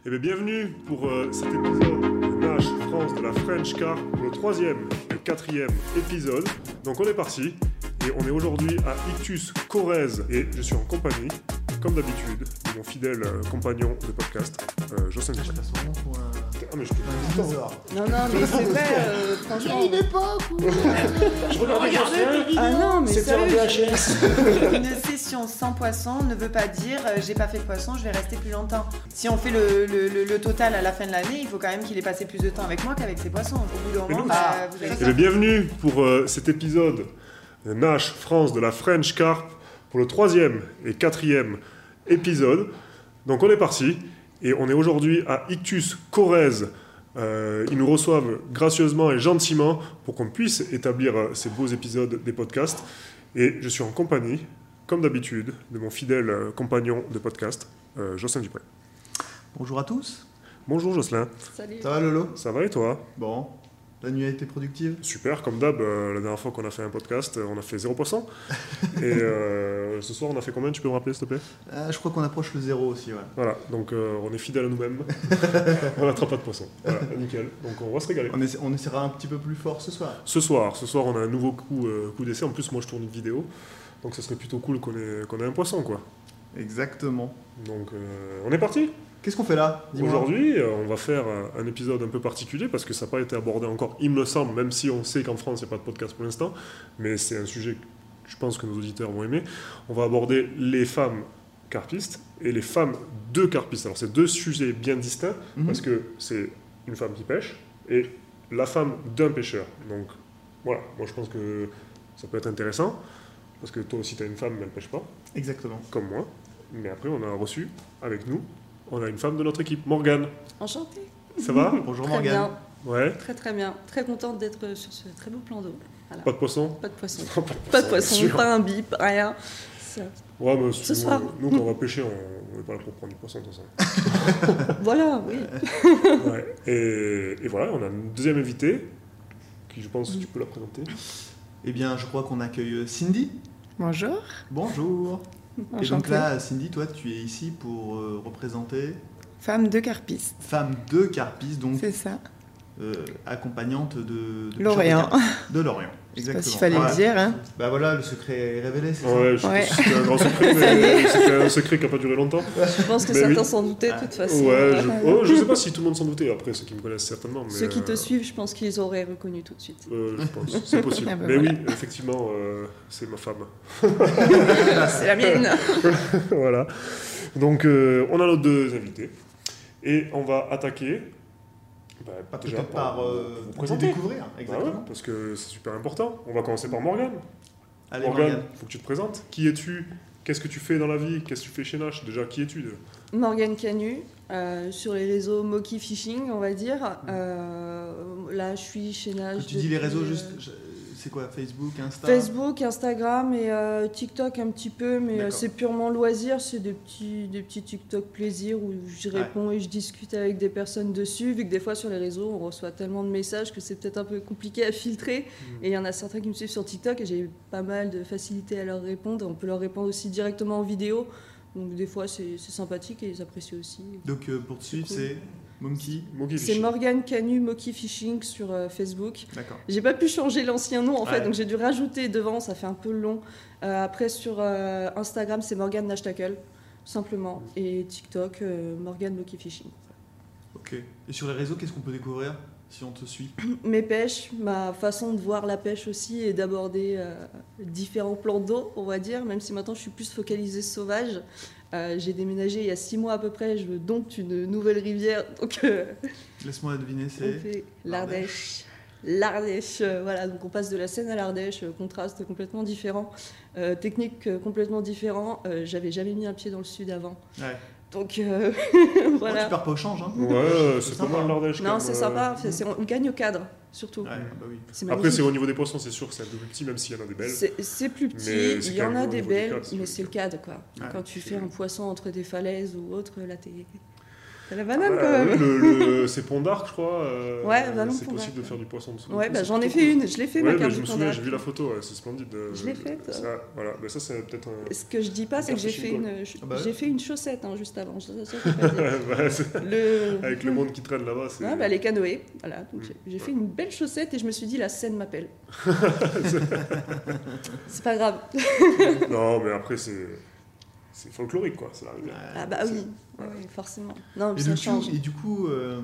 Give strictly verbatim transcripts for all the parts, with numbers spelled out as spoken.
Et bien bienvenue pour euh, cet épisode de Nash France de la French Car pour le troisième et quatrième épisode. Donc on est parti et on est aujourd'hui à Ictus Corrèze et je suis en compagnie, comme d'habitude, de mon fidèle euh, compagnon de podcast, euh, Jocelyn Dupré. Je passe vraiment pour un... Ah mais je te un dinosaure. Non, non, mais c'est vrai, euh, franchement. Quelle époque ou... Je regardais Jocelyn. Ah non, mais C'était en sérieux, V H S. une session sans poisson ne veut pas dire euh, j'ai pas fait de poisson, je vais rester plus longtemps. Si on fait le, le, le, le total à la fin de l'année, il faut quand même qu'il ait passé plus de temps avec moi qu'avec ses poissons. Au bout d'un moment, nous, bah, vous avez Et bien bienvenue pour euh, cet épisode de Nash France de la French Carp pour le troisième et quatrième épisode. Donc on est parti et on est aujourd'hui à Ictus Corrèze. Euh, ils nous reçoivent gracieusement et gentiment pour qu'on puisse établir euh, ces beaux épisodes des podcasts. Et je suis en compagnie, comme d'habitude, de mon fidèle euh, compagnon de podcast, euh, Jocelyn Dupré. Bonjour à tous. Bonjour Jocelyn, Salut. Ça va Lolo? ça va et toi? Bon, la nuit a été productive? Super, comme d'hab, euh, la dernière fois qu'on a fait un podcast, euh, on a fait zéro poisson. Et euh, ce soir, on a fait combien? Tu peux me rappeler, s'il te plaît? Ah, je crois qu'on approche le zéro aussi, ouais. Voilà, donc euh, on est fidèle à nous-mêmes. On n'attrape pas de poisson. Voilà, nickel. Donc on va se régaler. On, essa- on essaiera un petit peu plus fort ce soir. Ce soir, ce soir, on a un nouveau coup, euh, coup d'essai. En plus, moi, je tourne une vidéo. Donc ça serait plutôt cool qu'on ait, qu'on ait un poisson, quoi. Exactement. Donc euh, on est parti. Qu'est-ce qu'on fait là? Dis-moi. Aujourd'hui, euh, on va faire euh, un épisode un peu particulier parce que ça n'a pas été abordé encore, il me semble, même si on sait qu'en France, il n'y a pas de podcast pour l'instant. Mais c'est un sujet que je pense que nos auditeurs vont aimer. On va aborder les femmes carpistes et les femmes de carpistes. Alors, c'est deux sujets bien distincts Mhm. parce que c'est une femme qui pêche et la femme d'un pêcheur. Donc, voilà, moi je pense que ça peut être intéressant parce que toi aussi, tu as une femme, mais elle ne pêche pas, Exactement. comme moi. Mais après, on a reçu avec nous, on a une femme de notre équipe, Morgane. Enchantée. Ça va? Bonjour Très Morgane. bien, Ouais. très très bien. Très contente d'être sur ce très beau plan d'eau. Voilà. Pas de poisson? Pas de poisson. Pas Pas de poisson, sûr. pas un bip, rien. Ça- Ouais, mais Ce nous, soir. nous, quand on va pêcher, on n'est pas là pour prendre du poisson, de toute façon. Voilà, oui. Ouais. Et, et voilà, on a une deuxième invitée, qui je pense que tu peux la présenter. Eh bien, je crois qu'on accueille Cindy. Bonjour. Bonjour. Et donc Enchantée. là, Cindy, toi, tu es ici pour euh, représenter Femme de carpiste, femme de carpistes, donc c'est ça. euh, accompagnante de, de Lorient. pêcheurs de carpe. De Lorient, Je sais pas exactement. s'il fallait Ouais. le dire. Hein. Bah voilà, le secret est révélé, c'est Ouais, je Ouais. sais pas si c'était un grand secret, mais c'était un secret qui n'a pas duré longtemps. Je pense que Mais certains oui. s'en doutaient de toute façon. Ouais, je, oh, je sais pas si tout le monde s'en doutait, après, ceux qui me connaissent certainement. Mais, Ceux qui te euh, suivent, je pense qu'ils auraient reconnu tout de suite. euh, je pense, c'est possible. Ah bah mais voilà. oui, effectivement, euh, c'est ma femme. C'est la mienne. Voilà. Donc, euh, on a nos deux invités. Et on va attaquer. Bah, Pas déjà, peut-être par euh, vous vous présenter. découvrir, Bah ouais, exactement. parce que c'est super important. On va commencer par Morgane. Allez, Morgane, Morgane. il faut que tu te présentes. Qui es-tu? Qu'est-ce que tu fais dans la vie? Qu'est-ce que tu fais chez Nash? Déjà, qui es-tu? déjà Morgane Canu, euh, sur les réseaux Moki Fishing, on va dire. Euh, là, je suis chez Nage. Quand tu dis les depuis, réseaux, euh, juste, je- c'est quoi? Facebook, Insta? Facebook, Instagram et euh, TikTok un petit peu, mais euh, D'accord. c'est purement loisir, c'est des petits, des petits TikTok plaisir où je Ouais. réponds et je discute avec des personnes dessus, vu que des fois sur les réseaux on reçoit tellement de messages que c'est peut-être un peu compliqué à filtrer, et il y en a certains qui me suivent sur TikTok et j'ai pas mal de facilité à leur répondre, on peut leur répondre aussi directement en vidéo, donc des fois c'est c'est sympathique et ils apprécient aussi. Donc euh, pour te suivre, cool. c'est Monkey. Monkey C'est Fishing. Morgane Canu Moki Fishing sur euh, Facebook. D'accord. J'ai pas pu changer l'ancien nom en fait, Ouais. donc j'ai dû rajouter devant, ça fait un peu long. Euh, après sur euh, Instagram, c'est Morgane Nash Tackle, simplement. Et TikTok, euh, Morgane Moki Fishing. Ok. Et sur les réseaux, qu'est-ce qu'on peut découvrir si on te suit? Mes pêches, ma façon de voir la pêche aussi et d'aborder euh, différents plans d'eau, on va dire, même si maintenant je suis plus focalisée sauvage. Euh, j'ai déménagé il y a six mois à peu près, je dompte une nouvelle rivière, donc euh, Laisse-moi deviner, on c'est. fait l'Ardèche. L'Ardèche, euh, voilà, donc on passe de la Seine à l'Ardèche, euh, contraste complètement différent, euh, technique euh, complètement différent. Euh, J'avais jamais mis un pied dans le sud avant, Ouais. donc euh, Voilà. voilà. tu pars pas au change, hein? Ouais, euh, c'est C'est pas sympa. mal l'Ardèche. Non, comme, c'est euh, sympa, c'est- c'est- on gagne au cadre surtout. Ouais, bah oui. C'est Après, magnifique. c'est au niveau des poissons, c'est sûr, c'est un peu plus petit, même s'il y en a des belles. C'est c'est plus petit, Mais c'est il y quand en même a au des niveau du belles, cadre, c'est mais le c'est le cas. cadre quoi. Ouais, Quand tu c'est- fais un poisson entre des falaises ou autre, là t'es. C'est la banane Ah, quand même. oui, le, le- c'est Pont d'Arc, je crois. euh, Ouais, Valon c'est Pont possible d'Arc. de faire du poisson dessous. Ouais, bah, C'est j'en ai plutôt fait cool. une, je l'ai fait Ouais, ma bah, carte je du me Pont souviens, d'Arc. j'ai vu la photo, ouais, c'est splendide. euh, Je l'ai faite. Ça, voilà, bah, ça c'est peut-être un. Ce que je dis pas, c'est que j'ai fait une, Ah bah ouais. j'ai fait une chaussette hein, juste avant. Je- ça, ça, je peux pas dire. Ouais, c'est- Le... Avec le monde qui traîne là-bas, c'est. Ouais, bah, les canoës. Voilà, donc Mm. j'ai- j'ai fait une belle chaussette et je me suis dit la scène m'appelle. C'est pas grave. Non, mais après, c'est. C'est folklorique, quoi, c'est la rivière. Ah bah oui, Ouais. oui, forcément. Non, mais Et ça du, change. coup, et du coup, euh,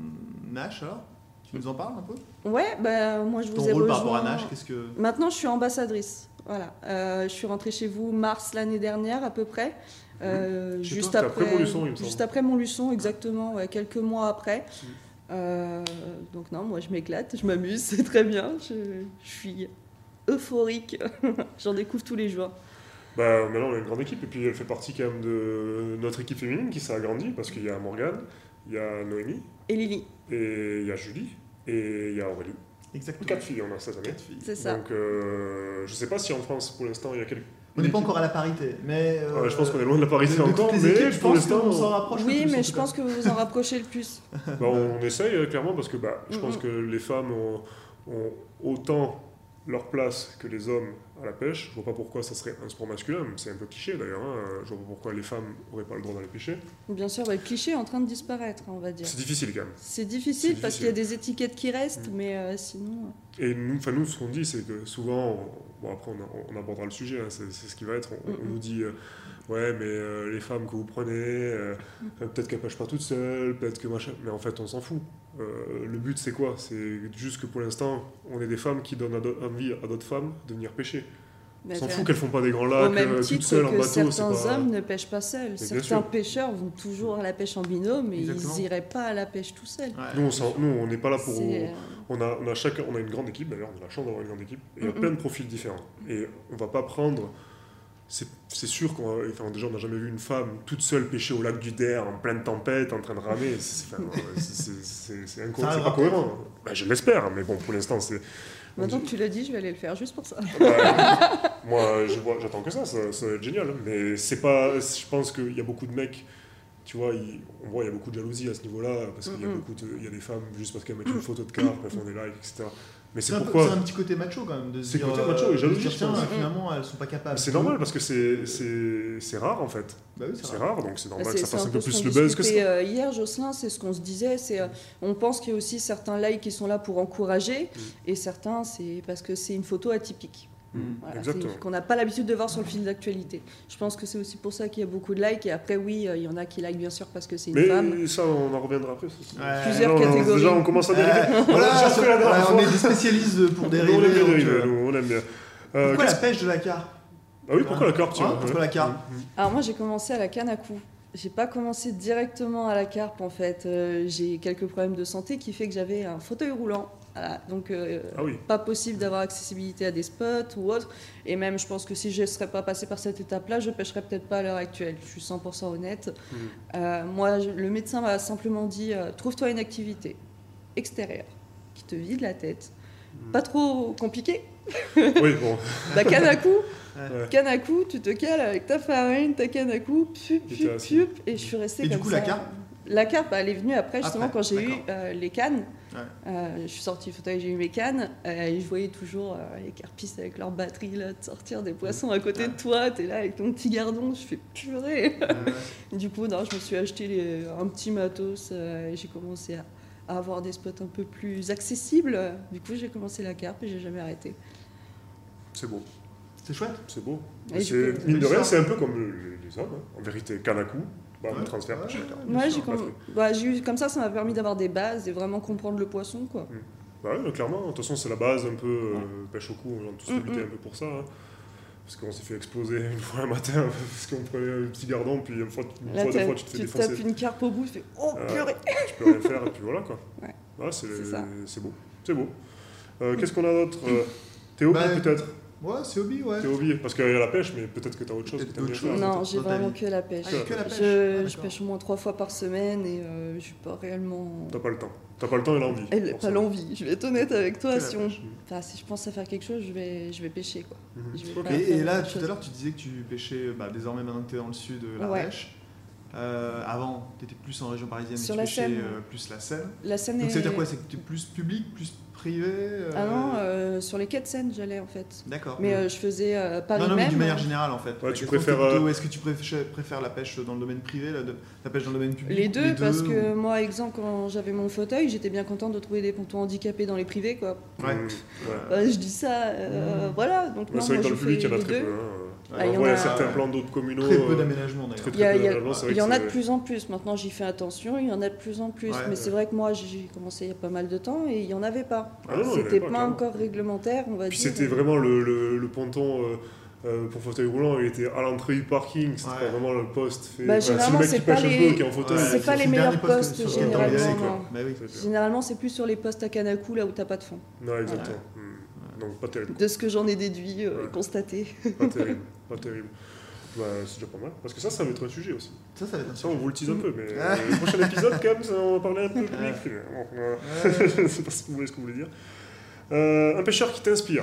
Nash, alors tu nous en parles un peu? Ouais, bah moi je vous Ton ai rôle rejoint... par rapport à Nash, qu'est-ce que. Maintenant, je suis ambassadrice. Voilà. Euh, je suis rentrée chez vous mars l'année dernière à peu près. Euh, Chez juste toi, c'est après, après Montluçon, il me semble. juste après Montluçon, exactement, ouais, quelques mois après. Mm. Euh, donc non, moi je m'éclate, je m'amuse, c'est très bien. Je, je suis euphorique. J'en découvre tous les jours. Bah, maintenant, on a une grande équipe, et puis elle fait partie quand même de notre équipe féminine qui s'est agrandie, parce qu'il y a Morgane, il y a Noémie, Et Lily, et il y a Julie, et il y a Aurélie. Exactement. Quatre filles, on a cette année. Quatre filles. c'est ça. Donc, euh, je sais pas si en France, pour l'instant, il y a quelques. On n'est pas encore à la parité, mais. euh, Ouais, je pense qu'on est loin de la parité de- de encore, toutes les mais équipes, je pour pense l'instant, qu'on s'en rapproche. le Oui, plus, en mais tout je cas. pense que vous vous en rapprochez le plus. bah, on essaye euh, clairement, parce que bah, je pense Mhm. que les femmes ont, ont autant leur place que les hommes à la pêche. Je vois pas pourquoi ça serait un sport masculin, c'est un peu cliché d'ailleurs. Hein. Je vois pas pourquoi les femmes n'auraient pas le droit d'aller pêcher. Bien sûr, bah, le cliché est en train de disparaître, on va dire. C'est difficile quand même. C'est difficile C'est parce qu'il difficile. y a des étiquettes qui restent, Mm. mais euh, sinon. Et nous, enfin nous, ce qu'on dit, c'est que souvent, on- bon après on, on abordera le sujet, hein, c'est c'est ce qui va être, on, on Mhm. nous dit, euh, ouais mais euh, les femmes que vous prenez, euh, euh, peut-être qu'elles pêchent pas toutes seules, peut-être que machin, mais en fait on s'en fout. Euh, le but c'est quoi? C'est juste que pour l'instant, on est des femmes qui donnent à do- envie à d'autres femmes de venir pêcher. On bah, s'en c'est- fout qu'elles font pas des grands Au lacs même euh, toutes titre seules en que bateau, c'est certains pas... hommes ne pêchent pas seuls. bien Certains sûr. pêcheurs vont toujours à la pêche en binôme et Exactement. ils n'iraient pas à la pêche tout seuls. Ouais. Nous on s'en- nous, on n'est pas là pour... C'est, euh, On a, on a chacun, on a une grande équipe d'ailleurs, on a la chance d'avoir une grande équipe, et il y a Mhm. plein de profils différents. Et on va pas prendre, c'est c'est sûr qu'on va, enfin déjà on n'a jamais vu une femme toute seule pêcher au lac du Der en pleine tempête, en train de ramer, c'est enfin, c'est- c'est- c'est- c'est inco- Ça c'est arrivera pas cohérent. Bah, je l'espère, mais bon pour l'instant c'est... on Maintenant dit- que tu l'as dit, je vais aller le faire juste pour ça. Bah, moi je vois, j'attends que ça, ça, ça va être génial. Mais c'est pas, je pense qu'il y a beaucoup de mecs, tu vois, ils- on voit il y a beaucoup de jalousie à ce niveau-là, parce qu'il y a Mhm. beaucoup de, il y a des femmes juste parce qu'elles mettent une photo de carpe, elles font des likes, et cetera. Mais C'est c'est un, peu- pourquoi... c'est un petit côté macho quand même de se C'est dire. côté euh, macho et de jalousie, dire, je tiens, pense. finalement elles sont pas capables. C'est normal parce que c'est- c'est c'est rare en fait. Bah oui, C'est rare, donc c'est normal C'est que ça c'est fasse un un peu peu ce plus qu'on le buzz que discutait ça. euh, hier, Jocelyn, c'est ce qu'on se disait. C'est, euh, on pense qu'il y a aussi certains likes qui sont là pour encourager, Mm. et certains, c'est parce que c'est une photo atypique. Mm. Voilà, Exactement. c'est- qu'on n'a pas l'habitude de voir sur le fil d'actualité. Je pense que c'est aussi pour ça qu'il y a beaucoup de likes. Et après, oui, euh, il y en a qui likent bien sûr parce que c'est une femme. Mais ça, on en reviendra après. ça, c'est- Ouais. Plusieurs Non, non, catégories. Déjà, on commence à dériver. Euh, On voilà, a déjà sur- fait la dernière ouais, fois. on est des spécialistes pour Nous, dériver. on aime bien donc, dériver, euh, nous, on aime bien. Euh, Pourquoi la qu'est-ce- pêche de la carpe? Ah oui, pourquoi la carpe tu Hein, vois, pourquoi ouais. la carpe Mm, Alors moi, j'ai commencé à la canne à coups. J'ai pas commencé directement à la carpe en fait. Euh, j'ai quelques problèmes de santé qui fait que j'avais un fauteuil roulant. Voilà. Donc euh, Ah oui. pas possible d'avoir accessibilité à des spots ou autre. Et même je pense que si je ne serais pas passé par cette étape-là, je pêcherais peut-être pas à l'heure actuelle. Je suis cent pour cent honnête. Mm. Euh, moi, je- le médecin m'a simplement dit euh, trouve-toi une activité extérieure qui te vide la tête. Mm. Pas trop compliqué. Oui, bon. La canne à coups. Ouais. Canne à coups, tu te cales avec ta farine, ta canne à coups, pup, Et pup, t'es assis. pup, et je suis restée Et comme du coup, ça. la carpe La carpe, elle est venue après, justement, Après, quand j'ai eu d'accord. euh, les cannes. Ouais. Euh, je suis sortie du fauteuil, j'ai eu mes cannes, euh, et je voyais toujours euh, les carpistes avec leur batterie, là, de sortir des poissons à côté Ouais. de toi, t'es là avec ton petit gardon, je fais purée. Euh, Du coup, non, je me suis acheté les- un petit matos, euh, et j'ai commencé à, à avoir des spots un peu plus accessibles. Du coup, j'ai commencé la carpe et j'ai jamais arrêté. C'est beau, C'est chouette. c'est beau. Et C'est- du coup, Mine de rien, l'histoire. c'est un peu comme le- les hommes. hein. En vérité, canne à coup, bah, Ouais. on transfère Ouais, pêcher la ouais, carpe. Bien Ouais, sûr, j'ai com- parfait. bah, j'ai eu comme ça, ça m'a permis d'avoir des bases et vraiment comprendre le poisson, quoi. Bah ouais, clairement, de toute façon, c'est la base un peu euh, pêche au cou, on a tous Mm, lutté mm. un peu pour ça. hein. Parce qu'on s'est fait exploser une fois un matin, parce qu'on prenait un petit gardon, puis une fois, une Là, fois deux t'as- fois, tu te fais tu te défoncer. tapes une carpe au bout, tu fais oh Euh, purée. Tu peux rien faire, et puis voilà quoi. Ouais. Ouais, c'est C'est ça. c'est beau. C'est beau. Euh, Qu'est-ce qu'on a d'autre euh, Théo, Bah, peut-être Ouais, c'est hobby, ouais. Théo, parce qu'il y a la pêche, mais peut-être que tu as autre chose que Peut-être tu aimes bien autre faire. chose. Non, dans j'ai ta vraiment vie. que la pêche. Ah, il y a que la pêche. Je, Ah, je d'accord. pêche au moins trois fois par semaine et euh, je suis pas réellement. T'as pas le temps. T'as pas le temps et l'envie. Elle n'a pour pas ça. l'envie. Je vais être honnête avec toi. Que la Si, on... pêche. enfin, si je pense à faire quelque chose, je vais, je vais pêcher. Quoi. Mhm. Je vais Ok. pas Et, faire et là, autre tout chose. à l'heure, tu disais que tu pêchais, bah, désormais maintenant que tu es dans le sud, euh, la Ouais. pêche. Euh, avant, tu étais plus en région parisienne Sur et la tu pêchais Seine. euh, plus la Seine. La Seine Donc est... ça veut dire quoi? C'est que tu es plus public, plus privé euh, Ah non, euh, sur les quais de Seine, j'allais en fait. D'accord. Mais euh, je faisais euh, Paris non, non, mais même. d'une manière générale en fait. Ouais, La tu question, préfères, c'est plutôt, euh, Est-ce que tu préfères, préfères la pêche dans le domaine privé, la, de- la pêche dans le domaine public? Les ou deux, parce que ou- moi, exemple, quand j'avais mon fauteuil, j'étais bien contente de trouver des pontons handicapés dans les privés, quoi. Ouais. Mmh, ouais. Euh, je dis ça, euh, Mmh. voilà. Donc Ouais, non, c'est vrai moi que dans je le public, fais il y en a les très deux. peu. Hein. Ah, il y On en voit a- certains plans d'autres communaux. Très peu euh, d'aménagement Très, d'ailleurs. très Il y, a- peu il y a- d'aménagement, c'est vrai il y que en a c'est- de plus en plus. Maintenant, j'y fais attention. Il y en a de plus en plus. Ouais, mais ouais. c'est vrai que moi, j'ai commencé il y a pas mal de temps et il n'y en avait pas. Ah non, non, il y en avait C'était pas, pas, clairement. encore réglementaire, on va Puis dire. c'était vraiment le, le, le ponton euh, euh, pour fauteuil roulant, il était à l'entrée du parking, c'était Ouais. pas vraiment le poste fait. Bah, Enfin, c'est le généralement, mec qui c'est pêche pas un les- peu, qui est en fauteuil. Ouais, c'est pas les le meilleurs dernier poste postes, que- sur généralement, lequel on non. quoi. Bah oui. C'est clair. Généralement, c'est plus sur les postes à Canakou, là où t'as pas de fond. Non, exactement. Hmm. Donc pas terrible. De ce que j'en ai déduit euh, Ouais. et constaté. Pas terrible. Pas terrible. Bah, c'est déjà pas mal. Parce que ça, ça va être un sujet aussi. Ça, ça va être un Ça, on vous le tease un peu, mais Ah. euh, le prochain épisode, quand même, ça, on va parler un peu public. Ah. Bon, voilà. Ouais. C'est pas ce que vous voulez, ce que vous voulez dire. Euh, un pêcheur qui t'inspire.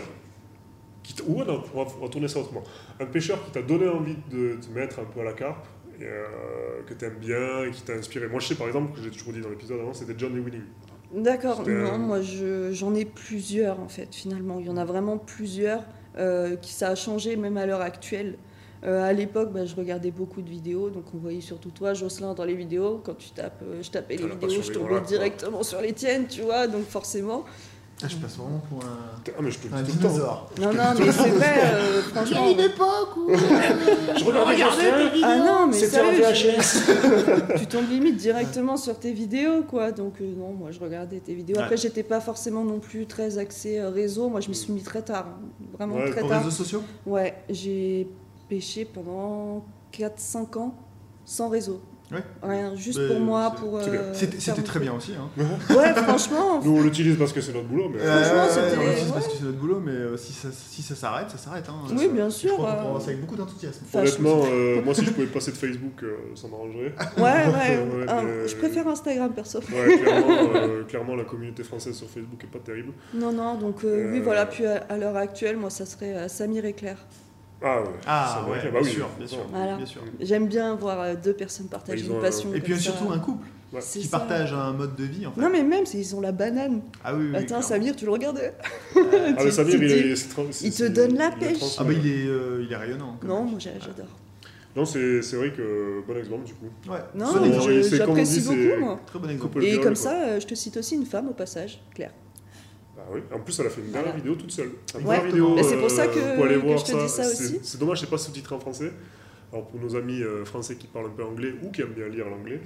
Qui t- Ou non, on va, on va tourner ça autrement. Un pêcheur qui t'a donné envie de te mettre un peu à la carpe, et, euh, que t'aimes bien, et qui t'a inspiré. Moi, je sais par exemple, que j'ai toujours dit dans l'épisode avant, c'était John Lewinning. D'accord, C'était non, un- moi je- j'en ai plusieurs en fait, finalement. Il y en a vraiment plusieurs euh, qui ça a changé même à l'heure actuelle. Euh, à l'époque, bah, je regardais beaucoup de vidéos, donc on voyait surtout toi, Jocelyn, dans les vidéos. Quand tu tapes, euh, je tapais les Ah, la vidéos, passion je des tombais grands lacs, quoi. directement sur les tiennes, tu vois, donc forcément. Ah, je passe vraiment pour un, Ah, mais je te le un dis tout le temps. dinosaure. Non, non, mais c'est vrai, euh, franchement. époque où... Je regardais Jocelyn. Ah non, mais C'était en sérieux, V H S. tu tombes limite directement sur tes vidéos, quoi. Donc euh, non, moi je regardais tes vidéos. Après, Ouais. j'étais pas forcément non plus très axée euh, réseau. Moi, je me suis mis très tard, hein. Vraiment Ouais, très Aux tard. réseaux sociaux? Ouais, j'ai pêché pendant quatre cinq ans sans réseau. Ouais. Rien, juste Mais pour moi, c'est- pour. c'est bien. euh, C'était faire c'était mon très truc. bien aussi. Hein. Ouais, franchement. Nous, on l'utilise parce que c'est notre boulot, mais. Euh, Franchement, ouais, c'était- ouais, c'est ouais. parce que c'est notre boulot, mais euh, si ça si ça s'arrête, ça s'arrête. Hein. Oui, Ça- bien Je sûr. crois qu'on prend euh, ça avec beaucoup d'enthousiasme. Enfin, Honnêtement, euh, moi, si je pouvais passer de Facebook, euh, ça m'arrangerait. Ouais, ouais. Ouais, euh, mais- Je préfère Instagram perso. Ouais, clairement, euh, clairement, la communauté française sur Facebook est pas terrible. Non, non, donc euh, oui, Euh, voilà. Puis à, à l'heure actuelle, moi, ça serait euh, Samir et Claire. Ah ouais. Ah c'est vrai ouais, que- bah bien oui, sûr, bien sûr, Voilà. bien sûr. J'aime bien voir euh, deux personnes partager Ils ont une un- passion. Et puis comme ça. surtout un couple Ouais. C'est qui ça. partage un mode de vie en fait. Non, mais même, c'est- ils ont la banane. Ah oui, oui, Attends, clairement. Samir, tu le regardais Ah, mais Tu- Samir, tu il, dis- est, c'est tra- c'est- il te c'est- donne la il est pêche. trans- Ah bah il est, euh, il est rayonnant. comme Non, mec. moi j'a- j'adore. Non, c'est c'est vrai que bon exemple du coup. Ouais. Non, Bon euh, exemple. je- je- c'est comme on j'apprécie dit, c'est- beaucoup, moi. Très bon exemple. Couple Et girl, comme quoi. ça, euh, je te cite aussi une femme au passage, Claire. Ah oui. En plus, elle a fait une dernière Voilà. vidéo toute seule. La Ouais. première vidéo. Mais c'est pour ça euh, que- vous pouvez aller que voir je te dis ça C'est- aussi. C'est dommage, c'est pas sous-titré en français. Alors pour nos amis euh, français qui parlent un peu anglais ou qui aiment bien lire l'anglais,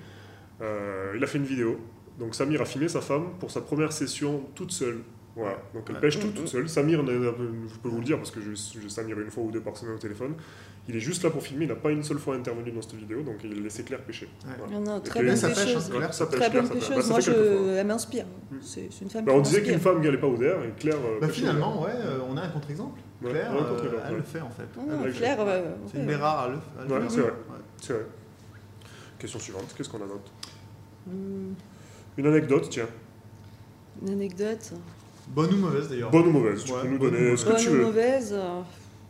euh, il a fait une vidéo. Donc Samir a filmé sa femme pour sa première session toute seule. Voilà. Donc elle Ouais. pêche toute, toute seule. Samir, on a un peu- je peux vous le dire parce que je, je Samir une fois ou deux par semaine au téléphone. Il est juste là pour filmer. Il n'a pas une seule fois intervenu dans cette vidéo, donc il laissait Claire pêcher. Ouais. Voilà. Non, non, Et très puis, bonne ça pêche, pêcheuse. hein, Claire, ça pêche, Très Claire, bonne ça pêche. pêcheuse. Bah, ça Moi, fait quelques fois. je... elle m'inspire. Mm. C'est c'est une femme Bah, qui on disait qu'une m'inspire. femme n'allait pas au dehors et Claire. euh, Bah pêchait finalement, ouais, euh, on a un contre-exemple. Ouais, Claire, on a un euh, contre-exemple, elle ouais. le fait en fait. Non, Elle non, le fait. Claire, euh, C'est ouais. une des rares à le, à le Ouais, faire. c'est vrai. Ouais. C'est vrai. Question suivante. Qu'est-ce qu'on a d'autre Hmm, Une anecdote, tiens. Une anecdote. Bonne ou mauvaise d'ailleurs. Bonne ou mauvaise Tu Ouais, peux nous bonne ou donner ce que Bonne tu ou veux. mauvaise euh,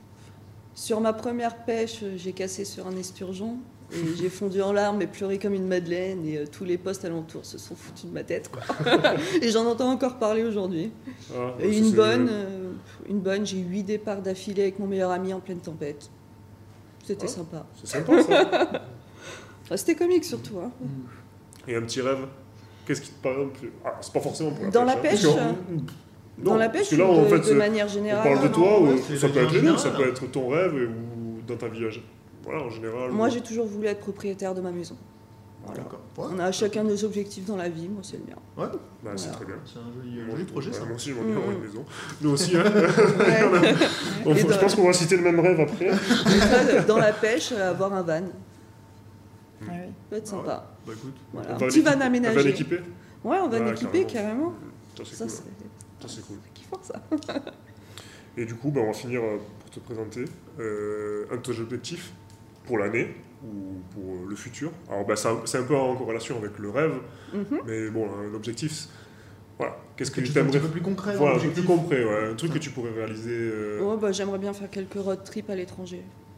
Sur ma première pêche, euh, j'ai cassé sur un esturgeon. Et j'ai fondu en larmes et pleuré comme une madeleine. Et euh, tous les postes alentours se sont foutus de ma tête, quoi. Et j'en entends encore parler aujourd'hui. Ah, Et ça, une c'est- bonne, euh, une bonne, j'ai eu huit départs d'affilée avec mon meilleur ami en pleine tempête. C'était Ah. sympa. C'est sympa ça. Ah, c'était comique surtout. Hein. Et un petit rêve Qu'est-ce qui te paraît un peu- Ah, c'est pas forcément pour la Dans pêche. la hein, parce pêche, que- euh, Non, Dans la parce pêche, que là, ou en de, fait, de c'est- manière on générale. parle de non, toi, ouais, ou c'est ça la peut être vie les deux, en ça général. peut être ton rêve et- ou dans ta vie. âgée. Voilà, en général. Moi, j'ai toujours voulu être propriétaire de ma maison. Voilà. D'accord. Ouais. On a chacun nos objectifs dans la vie, moi c'est le mien. Ouais. Bah, c'est Voilà. très bien. C'est un joli, joli projet ça. Ouais, moi aussi, j'aimerais bien avoir une Mm. maison. Nous aussi, hein. Ouais. On- Et je dans- pense qu'on va citer le même rêve après. Et toi, dans la pêche, euh, avoir un van. Ah oui. Ça peut être Ah ouais. sympa. Bah écoute. Voilà. Un Un van petit van équipé. aménagé. Un van équipé Ouais, un van Ouais, équipé, carrément. carrément. Ça, c'est Ça, cool. c'est Ça, c'est cool. kiffant ça. Et du coup, bah, on va finir euh, pour te présenter euh, un de tes objectifs pour l'année ou pour euh, le futur. Alors, bah, ça- c'est un peu en corrélation avec le rêve, Mhm. mais bon, hein, l'objectif, c'est- voilà. Qu'est-ce que Quelque tu chose un petit t'aimerais peu plus concret. Voilà, dans un peu plus l'objectif. concret, ouais. Un truc Ouais. que tu pourrais réaliser. euh, Ouais, bah, j'aimerais bien faire quelques road trips à l'étranger.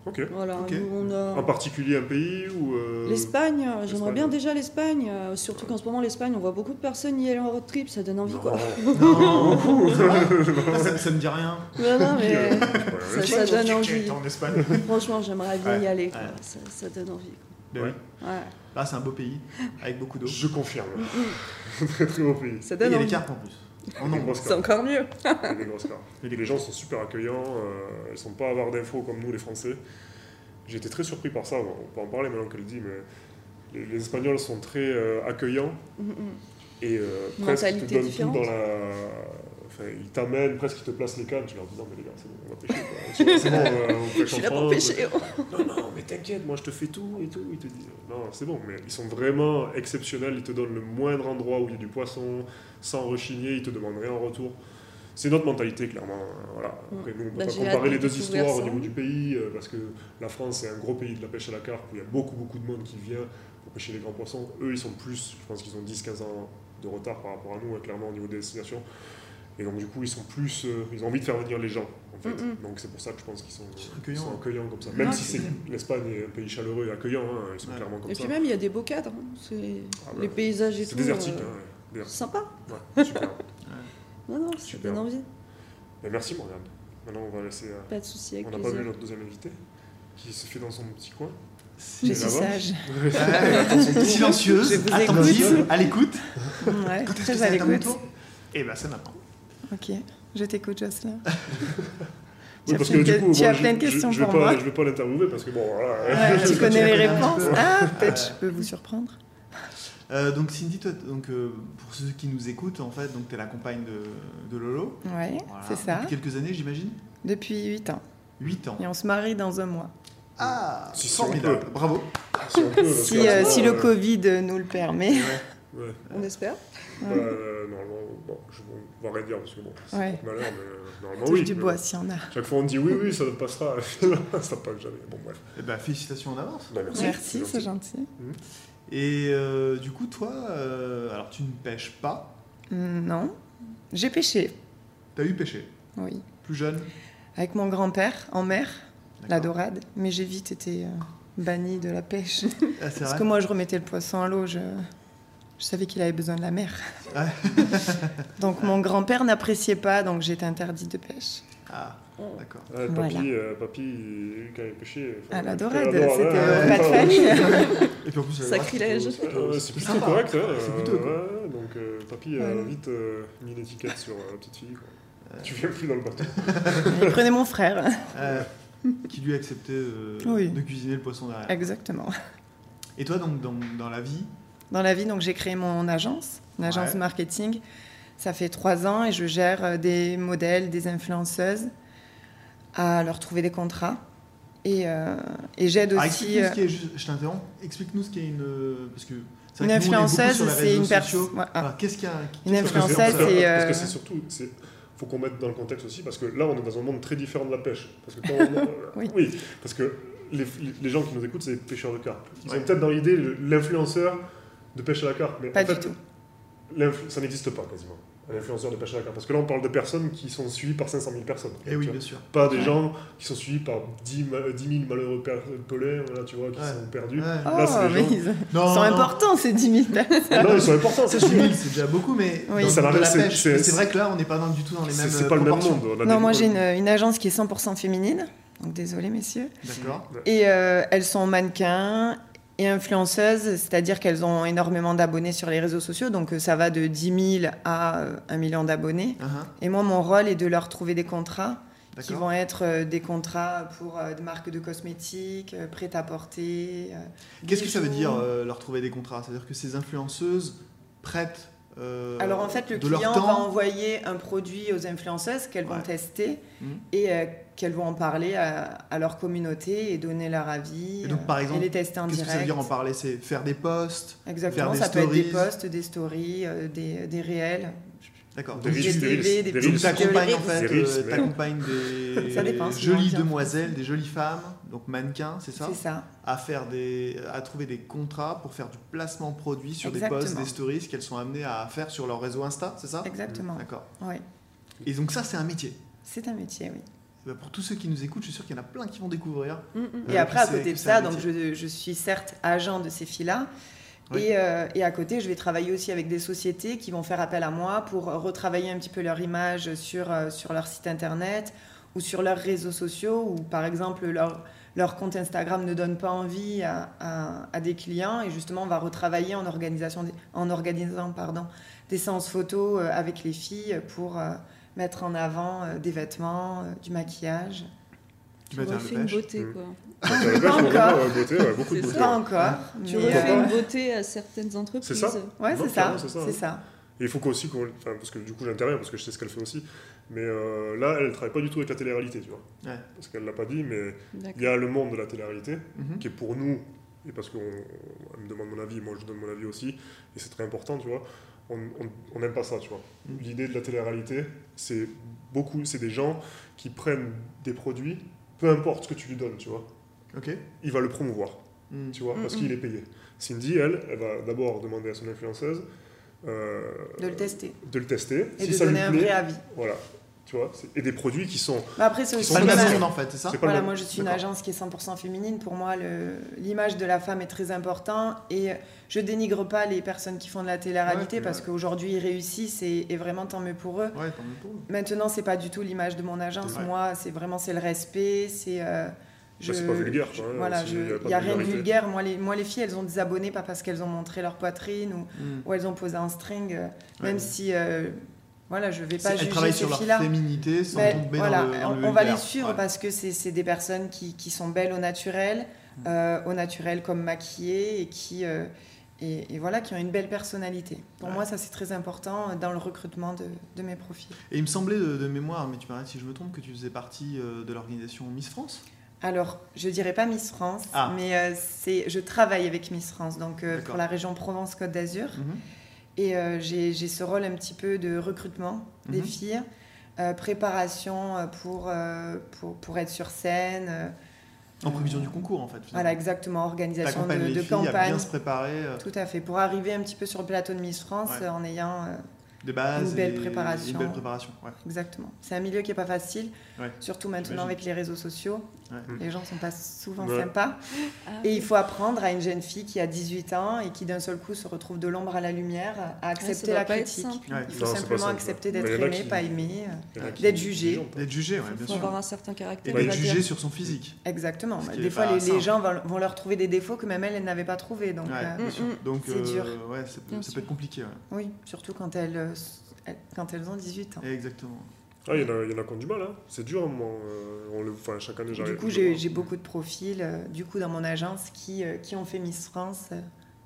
Ok. Voilà, Ok. nous, on a... En particulier un pays ou euh, L'Espagne, euh, j'aimerais l'Espagne. bien déjà l'Espagne, euh, surtout qu'en ce moment l'Espagne, on voit beaucoup de personnes y aller en road trip, ça donne envie Non. quoi. Non, c'est vrai ça, ça me dit rien. Non, non, mais Euh, ça, ouais, ça donne envie. J'étais en Espagne. Franchement, j'aimerais bien Ouais, y aller, quoi. ouais. Ça, ça donne envie. Ben Ouais. oui. Ouais. Là, c'est un beau pays, avec beaucoup d'eau. Je confirme. Très très beau pays. Ça Et il donne y a les envie. carpes en plus. En Des nombre. grosses C'est cartes. encore mieux. Et des grosses cartes. Et les gens sont super accueillants, euh, ils sont pas avares d'infos comme nous les Français. J'ai été très surpris par ça, bon, on peut en parler maintenant qu'elle le dit, mais les, les Espagnols sont très euh, accueillants Mm, mm. et euh, presque ils te Mentalité donnent tout différente. dans la... Enfin, ils t'amènent, presque ils te placent les cannes, tu leur dis non mais les gars c'est bon, on va pêcher quoi. C'est bon, euh, on Je pêche suis en là pour France. pêcher. oh. Non, non, mais t'inquiète, moi je te fais tout et tout. Ils te disent, non, c'est bon, mais ils sont vraiment exceptionnels. Ils te donnent le moindre endroit où il y a du poisson, sans rechigner, ils te demandent rien en retour. C'est notre mentalité, clairement. Voilà. Après, nous, on ne peut Bah, pas j'ai hâte comparer de les deux découvrir histoires au ça. niveau du pays, euh, parce que la France, c'est un gros pays de la pêche à la carpe, où il y a beaucoup, beaucoup de monde qui vient pour pêcher les grands poissons. Eux, ils sont plus, je pense qu'ils ont dix quinze ans de retard par rapport à nous, hein, clairement, au niveau des destinations. Et donc, du coup, ils sont plus. euh, ils ont envie de faire venir les gens, en fait. Mm-mm. Donc, c'est pour ça que je pense qu'ils sont, Ils sont ils accueillants. sont accueillants comme ça. Même Ah, si c'est c'est bien. l'Espagne est un pays chaleureux et accueillant, hein, ils sont Ouais. clairement comme Et ça. puis même, il y a des beaux cadres. hein. C'est... Ah bah, Les paysages et c'est tout. désertique, euh, hein, ouais, désertique. Sympa. Ouais, super. Non, non, ça Super. donne envie. Mais merci, Morgane. Maintenant, on va laisser. euh, Pas de souci, avec on n'a pas plaisir. vu notre deuxième invité, qui se fait dans son petit coin. Je Et suis là-bas. sage. Ouais, silencieuse, Je vous attentive, à l'écoute. Ouais, Quand est-ce que très ça à va être à mon l'écoute. tour Eh ben, c'est maintenant. Ok, je t'écoute, Jocelyn. Oui, Tu as parce plein que de- du coup, tu moi, as je- plein de je- questions je vais pour pas, moi. Je vais pas l'interviewer parce que bon, voilà. Ouais, Je tu connais les connais un petit réponses. peu. Ah, peut-être je peux vous surprendre. Euh, donc Cindy, toi, donc, euh, pour ceux qui nous écoutent, en fait, tu es la compagne de, de Lolo. Ouais, Voilà. c'est ça. Depuis quelques années, j'imagine Depuis huit ans. huit ans. Et on se marie dans un mois. Ah, Si, si, formidable. on peut. Bravo. Si on peut, parce Si, que, euh, bon, si le euh, Covid nous le permet. ouais. On espère. Bah, euh, normalement, bon, je on va rien dire parce que bon, c'est Ouais. pas malheur, mais euh, normalement Touche oui. du mais bois bon. s'il y en a. Chaque fois on dit oui, oui, ça passera. Ça passe jamais. Bon, bref. Eh ben, félicitations en avance. Bah, merci. Merci, c'est gentil. Et euh, du coup, toi, euh, alors tu ne pêches pas. Non, j'ai pêché, Tu as eu pêché. oui. Plus jeune. Avec mon grand-père en mer, la D'accord. dorade. Mais j'ai vite été euh, bannie de la pêche. Ah, c'est Parce vrai. que moi, je remettais le poisson à l'eau. Je, je savais qu'il avait besoin de la mer. Ouais. Donc mon grand-père n'appréciait pas, donc j'étais interdite de pêche. Ah, d'accord. Ouais, papy, Voilà. euh, papy, il- quand il pêchait. enfin, À la il dorade, fait la dorade, c'était hein. euh, pas de famille. Et puis en plus, elle Sacrilège. c'est plutôt- Euh, c'est c'est plutôt plutôt sympa. correct, hein. C'est euh, plutôt cool. ouais, donc euh, papy a Voilà. vite euh, mis une étiquette sur euh, la petite fille. Quoi. Tu viens plus dans le bateau. Il prenait mon frère. Euh, qui lui a accepté euh, Oui. de cuisiner le poisson derrière. Exactement. Et toi, donc, dans, dans la vie, Dans la vie, donc j'ai créé mon agence, une agence Ouais. marketing. Ça fait trois ans et je gère euh, des modèles, des influenceuses à leur trouver des contrats. Et, euh, et j'aide ah, aussi. explique-nous euh, ce qu'est, je, je t'interromps, explique-nous ce qu'est une. Parce que c'est Une vrai que nous, on est beaucoup influenceuse, sur les c'est réseaux une pers- sociaux. ouais, ah. Alors, qu'est-ce qu'il y a Une qu'est-ce qu'il y a- Parce que influenceuse, parce que- c'est, Parce euh, que c'est surtout. c'est- faut qu'on mette dans le contexte aussi, parce que là, on est dans un monde très différent de la pêche. Parce que quand on- Oui. parce que les, les gens qui nous écoutent, c'est des pêcheurs de carpe. Ils Ouais. ont peut-être dans l'idée le- l'influenceur de pêche à la carpe, mais Pas en fait, du tout. l'influ- ça n'existe pas quasiment, un influenceur de pêche à la carpe. Parce que là, on parle de personnes qui sont suivies par cinq cent mille personnes. Eh oui, Tu vois. bien sûr. Pas des Ouais. gens qui sont suivis par dix mille malheureux per- pelés, voilà, tu vois, qui Ouais. sont perdus. Ouais. Oh, Là, c'est des mais gens- ils, Non, ils sont non. importants, ces dix mille personnes. Non, ils sont importants, c'est dix sûr. mille, c'est déjà beaucoup, mais Oui. dans Ça le monde de la c'est- pêche, c'est- mais c'est vrai que là, on n'est pas dans- du tout dans les C'est mêmes c'est pas le même proportions. monde. On a Non, des- moi j'ai une, une agence qui est cent pour cent féminine. Donc désolé, messieurs. D'accord. Et euh, elles sont mannequins et influenceuses, c'est-à-dire qu'elles ont énormément d'abonnés sur les réseaux sociaux. Donc euh, ça va de dix mille à euh, un million d'abonnés. Uh-huh. Et moi, mon rôle est de leur trouver des contrats qui D'accord. vont être euh, des contrats pour euh, des marques de cosmétiques, euh, prêt-à-porter. euh, Qu'est-ce que ça veut bijoux. dire euh, leur trouver des contrats? C'est-à-dire que ces influenceuses prêtent euh, Alors en fait, le de leur client temps. va envoyer un produit aux influenceuses qu'elles vont Ouais. tester Mhm. et euh, qu'elles vont en parler à, à leur communauté et donner leur avis. Et donc, par euh, exemple, et les tester en Qu'est-ce que direct. ça veut dire en parler? C'est faire des posts. Exactement, faire des ça peut être des stories. posts, des stories, euh, des, des réels. D'accord. Des Donc, reels, G des T V, reels, des des petits Donc reels. t'accompagnes en Des fait, reels, euh, mais- t'accompagnes des Ça dépend, c'est jolies moins bien. demoiselles, des jolies femmes, donc mannequins, c'est ça, C'est ça, à faire des, à trouver des contrats pour faire du placement produit sur des Exactement. posts, des stories qu'elles sont amenées à faire sur leur réseau Insta, c'est ça? exactement. D'accord. Oui. Et donc ça c'est un métier. C'est un métier, oui. bah, pour tous ceux qui nous écoutent, je suis sûr qu'il y en a plein qui vont découvrir. Mm, mm. Et Euh, après, que à c'est- côté que de c'est un ça, donc métier. je, je suis certes agent de ces filles-là. Oui. Et, euh, et à côté, je vais travailler aussi avec des sociétés qui vont faire appel à moi pour retravailler un petit peu leur image sur, euh, sur leur site internet ou sur leurs réseaux sociaux, ou par exemple leur, leur compte Instagram ne donne pas envie à, à, à des clients. Et justement, on va retravailler en, organisation des- en organisant pardon, des séances photos euh, avec les filles pour euh, mettre en avant euh, des vêtements, euh, du maquillage. Tu Tu vas dire refais le une pêche. beauté, Mm. quoi. Donc, la pêche, Pas on encore. vraiment, euh, beauté, ouais, beaucoup de C'est beauté. Pas ouais. encore. Tu mais, Pourquoi refais pas une beauté à certaines entreprises. C'est ça. Ouais, Non, c'est ça. clairement, c'est ça, C'est hein. ça. Et il faut qu'aussi qu'on. Enfin, parce que du coup, j'interviens parce que je sais ce qu'elle fait aussi. Mais euh, là, elle ne travaille pas du tout avec la télé-réalité, tu vois. Ouais. Parce qu'elle ne l'a pas dit, mais D'accord. il y a le monde de la télé-réalité Mhm. qui est pour nous, et parce qu'on elle me demande mon avis, moi je donne mon avis aussi, et c'est très important, tu vois. On on- on n'aime pas ça, tu vois. Mhm. L'idée de la télé-réalité, c'est beaucoup, c'est des gens qui prennent des produits, peu importe ce que tu lui donnes, tu vois. Ok. Il va le promouvoir, Mm. tu vois, parce Mhm. qu'il est payé. Cindy, elle, elle va d'abord demander à son influenceuse euh, De le tester. de le tester. Et si de ça lui donner un plaît, vrai avis. voilà, tu vois, c'est- et des produits qui sont. Mais après, c'est Ils aussi sont pas pas le de même. la monde en fait, c'est ça C'est pas le Voilà, même. moi je suis une D'accord. agence qui est cent pour cent féminine. Pour moi, le- l'image de la femme est très importante et je dénigre pas les personnes qui font de la télé-réalité Ouais, parce ouais. qu'aujourd'hui ils réussissent et, et vraiment tant mieux pour eux. Ouais, tant mieux pour eux. Maintenant, c'est pas du tout l'image de mon agence. Ouais. Moi, c'est vraiment c'est le respect, c'est euh, Bah, c'est pas vulgaire, quoi, hein, voilà, s'il je- y a pas il y a de rien de vulgarité. vulgaire. Moi les, moi, les filles, elles ont des abonnés pas parce qu'elles ont montré leur poitrine ou, Mm. ou elles ont posé un string, euh, même Ouais. si euh, voilà, je vais pas Elles juger travaillent ces sur leur filles-là. féminité sans Mais tomber voilà, dans le, dans on, le on va les vulgaire. suivre Ouais. parce que c'est c'est des personnes qui, qui sont belles au naturel, euh, au naturel comme maquillées et qui, euh, et, et voilà, qui ont une belle personnalité. Pour Ouais. moi, ça c'est très important dans le recrutement de, de mes profils. Et il me semblait de, de mémoire, mais tu m'arrêtes si je me trompe, que tu faisais partie euh, de l'organisation Miss France. Alors, je dirais pas Miss France, Ah. mais euh, c'est, je travaille avec Miss France, donc euh, D'accord. pour la région Provence-Côte d'Azur. Mhm. Et euh, j'ai j'ai ce rôle un petit peu de recrutement des Mhm. filles, euh, préparation euh, pour, euh, pour, pour être sur scène. euh, En prévision du concours en fait. finalement. Voilà, exactement, organisation T'accompagnes de, les de filles à campagne. bien se préparer, euh, Tout à fait, pour arriver un petit peu sur le plateau de Miss France Ouais. euh, en ayant... euh, des bases, Une belle et- préparation. Une belle préparation, ouais. exactement. C'est un milieu qui n'est pas facile, Ouais. surtout maintenant J'imagine. avec les réseaux sociaux. Ouais. Les gens ne sont pas souvent Ouais. sympas. Ah, Et il faut apprendre à une jeune fille qui a dix-huit ans et qui d'un seul coup se retrouve de l'ombre à la lumière à ouais, ça accepter doit la pas être critique. simple. Ouais. Il faut Non, c'est pas simplement simple. accepter Mais d'être il y en a aimé, qui- pas aimé. euh, Il y en a qui- D'être jugé. qui ont pas. D'être jugé, ouais, Il bien faut sûr. avoir un certain caractère. Et d'être on va jugé dire. sur son physique. Exactement. Ce qui Des est fois, pas les, simple. les gens vont, vont leur trouver des défauts que même elles, elles n'avaient pas trouvés. Donc, Ouais, euh, bien sûr. mm, Donc, c'est euh, dur. ouais, ça, peut- Bien ça peut sûr. être compliqué. Ouais. oui, surtout quand elles, euh, elles- quand elles ont dix-huit ans. Exactement. Ah, il y en a, il y en a qui ont du mal, hein. C'est dur, moi. euh, on le, enfin, chaque année, j'arrive. Du coup, j'ai j'ai beaucoup de profils, euh, du coup, dans mon agence, qui, euh, qui ont fait Miss France euh,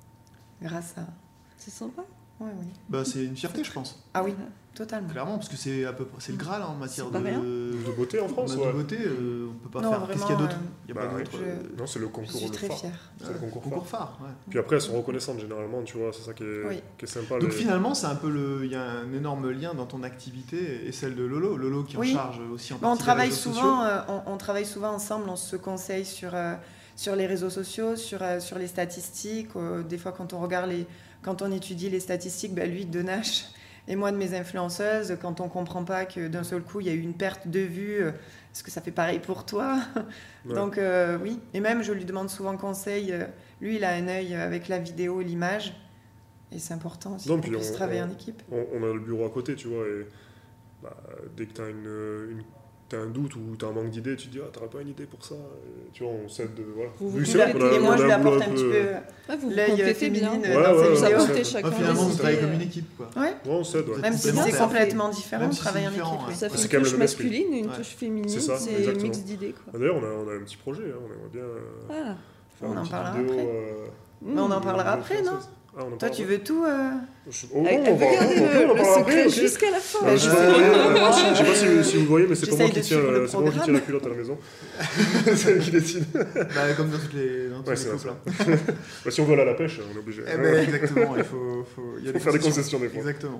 grâce à... C'est sympa. Oui, oui. Bah, c'est une fierté, je pense. Ah oui, totalement. Clairement, parce que c'est à peu près c'est le Graal hein, en matière C'est de, pas rien. De beauté en France, de ouais. beauté. euh, on peut pas Non, faire. Qu'est-ce qu'il y a vraiment, d'autre euh, Il y a Bah, pas d'autre. je- euh, Non, c'est le Je concours suis le très phare. fière. C'est le concours, concours phare. phare. Ouais. Puis après, elles sont reconnaissantes généralement, tu vois, c'est ça qui est, Oui. qui est sympa. Donc les- finalement, c'est un peu le, il y a un énorme lien dans ton activité et celle de Lolo. Lolo qui Oui. en charge aussi en Bon, on partie des travaille réseaux souvent, sociaux. euh, on, on travaille souvent ensemble, on se conseille sur, euh, sur les réseaux sociaux, sur, euh, sur les statistiques. Euh, des fois, quand on regarde les, quand on étudie les statistiques, bah, lui de Nash et moi de mes influenceuses, quand on comprend pas que d'un seul coup il y a eu une perte de vue, euh, est-ce que ça fait pareil pour toi? Ouais. Donc euh, oui, et même je lui demande souvent conseil. euh, lui, il a un œil avec la vidéo, l'image, et c'est important aussi Non, qu'on puis puisse on- travailler on- en équipe. on, on a le bureau à côté, tu vois, et bah, dès que tu as une, une- t'as un doute ou tu as un manque d'idées, tu te dis, ah, t'aurais pas une idée pour ça? Et, tu vois, on s'aide de. Voilà. Vous vous Vu que Je c'est lui vrai apporte- qu'on a- et moi, on je a lui un boulot apporte un un petit peu- peu Ouais, vous vous l'œil complétez bien. féminine Ouais, dans ouais, ses ouais, vidéos. ouais. Apportez Ouais, chacun finalement, des vous travaillez idées, comme une euh, équipe, quoi. Ouais. Ouais, on s'aide, ouais. Même si complémentaire. c'est complètement différent, Même on si travaille c'est en différent, équipe. ouais. oui. Ça fait C'est une quand même touche le même esprit. masculine et une Ouais. touche féminine. C'est ça, C'est exactement. mix d'idées. quoi. Ah, D'ailleurs, on a, on a un petit projet, hein, on aimerait bien euh, Ah. faire On une en petite parlera vidéo. après. euh, Mais on en de- parlera de après, non? française. Ah, on en Toi, parlera tu après. veux tout euh, Je- Oh, Elle, on elle va- veut garder ok, on le, en le parlera après, secret ok. jusqu'à la fin. Bah, Euh, je je sais. sais pas, je sais pas si, si vous voyez, mais c'est pas J'essaye moi qui de tiens, suivre le- le c'est pas moi qui tiens la culotte à la maison. c'est elle qui décide. Bah, comme dans toutes les, dans tous Ouais, les c'est couples. vrai, hein. Bah, si on veut aller à la pêche, on est obligé. Eh ben, exactement, il faut, faut, il y a Faut faire des concessions des fois. Exactement.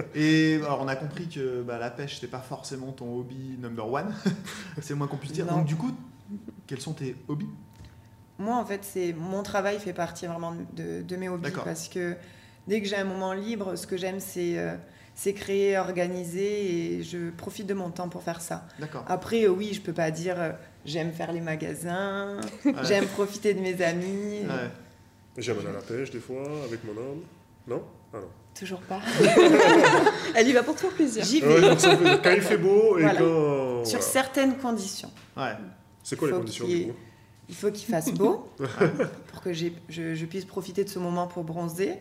Et alors, on a compris que bah, la pêche, c'était pas forcément ton hobby number one. C'est le moins qu'on puisse dire. Non. Donc, du coup, quels sont tes hobbies? Moi, en fait, c'est mon travail fait partie vraiment de, de mes hobbies D'accord. parce que dès que j'ai un moment libre, ce que j'aime, c'est euh, c'est créé, organisé et je profite de mon temps pour faire ça. D'accord. Après, euh, oui, je peux pas dire euh, j'aime faire les magasins, Ouais. j'aime profiter de mes amis. Ouais. J'aime aller à la pêche des fois avec mon homme. Non? Ah non. Toujours pas. Elle y va pour te faire plaisir. J'y Ouais, vais. donc ça fait- quand il fait beau et Voilà. quand. Sur voilà. certaines conditions. Ouais. C'est quoi les faut conditions qu'il y ait- du coup? Il faut qu'il fasse beau pour que j'ai- je, je puisse profiter de ce moment pour bronzer.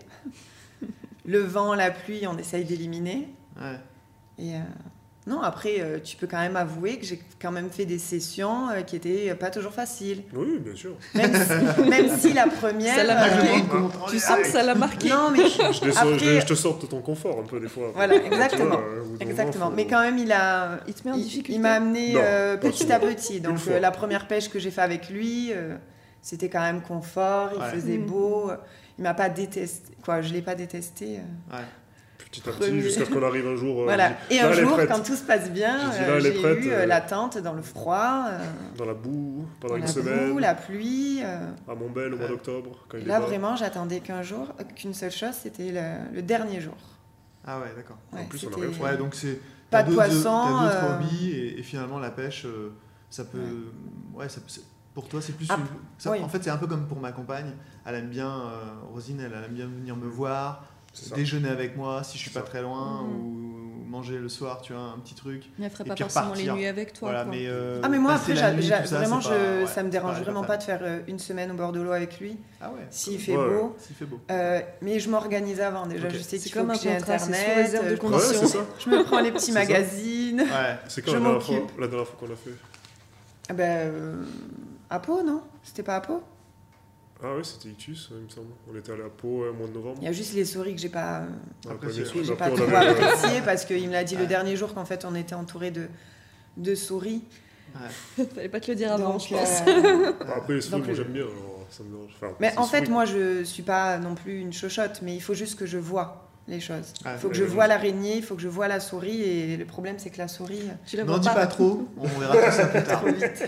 Le vent, la pluie, on essaye d'éliminer. Ouais. Et euh, non, après, euh, tu peux quand même avouer que j'ai quand même fait des sessions euh, qui étaient pas toujours faciles. Oui, bien sûr. Même si, même si la première. Ça l'a euh, marqué. Compte- Tu sens que ça l'a marqué. non, mais Je, te sors- Après- je- je te sors de ton confort un peu des fois. Voilà, Tu vois, exactement. euh, au bout d'un exactement. moment, Mais faut- quand même, il a. Il te met en il- difficulté. Il m'a amené Non, euh, pas petit souvent. à petit. Donc fois. euh, la première pêche que j'ai fait avec lui, euh, c'était quand même confort, il Ouais. faisait Mm. beau. Il m'a pas détesté. Quoi, je l'ai pas détesté. euh. Ouais. Petit à petit, Premier. jusqu'à ce qu'on arrive un jour. euh, Voilà. je dis, Et là, un elle est jour, prête. quand tout se passe bien, J'ai dit, euh, là, elle est j'ai prête, eu euh, euh, la tente dans le froid, euh, Dans la boue, pendant la une semaine, boue, la pluie. euh. à Montbel au mois Ouais. d'octobre, quand Et il là, est bas. vraiment, j'attendais qu'un jour, euh, qu'une seule chose, c'était le, le dernier jour. Ah ouais, d'accord. Ouais, En plus, on a c'était- rien fait. Ouais, donc c'est. Pas t'as de d'autres- poisson, T'as d'autres euh, hobbies et, et finalement la pêche, euh, ça peut. Ouais, ça peut- c'est- pour toi, c'est plus. Ah, une- ça- oui. En fait, c'est un peu comme pour ma compagne. Elle aime bien, euh, Rosine, elle aime bien venir me voir, C'est ça. déjeuner avec moi si je suis C'est pas ça. très loin Mhm. ou manger le soir, tu vois, un petit truc. Mais elle ferait Et pas puis forcément repartir. les nuits avec toi. Voilà, quoi. mais. euh, Ah mais moi passer après, la j'a- nuit, j'a- tout ça, vraiment, c'est je, pas- ouais, ça me c'est dérange pas vraiment fan. pas de faire euh, une semaine au bord de l'eau avec lui, Ah ouais. s'il fait Ouais. beau. S'il fait beau. Euh, mais je m'organise avant déjà, Ok. je sais C'est qu'il faut comme que un j'ai contrat, c'est internet, sous réserve de euh, Ouais, conditions. c'est ça. je me prends les petits C'est ça. magazines. Ouais. C'est quand Je la dernière, fois, m'occupe. la dernière fois qu'on a fait? Ah ben, euh, à Pau, non? C'était pas à Pau? Ah oui, c'était Ictus, il me semble. On était allé à Pau euh, au mois de novembre. Il y a juste les souris que j'ai pas, euh, On a Après, pas c'est- bien sûr, j'ai mais pas après, trop on avait, euh, apprécié parce qu'il me l'a dit Ouais. le dernier jour qu'en fait on était entouré de, de souris. Fallait pas te le dire avant, Donc, je pense. euh, Après, les souris, Donc, moi le- j'aime bien. alors, ça me dérange. Enfin, Mais c'est en fait, souris. moi, je suis pas non plus une chochotte, mais il faut juste que je vois les choses. Ah, Il faut que ouais, je ouais, vois je- l'araignée, il faut que je vois la souris, et le problème, c'est que la souris, Tu la N'en vois dis pas. pas trop, on verra tout ça plus tard. trop vite.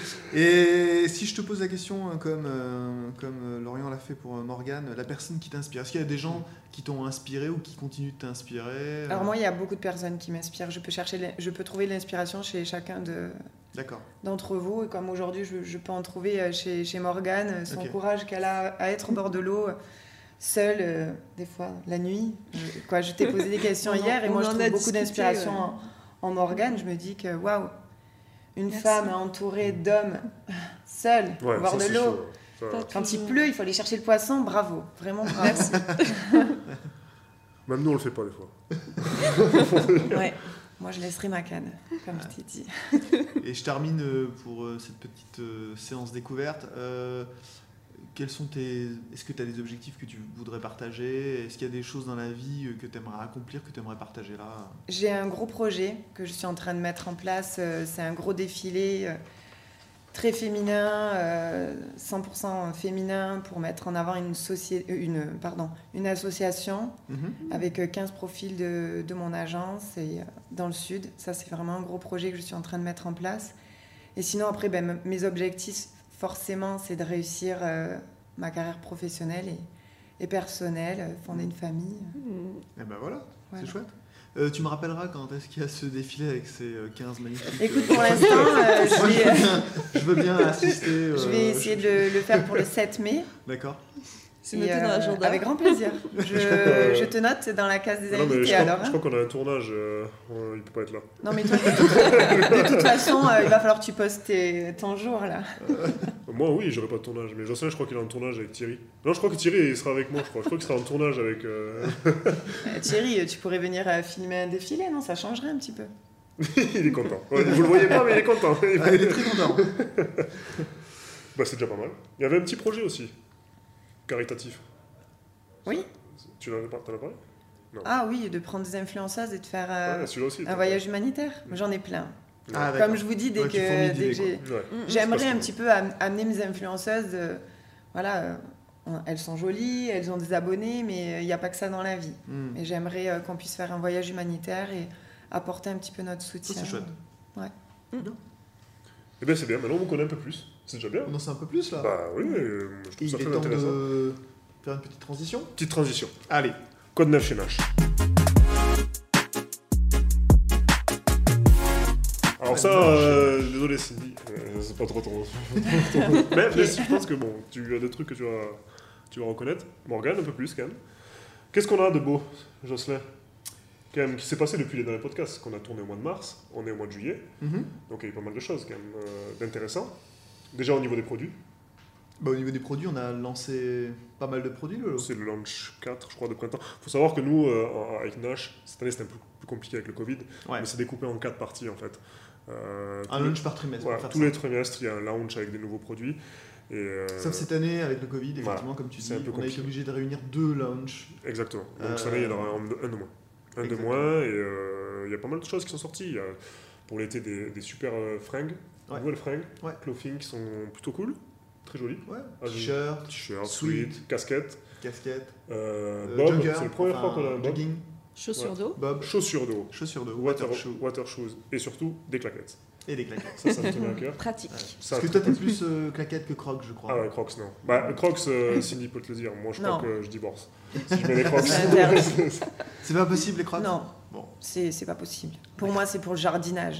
Et si je te pose la question, euh, comme, euh, comme euh, Lorient l'a fait pour euh, Morgane, la personne qui t'inspire, est-ce qu'il y a des gens qui t'ont inspiré ou qui continuent de t'inspirer euh, Alors moi, il y a beaucoup de personnes qui m'inspirent. Je peux chercher, l'in- je peux trouver l'inspiration chez chacun de D'accord. d'entre vous, et comme aujourd'hui, je, je peux en trouver euh, chez, chez Morgane, euh, son Ok. courage qu'elle a à être au bord de l'eau, euh, seule, euh, des fois, la nuit. Je, quoi, je t'ai posé des questions On en- hier, et on moi, je en trouve a beaucoup discuté, d'inspiration ouais. en, en Morgane. Je me dis que, waouh, une Merci. femme entourée d'hommes, seule, Ouais, au bord ça, de c'est l'eau. chaud, ça. Pas Quand il toujours. pleut, il faut aller chercher le poisson, bravo, vraiment bravo. Merci. Même nous, on le fait pas des fois. Ouais. Moi, je laisserai ma canne, comme je t'ai dit. Et je termine euh, pour euh, cette petite euh, séance découverte. Euh, quels sont tes... Est-ce que tu as des objectifs que tu voudrais partager? Est-ce qu'il y a des choses dans la vie euh, que tu aimerais accomplir, que tu aimerais partager là? J'ai un gros projet que je suis en train de mettre en place. euh, C'est un gros défilé euh, très féminin, euh, cent pour cent féminin, pour mettre en avant une, société, une, pardon, une association Mhm. avec euh, quinze profils de, de mon agence et, euh, dans le sud. Ça, c'est vraiment un gros projet que je suis en train de mettre en place. Et sinon, après, ben, m- mes objectifs, forcément, c'est de réussir euh, ma carrière professionnelle et, et personnelle, euh, fonder une famille. Hmm. Et ben voilà, Voilà. c'est chouette. Euh, tu me rappelleras quand est-ce qu'il y a ce défilé avec ces euh, quinze magnifiques... Écoute, euh, pour l'instant, euh, Moi, je je, vais... veux bien, je veux bien assister. euh, Je vais essayer de le, le faire pour le sept mai. D'accord. C'est Et, noté dans euh, l'agenda. Avec grand plaisir. Je, que- je te note dans la case des Non, mais invités je crois, alors. je hein. crois qu'on a un tournage, euh, on- il peut pas être là. Non mais toi, de toute, de toute façon, euh, il va falloir que tu postes tes- ton jour là. Moi, oui, j'aurais pas de tournage, mais Jocelyn, je crois qu'il est en tournage avec Thierry. Non, je crois que Thierry, il sera avec moi, je crois. Je crois qu'il sera en tournage avec. euh, Euh, Thierry, tu pourrais venir euh, filmer un défilé, non? Ça changerait un petit peu. il est content. Ouais, vous le voyez pas, mais il est content. Ah, il est très content. Bah, c'est déjà pas mal. Il y avait un petit projet aussi, caritatif. Oui. Tu en as pas- t'en as parlé? Ah oui, de prendre des influenceuses et de faire euh, Ouais, celui-là aussi. un voyage humanitaire. J'en ai plein. Ah, d'accord. Comme je vous dis, dès Ouais, tu fournis que, dès d'idées, que j'ai... Ouais. Hmm. J'aimerais parce un que- petit peu am- amener mes influenceuses. euh, voilà, euh, on- elles sont jolies, elles ont des abonnés, mais il n'y a pas que ça dans la vie. Hmm. Et j'aimerais euh, qu'on puisse faire un voyage humanitaire et apporter un petit peu notre Ça, soutien. c'est chouette. Eh bien, c'est bien, maintenant on vous connaît un peu plus. C'est déjà bien. On en sait un peu plus là. Bah oui, euh, je trouve Il ça est très temps intéressant. de faire une petite transition. Petite transition. Allez. Code neuf chez Nash. Alors ça, euh, désolé Cindy, euh, c'est pas trop ton... mais, mais je pense que bon, tu as des trucs que tu vas, tu vas reconnaître. Morgane, un peu plus quand même. Qu'est-ce qu'on a de beau, Jocelyn, quand même, qui s'est passé depuis les derniers podcasts qu'on a tourné au mois de mars, on est au mois de juillet, Mm-hmm. donc il y a eu pas mal de choses quand même euh, d'intéressant. Déjà au niveau des produits, Bah, au niveau des produits, on a lancé pas mal de produits, Lolo. c'est le launch quatre, je crois, de printemps. Il faut savoir que nous, euh, en- avec Nash, cette année c'était un peu plus compliqué avec le Covid, Ouais. mais c'est découpé en quatre parties en fait. Euh, Un tous les- launch par trimestre. voilà, pour faire tous ça. les trimestres, il y a un launch avec des nouveaux produits. Et, euh, Sauf cette année avec le Covid, effectivement, voilà, comme tu dis, c'est un peu on a été compliqué. obligé de réunir deux launchs. Exactement. Donc Euh, cette année, il y en aura un, de- un de moins. Un de exactement. moins, et euh, il y a pas mal de choses qui sont sorties. Il y a pour l'été des, des super euh, fringues, Ouais. nouvelles fringues, Ouais. clothing qui sont plutôt cool, très jolies. Ouais, Ah, t-shirt, T-shirt, Sweat. sweat, casquette, casquette, euh, euh, bob, jogger, c'est la première enfin, fois qu'on a un bob. jogging, Chaussures Ouais. d'eau. bob, Chaussures de haut, chaussures de water, water shoe water shoes, et surtout des claquettes. et des claquettes. Ça, ça me tenait à cœur. Pratique. Ça, Parce que très toi, t'es pratique. plus euh, claquette que crocs, je crois. Ah ouais, Crocs, non. Bah, Crocs, euh, Cindy peut te le dire. Moi, je crois Non. que je divorce. Si je mets les Crocs. C'est interdit. C'est pas possible, les crocs? Non, Bon. c'est c'est pas possible. Pour moi, c'est pour le jardinage.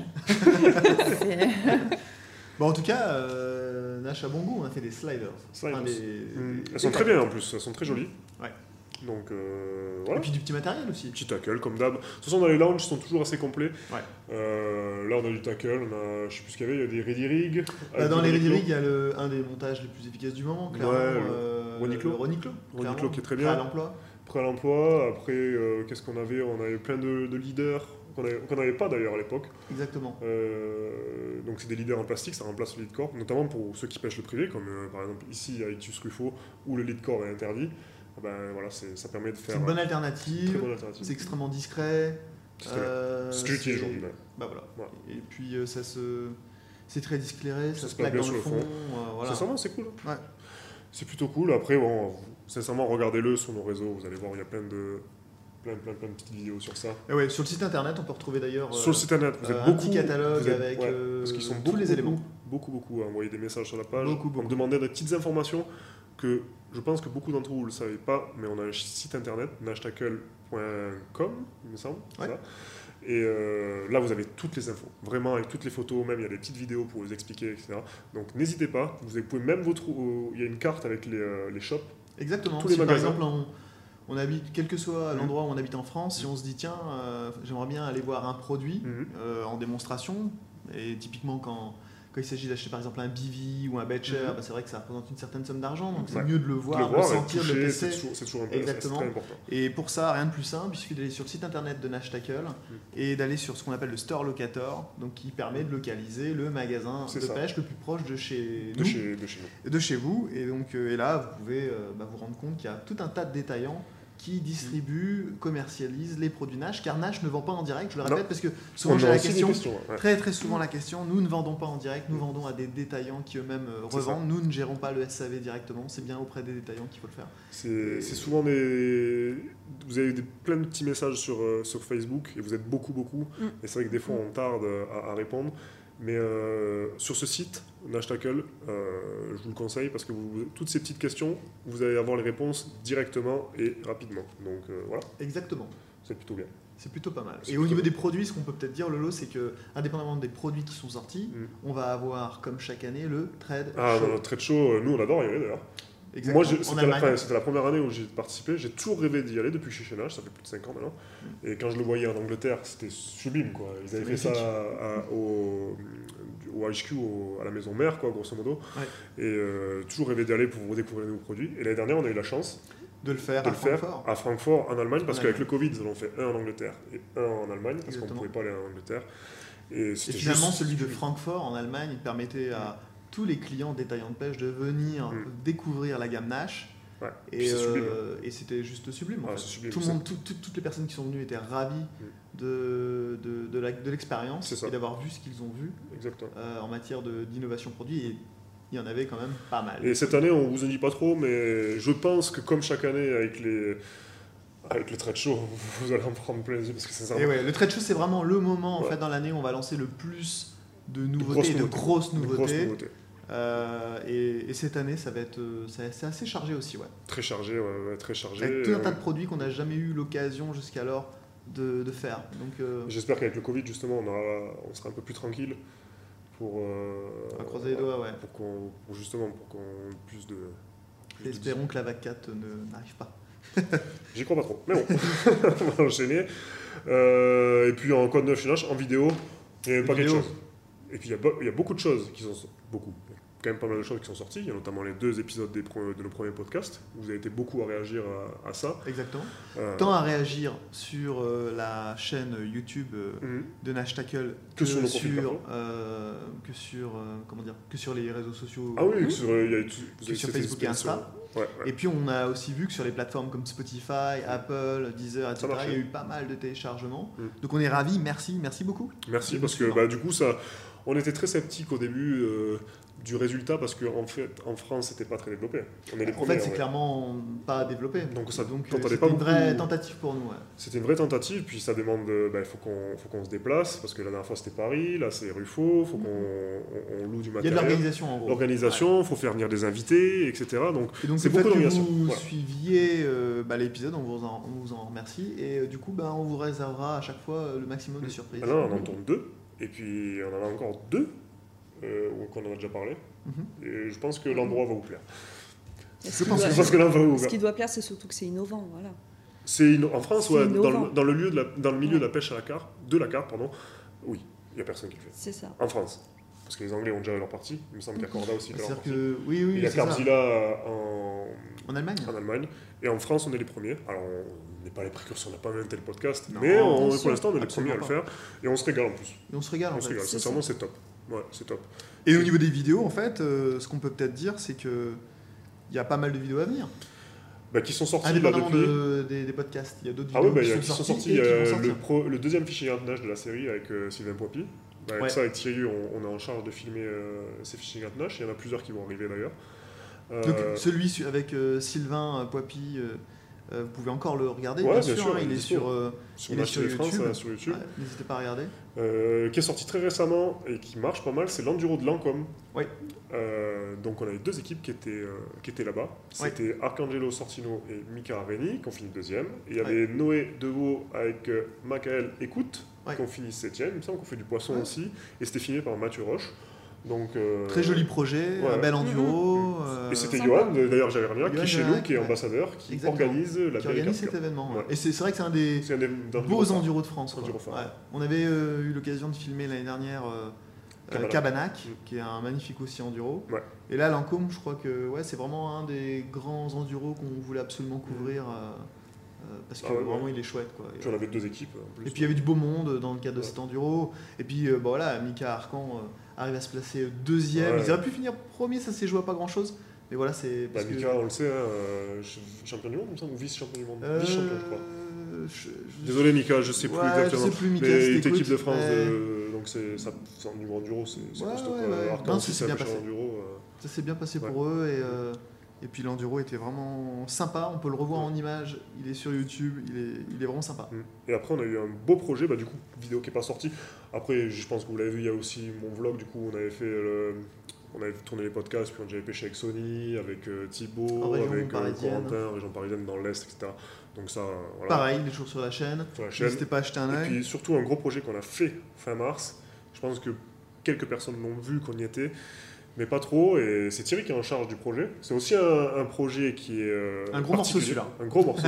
C'est- Bon, en tout cas, euh, Nash a bon goût, on a fait des sliders. Sliders. des- Mm, des Elles sont très bien claquettes. en plus, elles sont très jolies. Ouais. Donc euh, Et voilà. puis du petit matériel aussi. Petit tackle comme d'hab. De toute façon, dans les lounges, ils sont toujours assez complets. Ouais. Euh, là, on a du tackle, on a, je sais plus ce qu'il y avait, il y a des ready rigs. Bah, avec dans du les ready Reniclo. rigs, il y a le, un des montages les plus efficaces du moment, clairement. Ouais, le euh, Reniclo. le Reniclo. Reniclo clairement. qui est très Prêt bien. à l'emploi. Prêt à l'emploi. Après, euh, qu'est-ce qu'on avait? On avait plein de, de leaders qu'on avait- qu'on n'avait pas d'ailleurs à l'époque. Exactement. Euh, donc c'est des leaders en plastique, ça remplace le lead core, notamment pour ceux qui pêchent le privé, comme euh, par exemple ici à Ictus Ruffo, où le lead core est interdit. Ah ben, voilà, c'est- ça permet de C'est faire une bonne euh, alternative. très bonne alternative. C'est extrêmement discret. C'est très bien. euh, C'est ce que j'utilise c'est- aujourd'hui. ouais. Bah voilà. Voilà. Et puis euh, ça se. C'est très disclairé, ça, Ça se se plaque plaque bien dans le sur fond. le fond. euh, voilà. Sincèrement, c'est cool. Ouais. C'est plutôt cool. Après, bon, sincèrement, regardez-le sur nos réseaux. Vous allez voir, il y a plein de, plein, plein, plein de petites vidéos sur ça. Et ouais, sur le site internet, on peut retrouver d'ailleurs sur le site internet, vous euh, êtes un beaucoup. petit catalogue vous êtes- avec ouais, euh, parce qu'ils sont tous beaucoup, les éléments. Beaucoup, beaucoup à envoyer des messages sur la page. Beaucoup, On beaucoup. me demandait des petites informations que je pense que beaucoup d'entre vous ne le savez pas, mais on a un site internet, nashtackle point com, il me semble. c'est Ouais. ça. Et euh, là, vous avez toutes les infos, vraiment avec toutes les photos, même il y a des petites vidéos pour vous expliquer, et cetera. Donc n'hésitez pas, vous pouvez même vous trouver, il y a une carte avec les, euh, les shops. Exactement. Tous si les par magasins. exemple on, on habite, quel que soit Mhm. l'endroit où on habite en France, si on se dit tiens, euh, j'aimerais bien aller voir un produit Mhm. euh, en démonstration, et typiquement quand, quand il s'agit d'acheter par exemple un B V ou un Betcher, Mhm. bah, c'est vrai que ça représente une certaine somme d'argent, donc c'est Ouais. mieux de le De voir, le le, voir et sentir, de de le toucher, c'est tester. toujours, c'est toujours intéressant, c'est Exactement. très important. Et pour ça, rien de plus simple, il suffit d'aller sur le site internet de Nash Tackle et d'aller sur ce qu'on appelle le Store Locator, donc qui permet de localiser le magasin C'est de ça. pêche le plus proche de chez De nous, chez, de chez nous. de chez vous. Et donc euh, et là, vous pouvez euh, bah, vous rendre compte qu'il y a tout un tas de détaillants qui distribuent, commercialisent les produits Nash, car Nash ne vend pas en direct, je le répète, Non. parce que souvent On j'ai a la aussi des question, questions, ouais. très très souvent la question, nous ne vendons pas en direct, nous vendons à des détaillants qui eux-mêmes euh, C'est revendent, nous ne gérons pas le S A V directement, c'est bien auprès des détaillants qu'il faut le faire. C'est c'est souvent des. Vous avez des, plein de petits messages sur, euh, sur Facebook et vous êtes beaucoup, beaucoup. Mm. Et c'est vrai que des fois on tarde à, à répondre. Mais euh, sur ce site, Nash Tackle, euh, je vous le conseille parce que vous, toutes ces petites questions, vous allez avoir les réponses directement et rapidement. Donc euh, voilà, Exactement. c'est plutôt bien. C'est plutôt pas mal. C'est Et au plutôt niveau bien. des produits, ce qu'on peut peut-être dire, Lolo, c'est que, indépendamment des produits qui sont sortis, Mm. on va avoir, comme chaque année, le trade Ah, show. dans notre trade show, euh, nous on adore y aller d'ailleurs. Exactement. Moi, j'ai- en c'était la, Allemagne. enfin, c'était la première année où j'ai participé. J'ai toujours rêvé d'y aller depuis que je suis chez Nash, ça fait plus de cinq ans maintenant. Et quand je le voyais en Angleterre, c'était sublime. Quoi. Ils avaient fait C'était ça à- à- au, au H Q, au- à la maison mère, quoi, grosso modo. Ouais. Et euh, toujours rêvé d'y aller pour redécouvrir les nouveaux produits. Et l'année dernière, on a eu la chance de le faire de à le faire Francfort. à Francfort, en Allemagne, parce En qu'avec Allemagne. le Covid, ils en ont fait un en Angleterre et un en Allemagne, parce qu'on ne Exactement. pouvait pas aller en Angleterre. Et, Et c'était finalement, juste- celui de Francfort, en Allemagne, il permettait à tous les clients détaillants de pêche de venir Mm. découvrir la gamme Nash. Ouais. Et, Puis c'est sublime. euh, et c'était juste sublime. en Ah, fait. c'est sublime, Tout le c'est- monde, tout- tout- toutes les personnes qui sont venues étaient ravies de, de, de la- de l'expérience C'est ça. et d'avoir vu ce qu'ils ont vu Exactement. euh, en matière de- d'innovation produit. Et il y en avait quand même pas mal. Et cette année, on vous en dit pas trop, mais je pense que comme chaque année avec les avec le trade show, vous allez en prendre plein les yeux parce que c'est ça. Et ouais, le trade show, c'est vraiment le moment en Ouais. fait dans l'année où on va lancer le plus de grosses nouveautés et de nouveautés. grosses Une grosse nouveautés. nouveauté. Euh, et, et cette année, ça va être, euh, c'est c'est assez chargé aussi, ouais. Très chargé, ouais, ouais, très chargé. Avec tout un Euh, tas de produits qu'on n'a jamais eu l'occasion jusqu'alors de, de faire. Donc, euh, J'espère qu'avec le Covid, justement, on, aura, on sera un peu plus tranquille pour, euh, on va croiser les doigts, ouais. pour, qu'on, pour justement pour qu'on ait plus de... plus de- Espérons que la vague quatre ne, n'arrive pas. J'y crois pas trop, mais bon, on va enchaîner. Euh, et puis en code neuf chez Nash, en vidéo, il y a pas quelque Vidéo. chose. Et puis il y, a be- il y a beaucoup de choses qui sont... Beaucoup. Il y a quand même pas mal de choses qui sont sorties. Il y a notamment les deux épisodes des pro- de nos premiers podcasts. Vous avez été beaucoup à réagir à, à ça. Exactement. Euh, Tant à réagir sur euh, la chaîne YouTube euh, mhm. de Nash Tackle Que sur nos profils sur, perso. euh, que sur euh, comment dire que sur les réseaux sociaux. Ah oui, que sur, il y a, tout- vous Que avez- sur c'était Facebook et inspiré Insta. sur- Ouais, ouais. Et puis on a aussi vu que sur les plateformes comme Spotify, Apple, Deezer, et cetera, marchait. il y a eu pas mal de téléchargements. Mm. Donc on est ravis, merci, merci beaucoup. Merci, de parce nous que suivre. bah, du coup, ça, on était très sceptiques au début euh, du résultat, parce qu'en en fait, en France, c'était pas très développé. On est les En premiers. fait, c'est ouais. clairement pas développé. Donc ça Donc tentait euh, c'était pas une vraie beaucoup. tentative pour nous. ouais. C'était une vraie tentative, puis ça demande, euh, bah, il faut qu'on faut qu'on se déplace, parce que la dernière fois c'était Paris, là c'est Ruffo, il faut qu'on on, on loue du Il y a de matériel. l'organisation en gros. L'organisation, il faut faire venir des invités, et cetera. Donc Et donc c'est le fait beaucoup que d'organisation. vous Voilà. suiviez euh, bah, l'épisode, on vous, en, on vous en remercie. Et euh, du coup, bah, on vous réservera à chaque fois euh, le maximum de surprises. Maintenant, on en tourne deux, et puis on en a encore deux, euh, qu'on en a déjà parlé, Mhm. et je pense que l'endroit va vous plaire. Et ce Je qui pense doit- que, je pense que là, va vous ce qui doit plaire, c'est surtout que c'est innovant. Voilà. C'est inno- en France, C'est ouais, dans, innovant. le, dans le lieu de la, dans le milieu Ouais. de la pêche à la carte, de la carte, pardon, oui, il n'y a personne qui le fait. C'est ça. En France. Parce que les Anglais ont déjà leur partie, il me semble qu'il y a Corda aussi qui a leur C'est-à-dire partie. que, oui, oui, Il y a c'est ça. Carbzilla en, En Allemagne. en Allemagne, et en France, on est les premiers. Alors, on n'est pas les précurseurs, on n'a pas inventé le podcast, Non, mais bien on- sûr, pour l'instant, on est les absolument premiers à le faire, et on se régale en plus. Et on se régale On en se fait. régale, c'est sincèrement, c'est top. Ouais, c'est top. Et au niveau des vidéos, en fait, euh, ce qu'on peut peut-être dire, c'est que il y a pas mal de vidéos à venir. Bah, qui sont sortis là Indépendamment depuis. de- des, des podcasts. Il y a d'autres Ah oui, vidéos bah, qui, il y a- sont qui sont sorties sortis et qui vont euh, sortir. le, pro- le deuxième fichier gardenage de la série avec euh, Sylvain Poipy. Bah, avec Ouais. ça, avec Thierry, on, on est en charge de filmer euh, ces fichiers gardenage. Il y en a plusieurs qui vont arriver d'ailleurs. Euh, Donc celui su- avec euh, Sylvain euh, Poipy, euh, euh, vous pouvez encore le regarder, Ouais, bien, bien sûr. sûr, hein, il il est est dispo. sur, euh, sur il est Match sur Télé France, YouTube. euh, sur YouTube. ouais, n'hésitez pas à regarder. Euh, qui est sorti très récemment et qui marche pas mal, c'est l'Enduro de Lancôme. Oui. Euh, donc on avait deux équipes qui étaient, euh, qui étaient là-bas. Oui. C'était Arcangelo Sortino et Mika Arveni qui ont fini deuxième. Et il y Oui. avait Noé Deveau avec euh, Michael Écoute Oui. qui ont fini septième. Il me semble qu'on fait du poisson Ouais. aussi. Et c'était filmé par Mathieu Roche. Donc, euh, Très joli projet, ouais. un bel enduro. euh, Et c'était sympa. Johan, d'ailleurs j'avais remis Johan qui chez nous, Jarac, qui est ouais. ambassadeur, qui Exactement. organise la qui Belle organise Cascade. cet événement. ouais. Ouais. Et c'est c'est vrai que c'est un des C'est un des, d'un beaux enduro enduros de France. quoi. Enduro phare. Ouais. On avait euh, eu l'occasion de filmer l'année dernière euh, euh, Cabanac. Cabanac, Mm. qui est un magnifique aussi enduro. Ouais. Et là, Lancôme, je crois que ouais, c'est vraiment un des grands enduros qu'on voulait absolument couvrir. euh, euh, parce que Ah ouais, vraiment, ouais. il est chouette. Quoi. Puis on avait deux équipes en plus. Et puis il y avait du beau monde dans le cadre de Ouais. cet enduro. Et puis euh, bon, voilà, Mika Arcan euh, arrive à se placer deuxième. Ouais. Ils auraient pu finir premier, ça s'est joué à pas grand chose. Mais voilà, c'est. Bah, parce que- Mika, on le sait, hein, euh, ch- champion du monde, il me semble, ou vice-champion du monde Euh, Vice-champion, je crois. je- je- Désolé Mika, je sais plus Ouais, exactement. Je sais plus, Mika, mais si il est t'écoutes, équipe de France, mais de- donc c'est ça, c'est un niveau enduro, c'est c'est Ouais, costaud. ouais, quoi. ouais. Arcan Non, aussi, ça c'est s'est un bien pêcheur passé. enduro. euh, Ça s'est bien passé Ouais. pour eux et, euh, et puis l'enduro était vraiment sympa. On peut le revoir Ouais. en image. Il est sur YouTube. Il est, il est vraiment sympa. Mm. Et après, on a eu un beau projet, bah, du coup, vidéo qui n'est pas sortie. Après, je pense que vous l'avez vu, il y a aussi mon vlog, du coup, on avait fait le- on avait tourné les podcasts, puis on avait pêché avec Sony, avec euh, En Thibaut, région avec euh, parisienne. Corentin, région parisienne dans l'Est, et cetera. Donc ça, euh, voilà, Pareil, il est toujours sur la chaîne. sur la chaîne. N'hésitez pas à jeter un Et œil. puis surtout un gros projet qu'on a fait fin mars. Je pense que quelques personnes l'ont vu qu'on y était, mais pas trop. Et c'est Thierry qui est en charge du projet. C'est aussi un, un projet qui est euh, Un gros morceau, particulier. celui-là. Un gros morceau.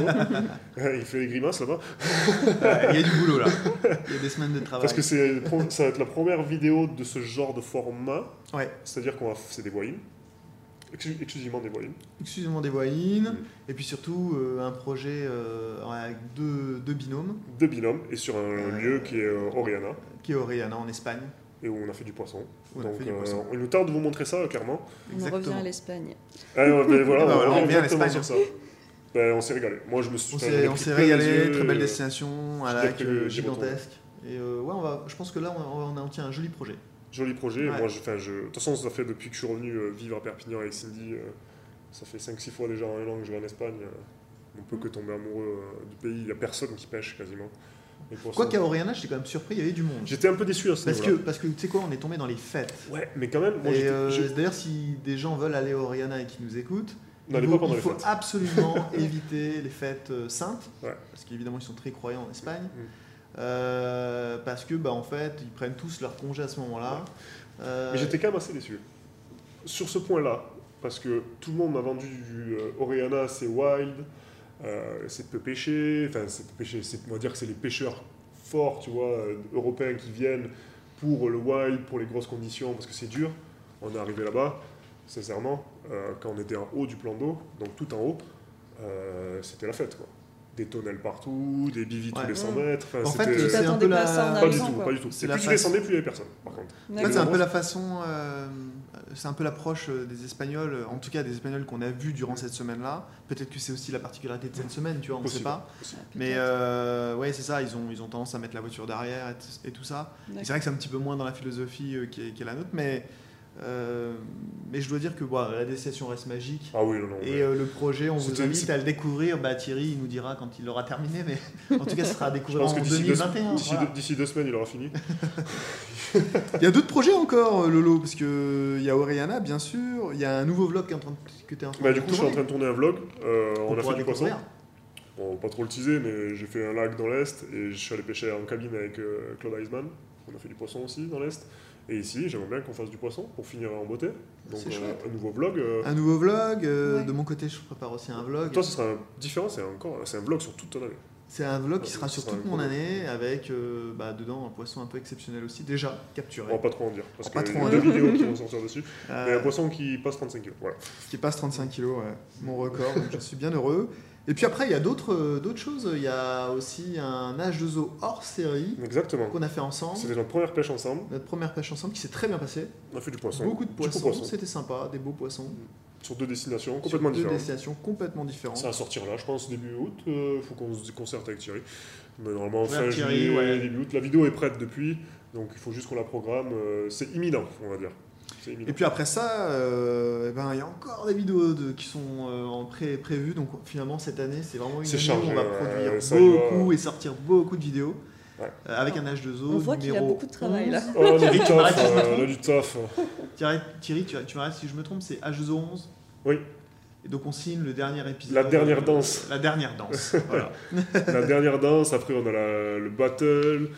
Il fait des grimaces là-bas. Ouais, il y a du boulot là. Il y a des semaines de travail. Parce que c'est, le pro- ça va être la première vidéo de ce genre de format. Ouais. C'est-à-dire qu'on va, c'est des voix-in. Exclu- exclusivement des voix-in. Excusez-moi des voix-in. Mm. Et puis surtout euh, un projet euh, avec deux, deux binômes Deux binômes et sur un Euh, lieu qui est euh, Oriana qui est Oriana en Espagne. et où on a fait du poisson. Où on a Donc fait du euh, poisson. il nous tarde de vous montrer ça, euh, clairement. On en revient à l'Espagne. Allez, on- ben voilà, Ah bah on voilà, on revient revient à exactement l'Espagne. sur ça. Ben, on s'est régalé. Moi, je me suis On enfin, s'est, j'en ai on pris s'est plein les régalé, yeux, très belle euh, destination, un j'ai lac pris des- euh, des gigantesque. Et euh, ouais, on va, je pense que là, on, on en tient un joli projet. Joli projet. Ouais. Moi, je, enfin, je, de toute façon, ça fait depuis que je suis revenu euh, vivre à Perpignan avec Cindy. euh, ça fait cinq six fois déjà en un an que je vais en Espagne. euh, on peut que tomber amoureux euh, du pays. Il n'y a personne qui pêche quasiment. Les poissons. Quoi qu'à Oriana, j'étais quand même surpris, il y avait du monde. J'étais un peu déçu à ce Parce que, niveau-là. parce que tu sais quoi, on est tombé dans les fêtes. Ouais, mais quand même, moi, et j'étais- euh, j'ai- d'ailleurs, si des gens veulent aller à Oriana et qui nous écoutent, N'allez il pas faut, pendant il les faut fêtes. absolument éviter les fêtes euh, saintes, Ouais. parce qu'évidemment ils sont très croyants en Espagne, Mm. euh, parce que bah, en fait ils prennent tous leur congé à ce moment-là. Euh, Mais j'étais quand même assez déçu. Sur ce point-là, parce que tout le monde m'a vendu du euh, Oriana, c'est wild, euh, c'est peu pêché, enfin c'est peu pêché, c'est- on va dire que c'est les pêcheurs forts, tu vois, euh, européens qui viennent pour le wild, pour les grosses conditions, parce que c'est dur. On est arrivé là-bas, sincèrement, euh, quand on était en haut du plan d'eau, donc tout en haut, euh, c'était la fête, quoi. Des tonnelles partout, des bivis tous Ouais. les cent Mmh. mètres. enfin, En fait, c'était- c'est un t'attendais peu pas la- à ça en Pas du arrivant, tout, quoi. pas du tout. C'est Et la plus tu face- descendais, plus il n'y avait personne, par contre. En fait, D'accord. c'est un peu la façon, euh, c'est un peu l'approche euh, des Espagnols, en tout cas des Espagnols qu'on a vus durant cette semaine-là. Peut-être que c'est aussi la particularité de cette semaine, tu vois, on ne sait Possible, pas. possible. Mais euh, ouais, c'est ça, ils ont, ils ont tendance à mettre la voiture derrière et, t- et tout ça. Et c'est vrai que c'est un petit peu moins dans la philosophie euh, qui, est, qui est la nôtre, mais, euh, mais je dois dire que bon, la destination reste magique. Ah oui, non, non. Et mais- euh, le projet, on vous C'était- invite c'est- à le découvrir. Bah, Thierry, il nous dira quand il l'aura terminé, mais en tout cas, ce sera à Je découvrir pense en que d'ici deux deux, mille vingt et un. d'ici voilà. deux- d'ici deux semaines, il aura fini. Il y a d'autres projets encore, euh, Lolo, parce qu'il y a Oriana, bien sûr. Il y a un nouveau vlog qui est en train de- que tu es en train Bah, de du coup, je suis en train de tourner un vlog. Euh, qu'on on a pourra fait du poisson. découvrir. Bon, pas trop le teaser, mais j'ai fait un lac dans l'Est et je suis allé pêcher en cabine avec euh, Claude Eisman. On a fait du poisson aussi dans l'Est. Et ici, j'aimerais bien qu'on fasse du poisson pour finir en beauté. Donc, C'est euh, chouette. un nouveau vlog. euh, Un nouveau vlog. euh, Ouais. De mon côté, je prépare aussi un vlog. Toi, ce sera un- différent, c'est encore, c'est un vlog sur toute ton année. C'est un vlog qui Ouais, sera ce sur sera toute un mon gros- année, avec euh, bah, dedans un poisson un peu exceptionnel aussi, déjà On capturé. va pas trop en dire, parce On va pas qu'il y trop a en deux dire. vidéos qui vont sortir dessus. Euh, Mais un poisson qui passe trente-cinq kilos. Voilà. qui passe trente-cinq kilos, ouais. Mon record, donc je suis bien heureux. Et puis après, il y a d'autres euh, d'autres choses. Il y a aussi un H deux O hors série Exactement. qu'on a fait ensemble. C'était notre première pêche ensemble. Notre première pêche ensemble qui s'est très bien passée. On a fait du poisson. Beaucoup de Du gros poissons, c'était sympa, des beaux poissons. Sur deux destinations Sur complètement deux différentes. destinations complètement différentes. Ça va sortir là, je pense, début août. Il faut qu'on se concerte avec Thierry. Mais normalement, Ouais, fin Thierry, juillet, ouais. début août. La vidéo est prête depuis, donc il faut juste qu'on la programme. euh, C'est imminent, on va dire. C'est imminent. Et puis après ça, euh, eh ben, il y a encore des vidéos de, qui sont euh, en pré prévues. Donc finalement, cette année, c'est vraiment une C'est année chargé, où on va ouais, produire ça y va. beaucoup et sortir beaucoup de vidéos. Ouais. Euh, avec un H deux O. On voit qu'il y a numéro beaucoup de travail, là. onze. Oh, on a Thierry, du tu m'arrêtes taf, si je me euh, on a trompe. du taf. Thierry, Thierry, tu, tu m'arrêtes si je me trompe, c'est H deux O onze. Oui. Et donc on signe le dernier épisode. La dernière danse. La dernière danse. Voilà. La dernière danse, après on a la- le battle.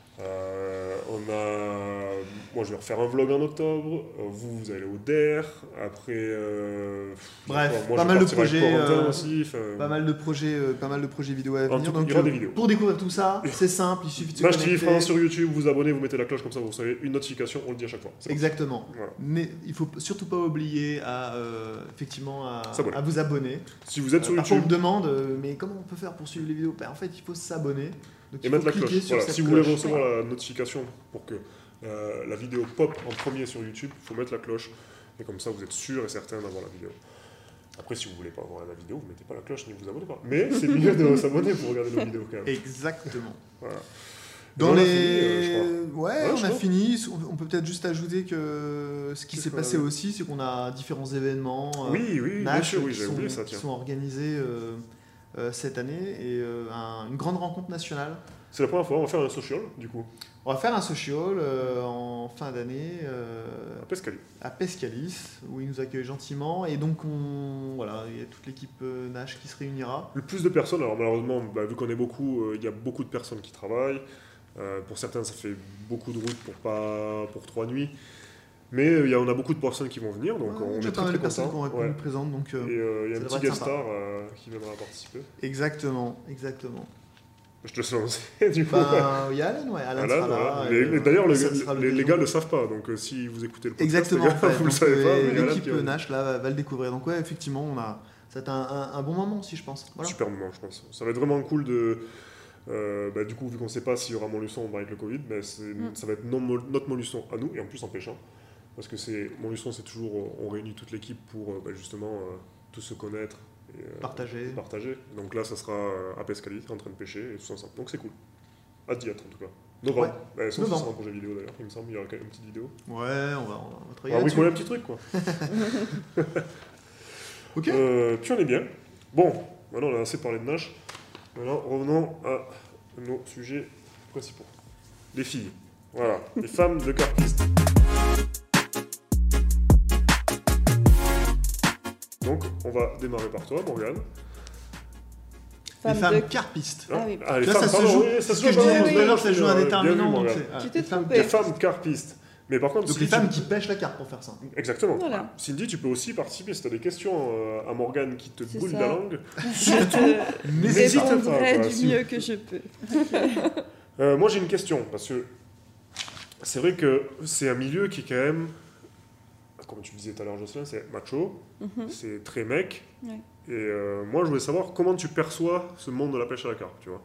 Euh, on a. Moi je vais refaire un vlog en octobre. Euh, Vous, vous allez au D E R. Après. euh, Bref, moi, pas je vais mal de partir avec projets, Corentin euh, aussi. enfin, Pas mal de projets, euh, pas mal de projets vidéo à En venir. tout- Donc il y aura euh, des vidéos. pour découvrir tout ça, c'est simple, il suffit de se Match T V connecter. France sur YouTube, vous abonnez, vous mettez la cloche comme ça, vous recevez une notification, on le dit à chaque fois. C'est Exactement. Voilà. Mais il faut surtout pas oublier à euh, effectivement à, S'abonner. à vous abonner. Si vous êtes sur Euh, Parfois on YouTube me demande, euh, mais comment on peut faire pour suivre les vidéos Ben, en fait, il faut s'abonner. Donc, et il mettre faut la cliquer cloche, sur voilà. cette Si vous voulez cloche. recevoir la notification pour que euh, la vidéo pop en premier sur YouTube, il faut mettre la cloche. Et comme ça, vous êtes sûr et certain d'avoir la vidéo. Après, si vous voulez pas avoir la vidéo, vous mettez pas la cloche ni vous abonnez pas. Mais c'est mieux de s'abonner pour regarder nos vidéos quand même. Exactement. Voilà. Dans on a les. fini, euh, je crois. ouais, Ouais, on je a crois. fini. On peut peut-être juste ajouter que ce qui Qu'est-ce s'est qu'on passé avait aussi, c'est qu'on a différents événements. euh, Oui, oui, bien Nash sûr, oui, qui, j'ai sont, oublié ça, qui tiens. sont organisés euh, euh, cette année et euh, un- une grande rencontre nationale. C'est la première fois, on va faire un social, du coup, On va faire un social euh, en fin d'année euh, à Pescali. à Pescalis où ils nous accueillent gentiment et donc on voilà il y a toute l'équipe euh, Nash qui se réunira. Le plus de personnes, alors malheureusement, bah, vu qu'on est beaucoup, euh, il y a beaucoup de personnes qui travaillent. Euh, pour certains, ça fait beaucoup de route pour, pas, pour trois nuits. Mais euh, il y a, on a beaucoup de personnes qui vont venir, donc Ouais, on déjà est pas très mal très de personnes qui contents. ont répondu Ouais. présentes donc euh, Et euh, il y a ça un devrait petit être guest sympa. star euh, qui viendra participer. exactement exactement. Je te laisse lancer, du coup. Ben, il y a Alan, ouais, Alan, Alan, sera là. voilà. et, Mais- euh, mais D'ailleurs, le- ça sera les, les l'occasion. gars ne le savent pas, donc euh, si vous écoutez le podcast, Exactement, les gars, en fait. vous le Donc, savez euh, pas. mais il y a Alan l'équipe qui va- Nash là, va, va le découvrir. Donc ouais, effectivement, on a, c'est un, un, un bon moment aussi, je pense. Voilà. Super moment, je pense. Ça va être vraiment cool de. euh, bah, du coup, vu qu'on ne sait pas s'il y aura Montluçon avec le Covid, bah, c'est- Mm. ça va être non- notre Montluçon à nous, et en plus en pêchant. Parce que c'est Montluçon, c'est toujours. euh, On réunit toute l'équipe pour euh, bah, justement euh, tous se connaître et euh, Partager. partager. Donc là, ça sera euh, à Pescali, en train de pêcher, et tout ensemble. Donc c'est cool. Hâte d'y être en tout cas. Novembre. Ouais. Ouais, ça, Novembre. ça sera un projet vidéo d'ailleurs, il me semble. Il y aura quand même une petite vidéo. Ouais, on va, on va, on va travailler On va là-dessus. bricoler un petit truc quoi. Ok. Euh, puis on est bien. Bon, maintenant on a assez parlé de Nash. Maintenant revenons à nos sujets principaux. Les filles. Voilà, les femmes de carpistes. Donc, on va démarrer par toi, Morgane. Les Femme femmes de- carpistes. Ah oui. Ah, les Là, femmes, ça se pardon, joue. oui, ça C'est se ce joue que je pas disais mal. tout à l'heure, ça joue un Bien vu, déterminant. Morgane. donc c'est- ah, Tu t'es les femmes- trompé. Les femmes carpistes. Mais par contre, Donc Cindy, les femmes tu- qui pêchent la carpe pour faire ça. Exactement. Voilà. Cindy, tu peux aussi participer. Si tu as des questions euh, à Morgane qui te C'est boule ça. la langue, Je te N'hésite pas, répondrai quoi, du si- mieux que je peux. Euh, moi, j'ai une question, parce que c'est vrai que c'est un milieu qui est quand même, comme tu disais tout à l'heure, Jocelyn, c'est macho, Mhm. c'est très mec. Ouais. Et euh, moi, je voulais savoir comment tu perçois ce monde de la pêche à la carpe, tu vois.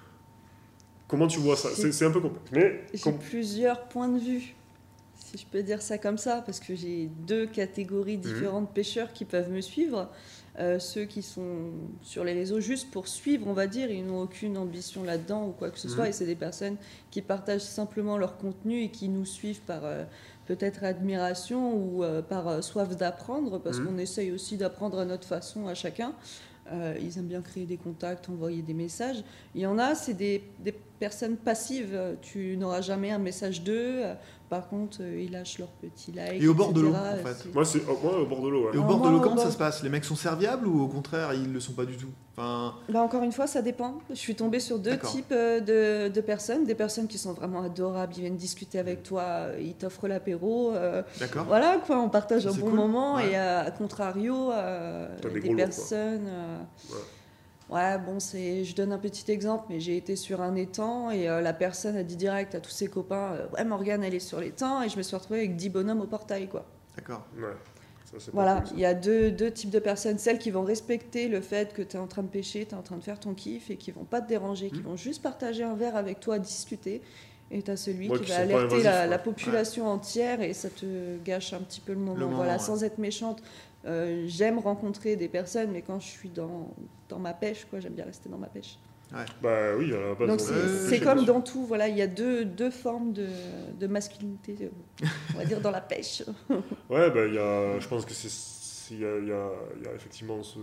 Comment tu vois ça? C'est c'est un peu complexe. Mais J'ai com- plusieurs points de vue, si je peux dire ça comme ça, parce que j'ai deux catégories différentes de pêcheurs qui peuvent me suivre. Euh, ceux qui sont sur les réseaux juste pour suivre, on va dire, ils n'ont aucune ambition là-dedans ou quoi que ce soit, Mhm. et c'est des personnes qui partagent simplement leur contenu et qui nous suivent par euh, peut-être admiration ou euh, par euh, soif d'apprendre, parce Mhm. qu'on essaye aussi d'apprendre à notre façon à chacun. Euh, ils aiment bien créer des contacts, envoyer des messages. Il y en a, c'est des, des personnes passives. Tu n'auras jamais un message d'eux. Par contre, euh, ils lâchent leur petit like. Et au bord de l'eau, et cetera. en fait. C'est- moi, c'est oh, moi, au bord de l'eau. ouais. Et au Ah, bord de moi, l'eau, au comment bord- ça se passe? Les mecs sont serviables ou au contraire, ils le sont pas du tout? Enfin, Bah, encore une fois, ça dépend. Je suis tombée sur deux D'accord. types euh, de, de personnes. Des personnes qui sont vraiment adorables, ils viennent discuter avec toi, euh, ils t'offrent l'apéro. euh, d'accord. Voilà, quoi, on partage un C'est bon cool. moment. Ouais. Et à contrario, euh, T'as des des, gros lourds, quoi. personnes. euh, Ouais. Ouais, bon, c'est, je donne un petit exemple, mais j'ai été sur un étang et euh, la personne a dit direct à tous ses copains euh, ouais, Morgane, elle est sur l'étang, et je me suis retrouvée avec dix bonhommes au portail, quoi. D'accord. Ouais. Ça, c'est pas Voilà, cool, ça. il y a deux, deux types de personnes. Celles qui vont respecter le fait que tu es en train de pêcher, tu es en train de faire ton kiff et qui vont pas te déranger, qui Mhm. vont juste partager un verre avec toi, discuter. Et tu as celui Ouais, qui qui va sont pas alerter invasifs, la, ouais. la population entière et ça te gâche un petit peu le moment. moment, voilà, ouais. sans être méchante, euh, j'aime rencontrer des personnes, mais quand je suis dans, dans ma pêche, quoi, j'aime bien rester dans ma pêche. Bah oui, à la base. Donc on- c'est ouais, c'est je comme pense. dans tout, voilà, il y a deux, deux formes de, de masculinité, euh, on va dire, dans la pêche. Ouais, bah, il y a, je pense que c'est, c'est- il y a, il y a- il y a effectivement ce-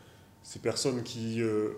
ces personnes qui, euh,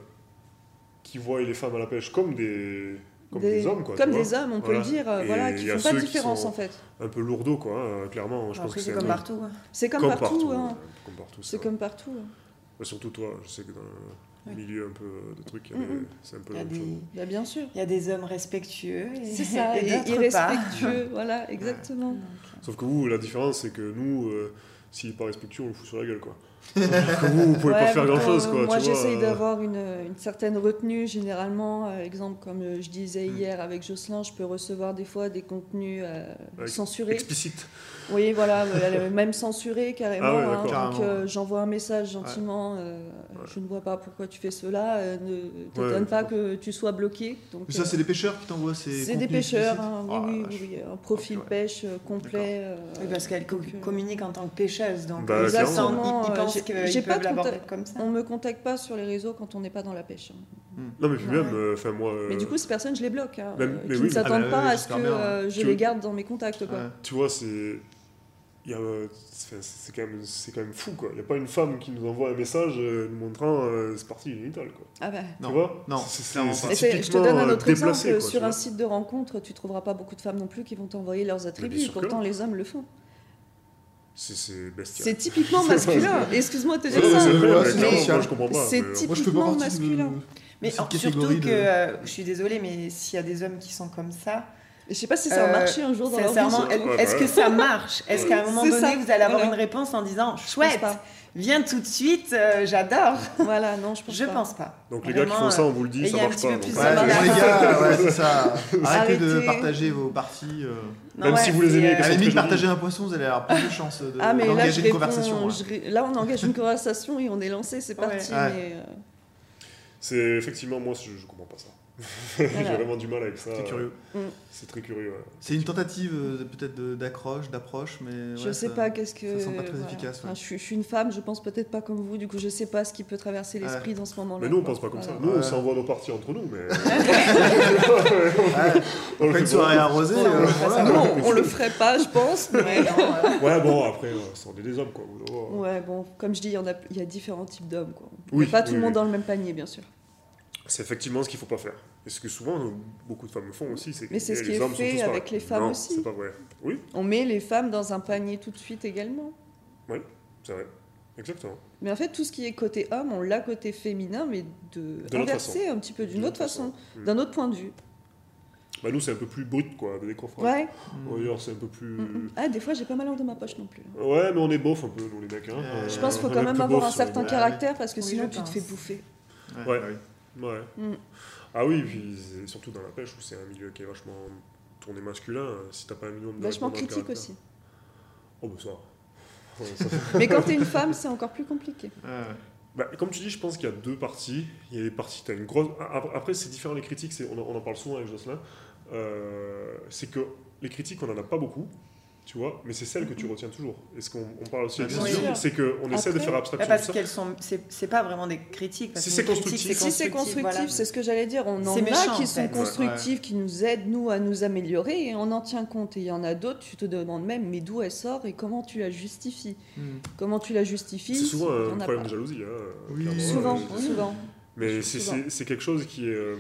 qui voient les femmes à la pêche comme des, comme des, hommes, quoi. Comme tu des vois. hommes, on Voilà. peut le dire, euh, Et voilà, il qui y a font pas de ceux qui différence sont en fait. Un peu lourdeau, quoi, hein, clairement. Je pense Après, que c'est un comme peu- partout. hein. C'est comme, Comme partout, partout, hein. ouais, comme partout, C'est ça. comme partout. hein. Ouais, surtout toi, je sais que dans le Oui. milieu un peu de trucs, il y a Mhm. des- c'est un peu Il y la a même chose. des, Bah, bien sûr. il y a des hommes respectueux et, C'est ça, et et d'autres pas. irrespectueux, voilà, exactement. Donc, Sauf que vous, la différence, c'est que nous, euh, s'il n'est pas respectueux, on le fout sur la gueule, quoi. Alors que vous, vous pouvez Ouais, pas faire mais grand-chose, quand, quoi. Moi, tu vois, j'essaye euh, d'avoir une, une certaine retenue, généralement. Euh, exemple, comme euh, je disais Mm. hier avec Jocelyn, je peux recevoir des fois des contenus euh, Avec- censurés. explicite. Oui, voilà, voilà, même censurés carrément. Ah ouais, hein. d'accord. donc, Carrément. euh, j'envoie un message gentiment. euh, Je ne vois pas pourquoi tu fais cela. euh, ne t'étonne Ouais, pas faut- que tu sois bloqué. Donc, Mais ça, euh, c'est des pêcheurs qui t'envoient ces. c'est des contenus pêcheurs, explicites hein, oui, Oh, oui, la oui, vache. oui, un profil Ok, ouais. pêche euh, complet. euh, Oui, parce qu'elle co- donc, euh, communique en tant que pêcheuse, donc Bah, ils, clairement. sentent- ils- ils Exactement, pensent euh, j'ai- j'ai qu'ils pas peuvent de l'aborder contact. comme ça. On me contacte pas sur les réseaux quand on n'est pas dans la pêche. hein. Non, mais puis Ouais. même, euh, enfin, moi. Mais euh, du coup, ces personnes, je les bloque. Hein, Même- euh, mais qui oui, ne s'attendent ah bah pas oui, à ce que j'espère bien, euh, je Tu- les garde dans mes contacts. Quoi. Ouais. Tu vois, c'est. Il y a, euh, c'est, c'est quand même, c'est quand même fou, quoi. Il n'y a pas une femme qui nous envoie un message euh, nous montrant euh, c'est parti, génital, quoi. Ah bah. Tu Non, vois non, C'est- c'est- clairement c'est pas. Et c'est- je te typiquement, donne un euh, autre déplacé, exemple. quoi, Sur tu un vois. site de rencontre, tu trouveras pas beaucoup de femmes non plus qui vont t'envoyer leurs attributs. sûr que Pourtant, non. les hommes le font. C'est, c'est bestial. C'est typiquement masculin. Excuse-moi de te dire Ouais, ça. c'est vrai, Ouais, mais c'est clairement, spécial. moi, je comprends pas. C'est mais, euh, typique. Moi, je fais pas Typiquement partie de- masculin. Mais cette en- surtout catégorie que, de- euh, je suis désolée, mais s'il y a des hommes qui sont comme ça, Je sais pas si ça a Euh, marché un jour dans leur vie. sincèrement, surtout. Ouais, est-ce bah que ouais. ça marche? Est-ce Ouais. qu'à un moment C'est donné, ça, vous allez avoir voilà. une réponse en disant Je pense chouette, pas. viens tout de suite, euh, j'adore? Voilà, non, je pense Je pas. pense pas. Donc les gars qui Vraiment, font ça, euh, on vous le dit, et ça il y a un marche petit pas. peu plus donc, de Ouais, euh, mal à bon, les gars, ouais, c'est ça. Arrêtez de Arrêtez. partager vos parties. euh. Non, Même ouais, si vous les c'est, aimez, euh, qu'elles À sont la limite, très partager un poisson, vous allez avoir plus de chances de- Ah, mais là, je d'engager une réponds, conversation. ouais. je ré- là, on engage une conversation et on est lancé, c'est Ouais. parti. Ouais. Mais, euh, C'est effectivement, moi, je, je comprends pas ça. J'ai Voilà. vraiment du mal avec ça. C'est curieux. C'est très curieux. ouais. C'est une tentative euh, peut-être de- d'accroche, d'approche, mais. je ouais, sais ça- pas qu'est-ce que. ça semble pas très voilà. efficace, ouais. Enfin, je, suis, je suis une femme, je pense peut-être pas comme vous, du coup, je sais pas ce qui peut traverser l'esprit dans ce moment-là. Mais nous, on quoi. pense pas comme ça. Voilà. Nous, on Ouais. s'envoie nos parties entre nous, mais. Ouais, On le Après une fait soirée pas. arrosée, Non, euh, on fait ça. voilà. Non, on le ferait pas, je pense. Mais... Ouais, non, euh, Ouais, bon, après, euh, on est des hommes, quoi. Vous devez voir. Ouais, bon, comme je dis, il y, en a, il y a différents types d'hommes. Quoi. Oui, Il y a pas tout oui, le monde oui. dans le même panier, bien sûr. C'est effectivement ce qu'il faut pas faire. Et ce que souvent, euh, beaucoup de femmes le font aussi. C'est que Mais c'est ce les qui est hommes sont fait tous avec pareils. les femmes Non, aussi. c'est pas vrai. Oui, On met les femmes dans un panier tout de suite également. c'est vrai. Exactement. Mais en fait, tout ce qui est côté homme, on l'a côté féminin, mais de, De l'autre inversé un petit peu, d'une D'une autre autre façon, façon. Mm. d'un autre point de vue. Bah, nous, c'est un peu plus brut, quoi, dès qu'on fera. Ouais. On va dire, c'est un peu plus. Mm, mm. Ah, des fois, j'ai pas mal dans ma poche non plus. Ouais, mais on est beauf un peu, nous, les mecs. Hein. Euh, Je pense qu'il faut on quand est même plus avoir beauf un sur les certain gars. caractère parce que Oui, sinon je tu te pense. fais bouffer. Ouais. bah oui. Ouais. Mm. Ah oui, puis c'est surtout dans la pêche où c'est un milieu qui est vachement tourné masculin. Si t'as pas un minimum de. Vachement répondre dans le critique caractère. aussi. Oh, bah ça. Ouais, ça- Mais quand t'es une femme, c'est encore plus compliqué. Ouais, ouais. Bah, comme tu dis, je pense qu'il y a deux parties. Il y a les parties, t'as une grosse. Après, après, c'est différent les critiques, c'est- on, en- on en parle souvent avec Jocelyn. Euh, c'est que les critiques, on en a pas beaucoup, tu vois, mais c'est celles que tu retiens toujours. Et ce qu'on on parle aussi avec Bien Cécile, sûr. c'est qu'on essaie de Après- faire Bah, abstraction de parce ça. qu'elles sont, c'est c'est pas vraiment des critiques. Parce Si qu'une c'est critique, constructif. Si c'est constructif, voilà. c'est ce que j'allais dire. On en C'est a méchant, qui en sont fait. constructifs, qui nous aident, nous, à nous améliorer, et on en tient compte. Et il y en a d'autres, tu te demandes même, mais d'où elle sort et comment tu la justifies. Mm. Comment tu la justifies C'est souvent il y un en a problème pas. de jalousie. Hein, Oui, clairement. Souvent, Euh, souvent. Mais c'est- Souvent. c'est c'est quelque chose qui est. euh,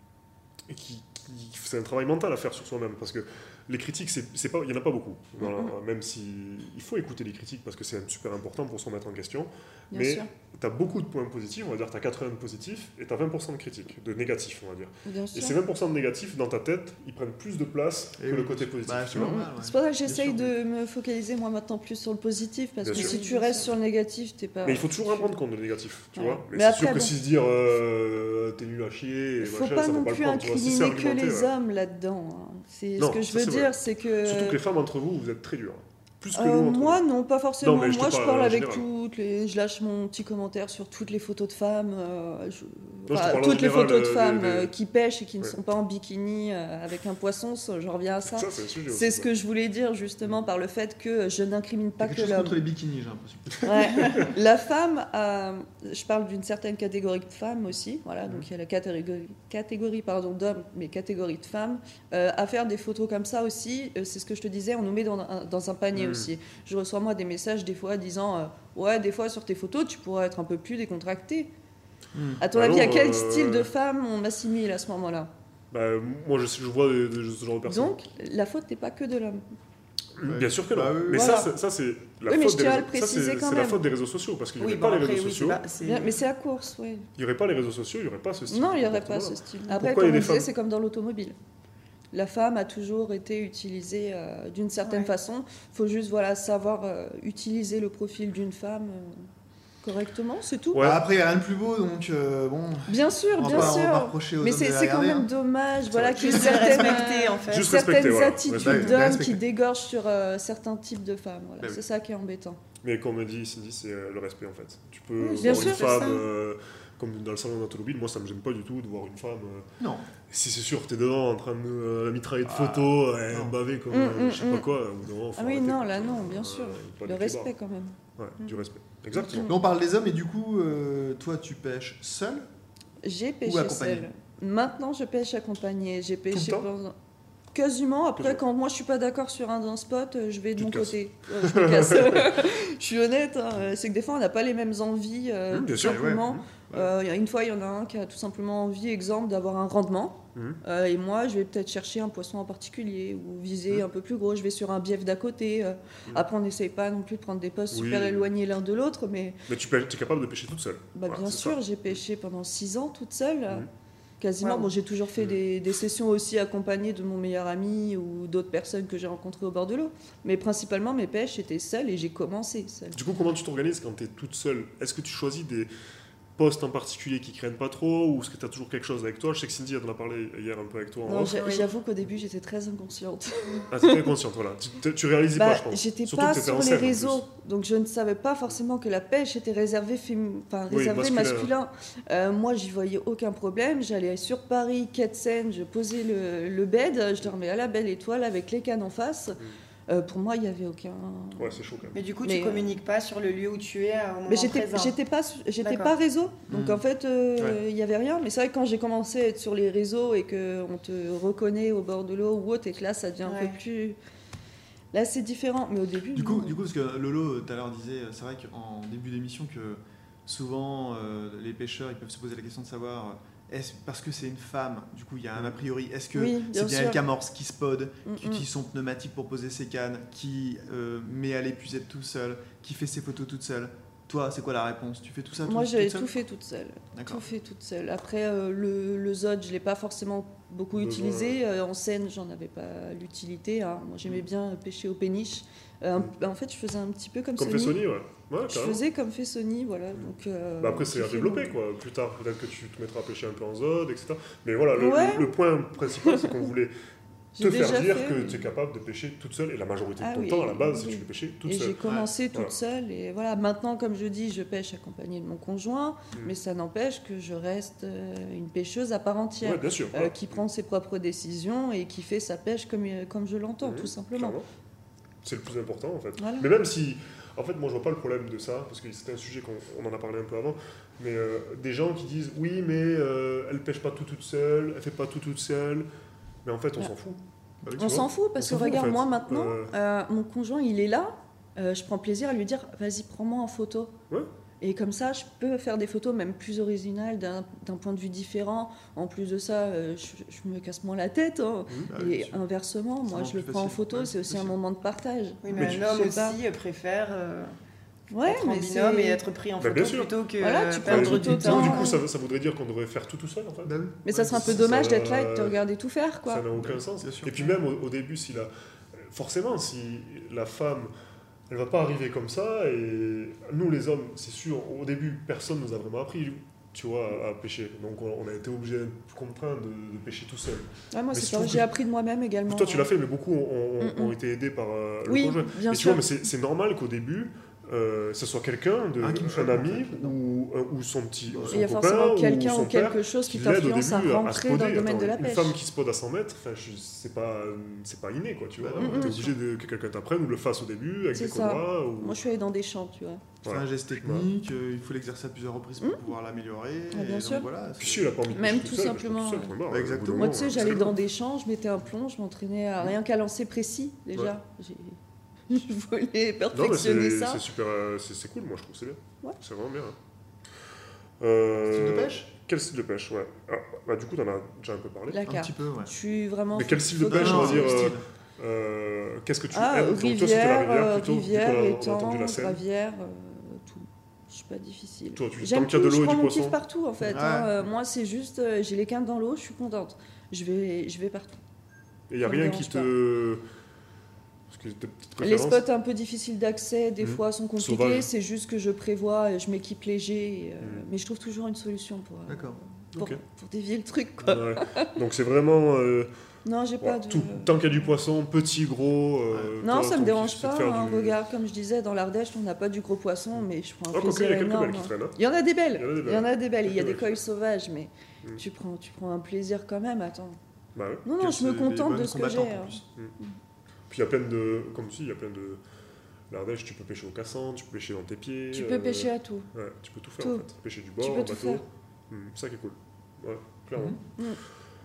qui, qui- c'est un travail mental à faire sur soi-même. Parce que les critiques, c'est c'est pas, il n'y en a pas beaucoup. Voilà, Mhm. Même si. Il faut écouter les critiques parce que c'est super important pour se remettre en question. Bien mais sûr. tu as beaucoup de points positifs, on va dire tu as quatre-vingts de positifs et tu as vingt pour cent de critiques, de négatifs, on va dire. Bien Et sûr. ces vingt pour cent de négatifs, dans ta tête, ils prennent plus de place Et que le oui. côté positif. Bah, tu c'est vois. normal, ouais. C'est pour ça que j'essaye Bien sûr. de me focaliser moi maintenant plus sur le positif, parce Bien que sûr. si tu restes sur le négatif, t'es pas. Mais il faut toujours en prendre compte de négatif, tu Ouais. vois. Mais, Mais c'est après, sûr que bon. si se dire euh, t'es nul à chier, et Il faut machin, pas ça non faut pas le plus prendre, tu vois. Si c'est incriminer que argumenté, les ouais. hommes là-dedans. hein. C'est Non, ce que je ça, veux c'est dire, vrai. c'est que. Surtout que les femmes entre vous, vous êtes très durs. Plus que Euh, nous entre moi, nous. non, pas forcément. Non, mais je te moi, je parle parle en avec général. toutes les. Je lâche mon petit commentaire sur toutes les photos de femmes. euh, je- je te enfin, parle en toutes les général, photos de euh, femmes des- des- euh, qui pêchent et qui ne Ouais. sont pas en bikini euh, avec un poisson. ça, J'en reviens à ça. Ça, c'est un sujet C'est aussi, ce que je voulais dire justement par le fait que je n'incrimine T'as pas quelque que chose contre l'homme. les bikinis, j'ai l'impression. Ouais. La femme, a- je parle d'une certaine catégorie de femmes aussi, voilà, donc il y a la catégorie, catégorie pardon, d'hommes, mais catégorie de femmes. Euh, à faire des photos comme ça aussi, euh, c'est ce que je te disais, on nous met dans un, dans un panier Mm. aussi. Je reçois moi des messages des fois disant euh, ouais, des fois sur tes photos, tu pourrais être un peu plus décontracté. Mm. À ton Bah avis, non, à quel euh, style de femme on m'assimile à ce moment-là? Bah, moi, je, je vois des- des- ce genre de personnes. Donc, la faute n'est pas que de l'homme. Bien sûr que non. Bah, oui, mais voilà. ça, c'est- ça, c'est la Oui, mais faute je des tiens à réseaux. le Ça, préciser c'est quand c'est la même. faute des réseaux sociaux parce qu'il n'y Oui, aurait bon, pas les après, réseaux oui, c'est sociaux. pas- c'est- Bien, mais c'est à course, oui. Il n'y aurait pas les réseaux sociaux, il n'y aurait pas ce style. Non, il de n'y aurait pas comportement-là. ce style. Après, Pourquoi comme il y a on des disait, femmes c'est comme dans l'automobile. La femme a toujours été utilisée euh, d'une certaine Ouais. façon. Il faut juste voilà, savoir euh, utiliser le profil d'une femme euh, correctement, c'est tout. Ouais. Bah, après, il n'y a rien de plus beau, donc euh, bon. Bien sûr, On va bien pas, on va pas sûr. reprocher aux Mais hommes c'est de la c'est quand regarder, même hein. dommage voilà, qu'il y ait Juste de les certaines, respecter, euh, en fait. Juste certaines respecter, voilà. attitudes Respecter. d'hommes Respecter. qui dégorgent sur euh, certains types de femmes. Voilà. Bah oui. C'est ça qui est embêtant. Mais comme on dit, Cindy, c'est euh, le respect en fait. Tu peux Oui, bien voir sûr, une c'est femme, ça. euh, comme dans le salon d'automobile, moi ça me gêne pas du tout de voir une femme. euh, Non. si c'est sûr que t'es dedans en train de euh, mitrailler de Ah, photos, euh, non. baver comme Mm, euh, mm, je sais pas mm. quoi, ou non, faut Ah oui, arrêter, non, quoi. là, non, bien Euh, sûr. pas Le du respect kibar. quand même. Ouais, Mm. du respect. Exactement. Là, on parle des hommes et du coup, euh, toi, tu pêches seul. J'ai pêché accompagné. seule. Maintenant, je pêche accompagné. J'ai pêché temps pendant... Quasiment. Après, Quasiment. quand moi je suis pas d'accord sur un, un spot, euh, je vais de Tu mon te casses. côté. Ouais, je me casse. Je suis honnête. hein, euh, C'est que des fois, on n'a pas les mêmes envies. euh, Mmh, bien tout sûr, simplement. ouais. Euh, il y a une fois, il y en a un qui a tout simplement envie, exemple, d'avoir un rendement. Mhm. Euh, et moi, je vais peut-être chercher un poisson en particulier ou viser Mhm. un peu plus gros. Je vais sur un bief d'à côté. euh. Mhm. Après, on n'essaye pas non plus de prendre des postes Oui. super éloignés l'un de l'autre, mais Mais tu es capable de pêcher toute seule. bah, Voilà, bien c'est sûr, ça. j'ai pêché pendant six ans toute seule. Mhm. Quasiment. Wow. Bon, j'ai toujours fait Mhm. des, des sessions aussi accompagnées de mon meilleur ami ou d'autres personnes que j'ai rencontrées au bord de l'eau. Mais principalement, mes pêches étaient seules et j'ai commencé seule. Du coup, comment tu t'organises quand tu es toute seule? Est-ce que tu choisis des postes en particulier qui craignent pas trop ou est-ce que tu as toujours quelque chose avec toi? Je sais que Cindy, elle en a parlé hier un peu avec toi en Non, off. j'a- oui. j'avoue qu'au début, j'étais très inconsciente. Ah, t'es très consciente, voilà. Tu, tu réalisais Bah, pas, je pense. j'étais Surtout pas que t'étais sur en les scène, en réseaux, plus. donc je ne savais pas forcément que la pêche était réservée, fémi- enfin, Oui, réservée masculin. masculin. Euh, moi, j'y voyais aucun problème. J'allais sur Paris, quai de Seine, je posais le, le bed, je dormais à la belle étoile avec les cannes en face. Euh, pour moi, il n'y avait aucun. Ouais, c'est chaud quand même. Mais du coup, Mais, tu euh, communiques pas sur le lieu où tu es euh, au moment Mais j'étais, présent. j'étais pas, j'étais D'accord. pas réseau, donc Mhm. en fait, euh, il Ouais. y avait rien. Mais c'est vrai que quand j'ai commencé à être sur les réseaux et que on te reconnaît au bord de l'eau ou autre, et que là, ça devient un Ouais. peu plus. Là, c'est différent, mais au début. Du coup, non. du coup, parce que Lolo tout à l'heure disait, c'est vrai qu'en début d'émission que souvent euh, les pêcheurs ils peuvent se poser la question de savoir euh, est-ce parce que c'est une femme, du coup il y a un a priori, est-ce que Oui, bien c'est bien sûr. elle qui amorce, qui spode, Mm, qui mm. utilise son pneumatique pour poser ses cannes, qui euh, met à l'épuisette tout seul, qui fait ses photos toute seule. Toi, c'est quoi la réponse? Tu fais tout ça tout, Moi, toute j'avais seule? tout fait toute seule. D'accord. Tout fait toute seule. Après, euh, le, le Z O D, je ne l'ai pas forcément beaucoup Besoin. utilisé. Euh, en scène, j'en avais pas l'utilité. Hein. Moi, j'aimais bien pêcher au péniche. Euh, Mm. En fait, je faisais un petit peu comme, Comme fait Sony. Sony, ouais. Ouais, Je carrément. faisais comme fait Sony, voilà. Donc, euh, Bah après, c'est j'ai à fait développer, mon- quoi. Plus tard, peut-être que tu te mettras à pêcher un peu en Z O D, et cetera. Mais voilà, le, Ouais. le- le point principal, c'est qu'on voulait te J'ai faire déjà dire fait, que mais- tu es capable de pêcher toute seule. Et la majorité Ah de ton oui, temps, à la base, oui. c'est que tu fais pêcher toute Et j'ai seule. commencé toute Voilà. seule. Et voilà, maintenant, comme je dis, je pêche accompagnée de mon conjoint. Mm. Mais ça n'empêche que je reste euh, une pêcheuse à part entière. Ouais, bien sûr. euh, voilà. qui prend ses propres décisions et qui fait sa pêche comme, comme je l'entends, Mhm, tout simplement. clairement. C'est le plus important, en fait. Voilà. Mais même si... En fait, moi, je vois pas le problème de ça, parce que c'était un sujet qu'on on en a parlé un peu avant, mais euh, des gens qui disent « Oui, mais euh, elle pêche pas tout toute seule, elle fait pas tout toute seule. » Mais en fait, on Ah. s'en fout. Bah oui, Tu On vois, s'en fout parce on que s'en fout, en regarde, fait. moi maintenant, Euh, euh, mon conjoint il est là, euh, je prends plaisir à lui dire vas-y, prends-moi en photo. Ouais. Et comme ça, je peux faire des photos même plus originales, d'un d'un point de vue différent. En plus de ça, euh, je, je me casse moins la tête. hein. Mhm. Bah oui, Et bien sûr. inversement, moi rend je le plus prends en facile. photo, Ouais, c'est aussi bien un sûr. moment de partage. Oui, Mais mais, tu- un homme je sais aussi préfère euh, Ouais, être en mais binôme c'est- et être pris en Bah, photo bien sûr. plutôt que Voilà, euh, tu perdre prends du tout autant. temps. Du coup, ça, ça voudrait dire qu'on devrait faire tout tout seul, en fait. Bah oui. Mais ça Ouais, serait un peu ça- dommage ça- d'être là et de te regarder tout faire, quoi. Ça n'a aucun sens. Bien sûr. Et puis même au, au début, si la... forcément, si la femme, elle va pas arriver comme ça, et nous les hommes, c'est sûr, au début, personne nous a vraiment appris, tu vois, à, à pêcher. Donc on, on a été obligé, contraint de, de pêcher tout seul. Ouais, moi, Mais c'est je pas- trouve j'ai que- appris de moi-même également. Toi, tu hein. l'as fait, mais beaucoup ont, ont- Mm, mm. ont été aidés par euh, le Oui, conjoint. bien Et tu sûr. vois, mais c'est c'est normal qu'au début, euh, ce soit quelqu'un, de, Un qui me un choque, ami, en fait, non. ou, euh, ou son petit ou Et son Et il y a copain, forcément quelqu'un son ou père, quelque chose qui qui l'aide au t'influence à début à se rentrer dans poder. le domaine Attends, de la une pêche. femme qui se pode à cent mètres, enfin, je- c'est pas, c'est pas inné, quoi, tu vois. Bah non, T'es bien obligé de, que quelqu'un t'apprenne ou le fasse au début avec C'est des ça. combats. Ou... Moi, je suis allée dans des champs, tu vois. C'est Voilà. un geste technique, euh, il faut l'exercer à plusieurs reprises pour Mm. pouvoir l'améliorer. Ah, bien et sûr. donc voilà, Puis c'est- si elle a pas envie de Même pêcher tout toute seule, elle simplement. pêche toute seule, point barre. Bah, Au exactement. bout d'un Moi, moment, tu sais, c'est j'allais comme dans des champs, je mettais un plomb, je m'entraînais à rien qu'à lancer précis, déjà. J'ai- Je voulais Non, mais perfectionner c'est ça. c'est super, euh, c'est c'est cool, moi je trouve, c'est bien. Ouais. C'est vraiment bien. hein. Euh, Style de pêche Quel style de pêche, ouais. Ah, bah, du coup, t'en as déjà un peu parlé. La Un carte. petit peu, ouais. Je suis vraiment. Mais quel style de focus pêche, Non, on va dire style. euh, euh, Qu'est-ce que tu Ah, aimes Donc, toi, c'était la rivière, rivière euh, plutôt, vu rivière, qu'on a- on a étang, entendu la Seine. gravière, euh, tout. Je suis pas difficile. Toi, tu- J'aime tant qu'il y a tout, de l'eau je et prends du mon kiff poisson. partout en fait. Ouais. hein. Euh, moi, c'est juste, euh, j'ai les quintes dans l'eau, je suis contente. Je vais, je vais partout. Et il n'y a Ça me rien qui dérange te. Parce que t'as peut-être Les préférence. spots un peu difficiles d'accès, des Mhm. fois, sont compliqués. Sauvage. C'est juste que je prévois, et je m'équipe léger, et, euh, Mhm. mais je trouve toujours une solution pour, euh, D'accord. pour, Ok. pour dévier le truc. Quoi. Ouais. Donc c'est vraiment. euh, Non, j'ai voilà, pas de. tout, tant qu'il y a du poisson, petit, gros. euh, Non, toi, ça ton me kiff, dérange c'est de pas. faire hein. du- Regarde, comme je disais, dans l'Ardèche, on n'a pas du gros poisson, mais je prends un Ah, quoique, il y plaisir a quelques énorme. belles qui traînent. hein. Il y en a des belles. Il y en a des Il y en a des belles. Il y a Quelques des coils sauvages, mais Mm. tu, prends, tu prends un plaisir quand même. Attends. Bah ouais. Non, non, Quelles je me sont les contente bonnes de ce que j'ai. combattantes, en hein. plus. Puis il y a plein de. Comme si, il y a plein de. L'Ardèche, tu peux pêcher au cassant, tu peux pêcher dans tes pieds. Tu peux euh, pêcher à tout. Ouais, tu peux tout faire Tout. en fait. Pêcher du bord, Tu en peux tout bateau. faire. Hmm, ça qui est cool. Ouais, clairement. Mhm. Mm.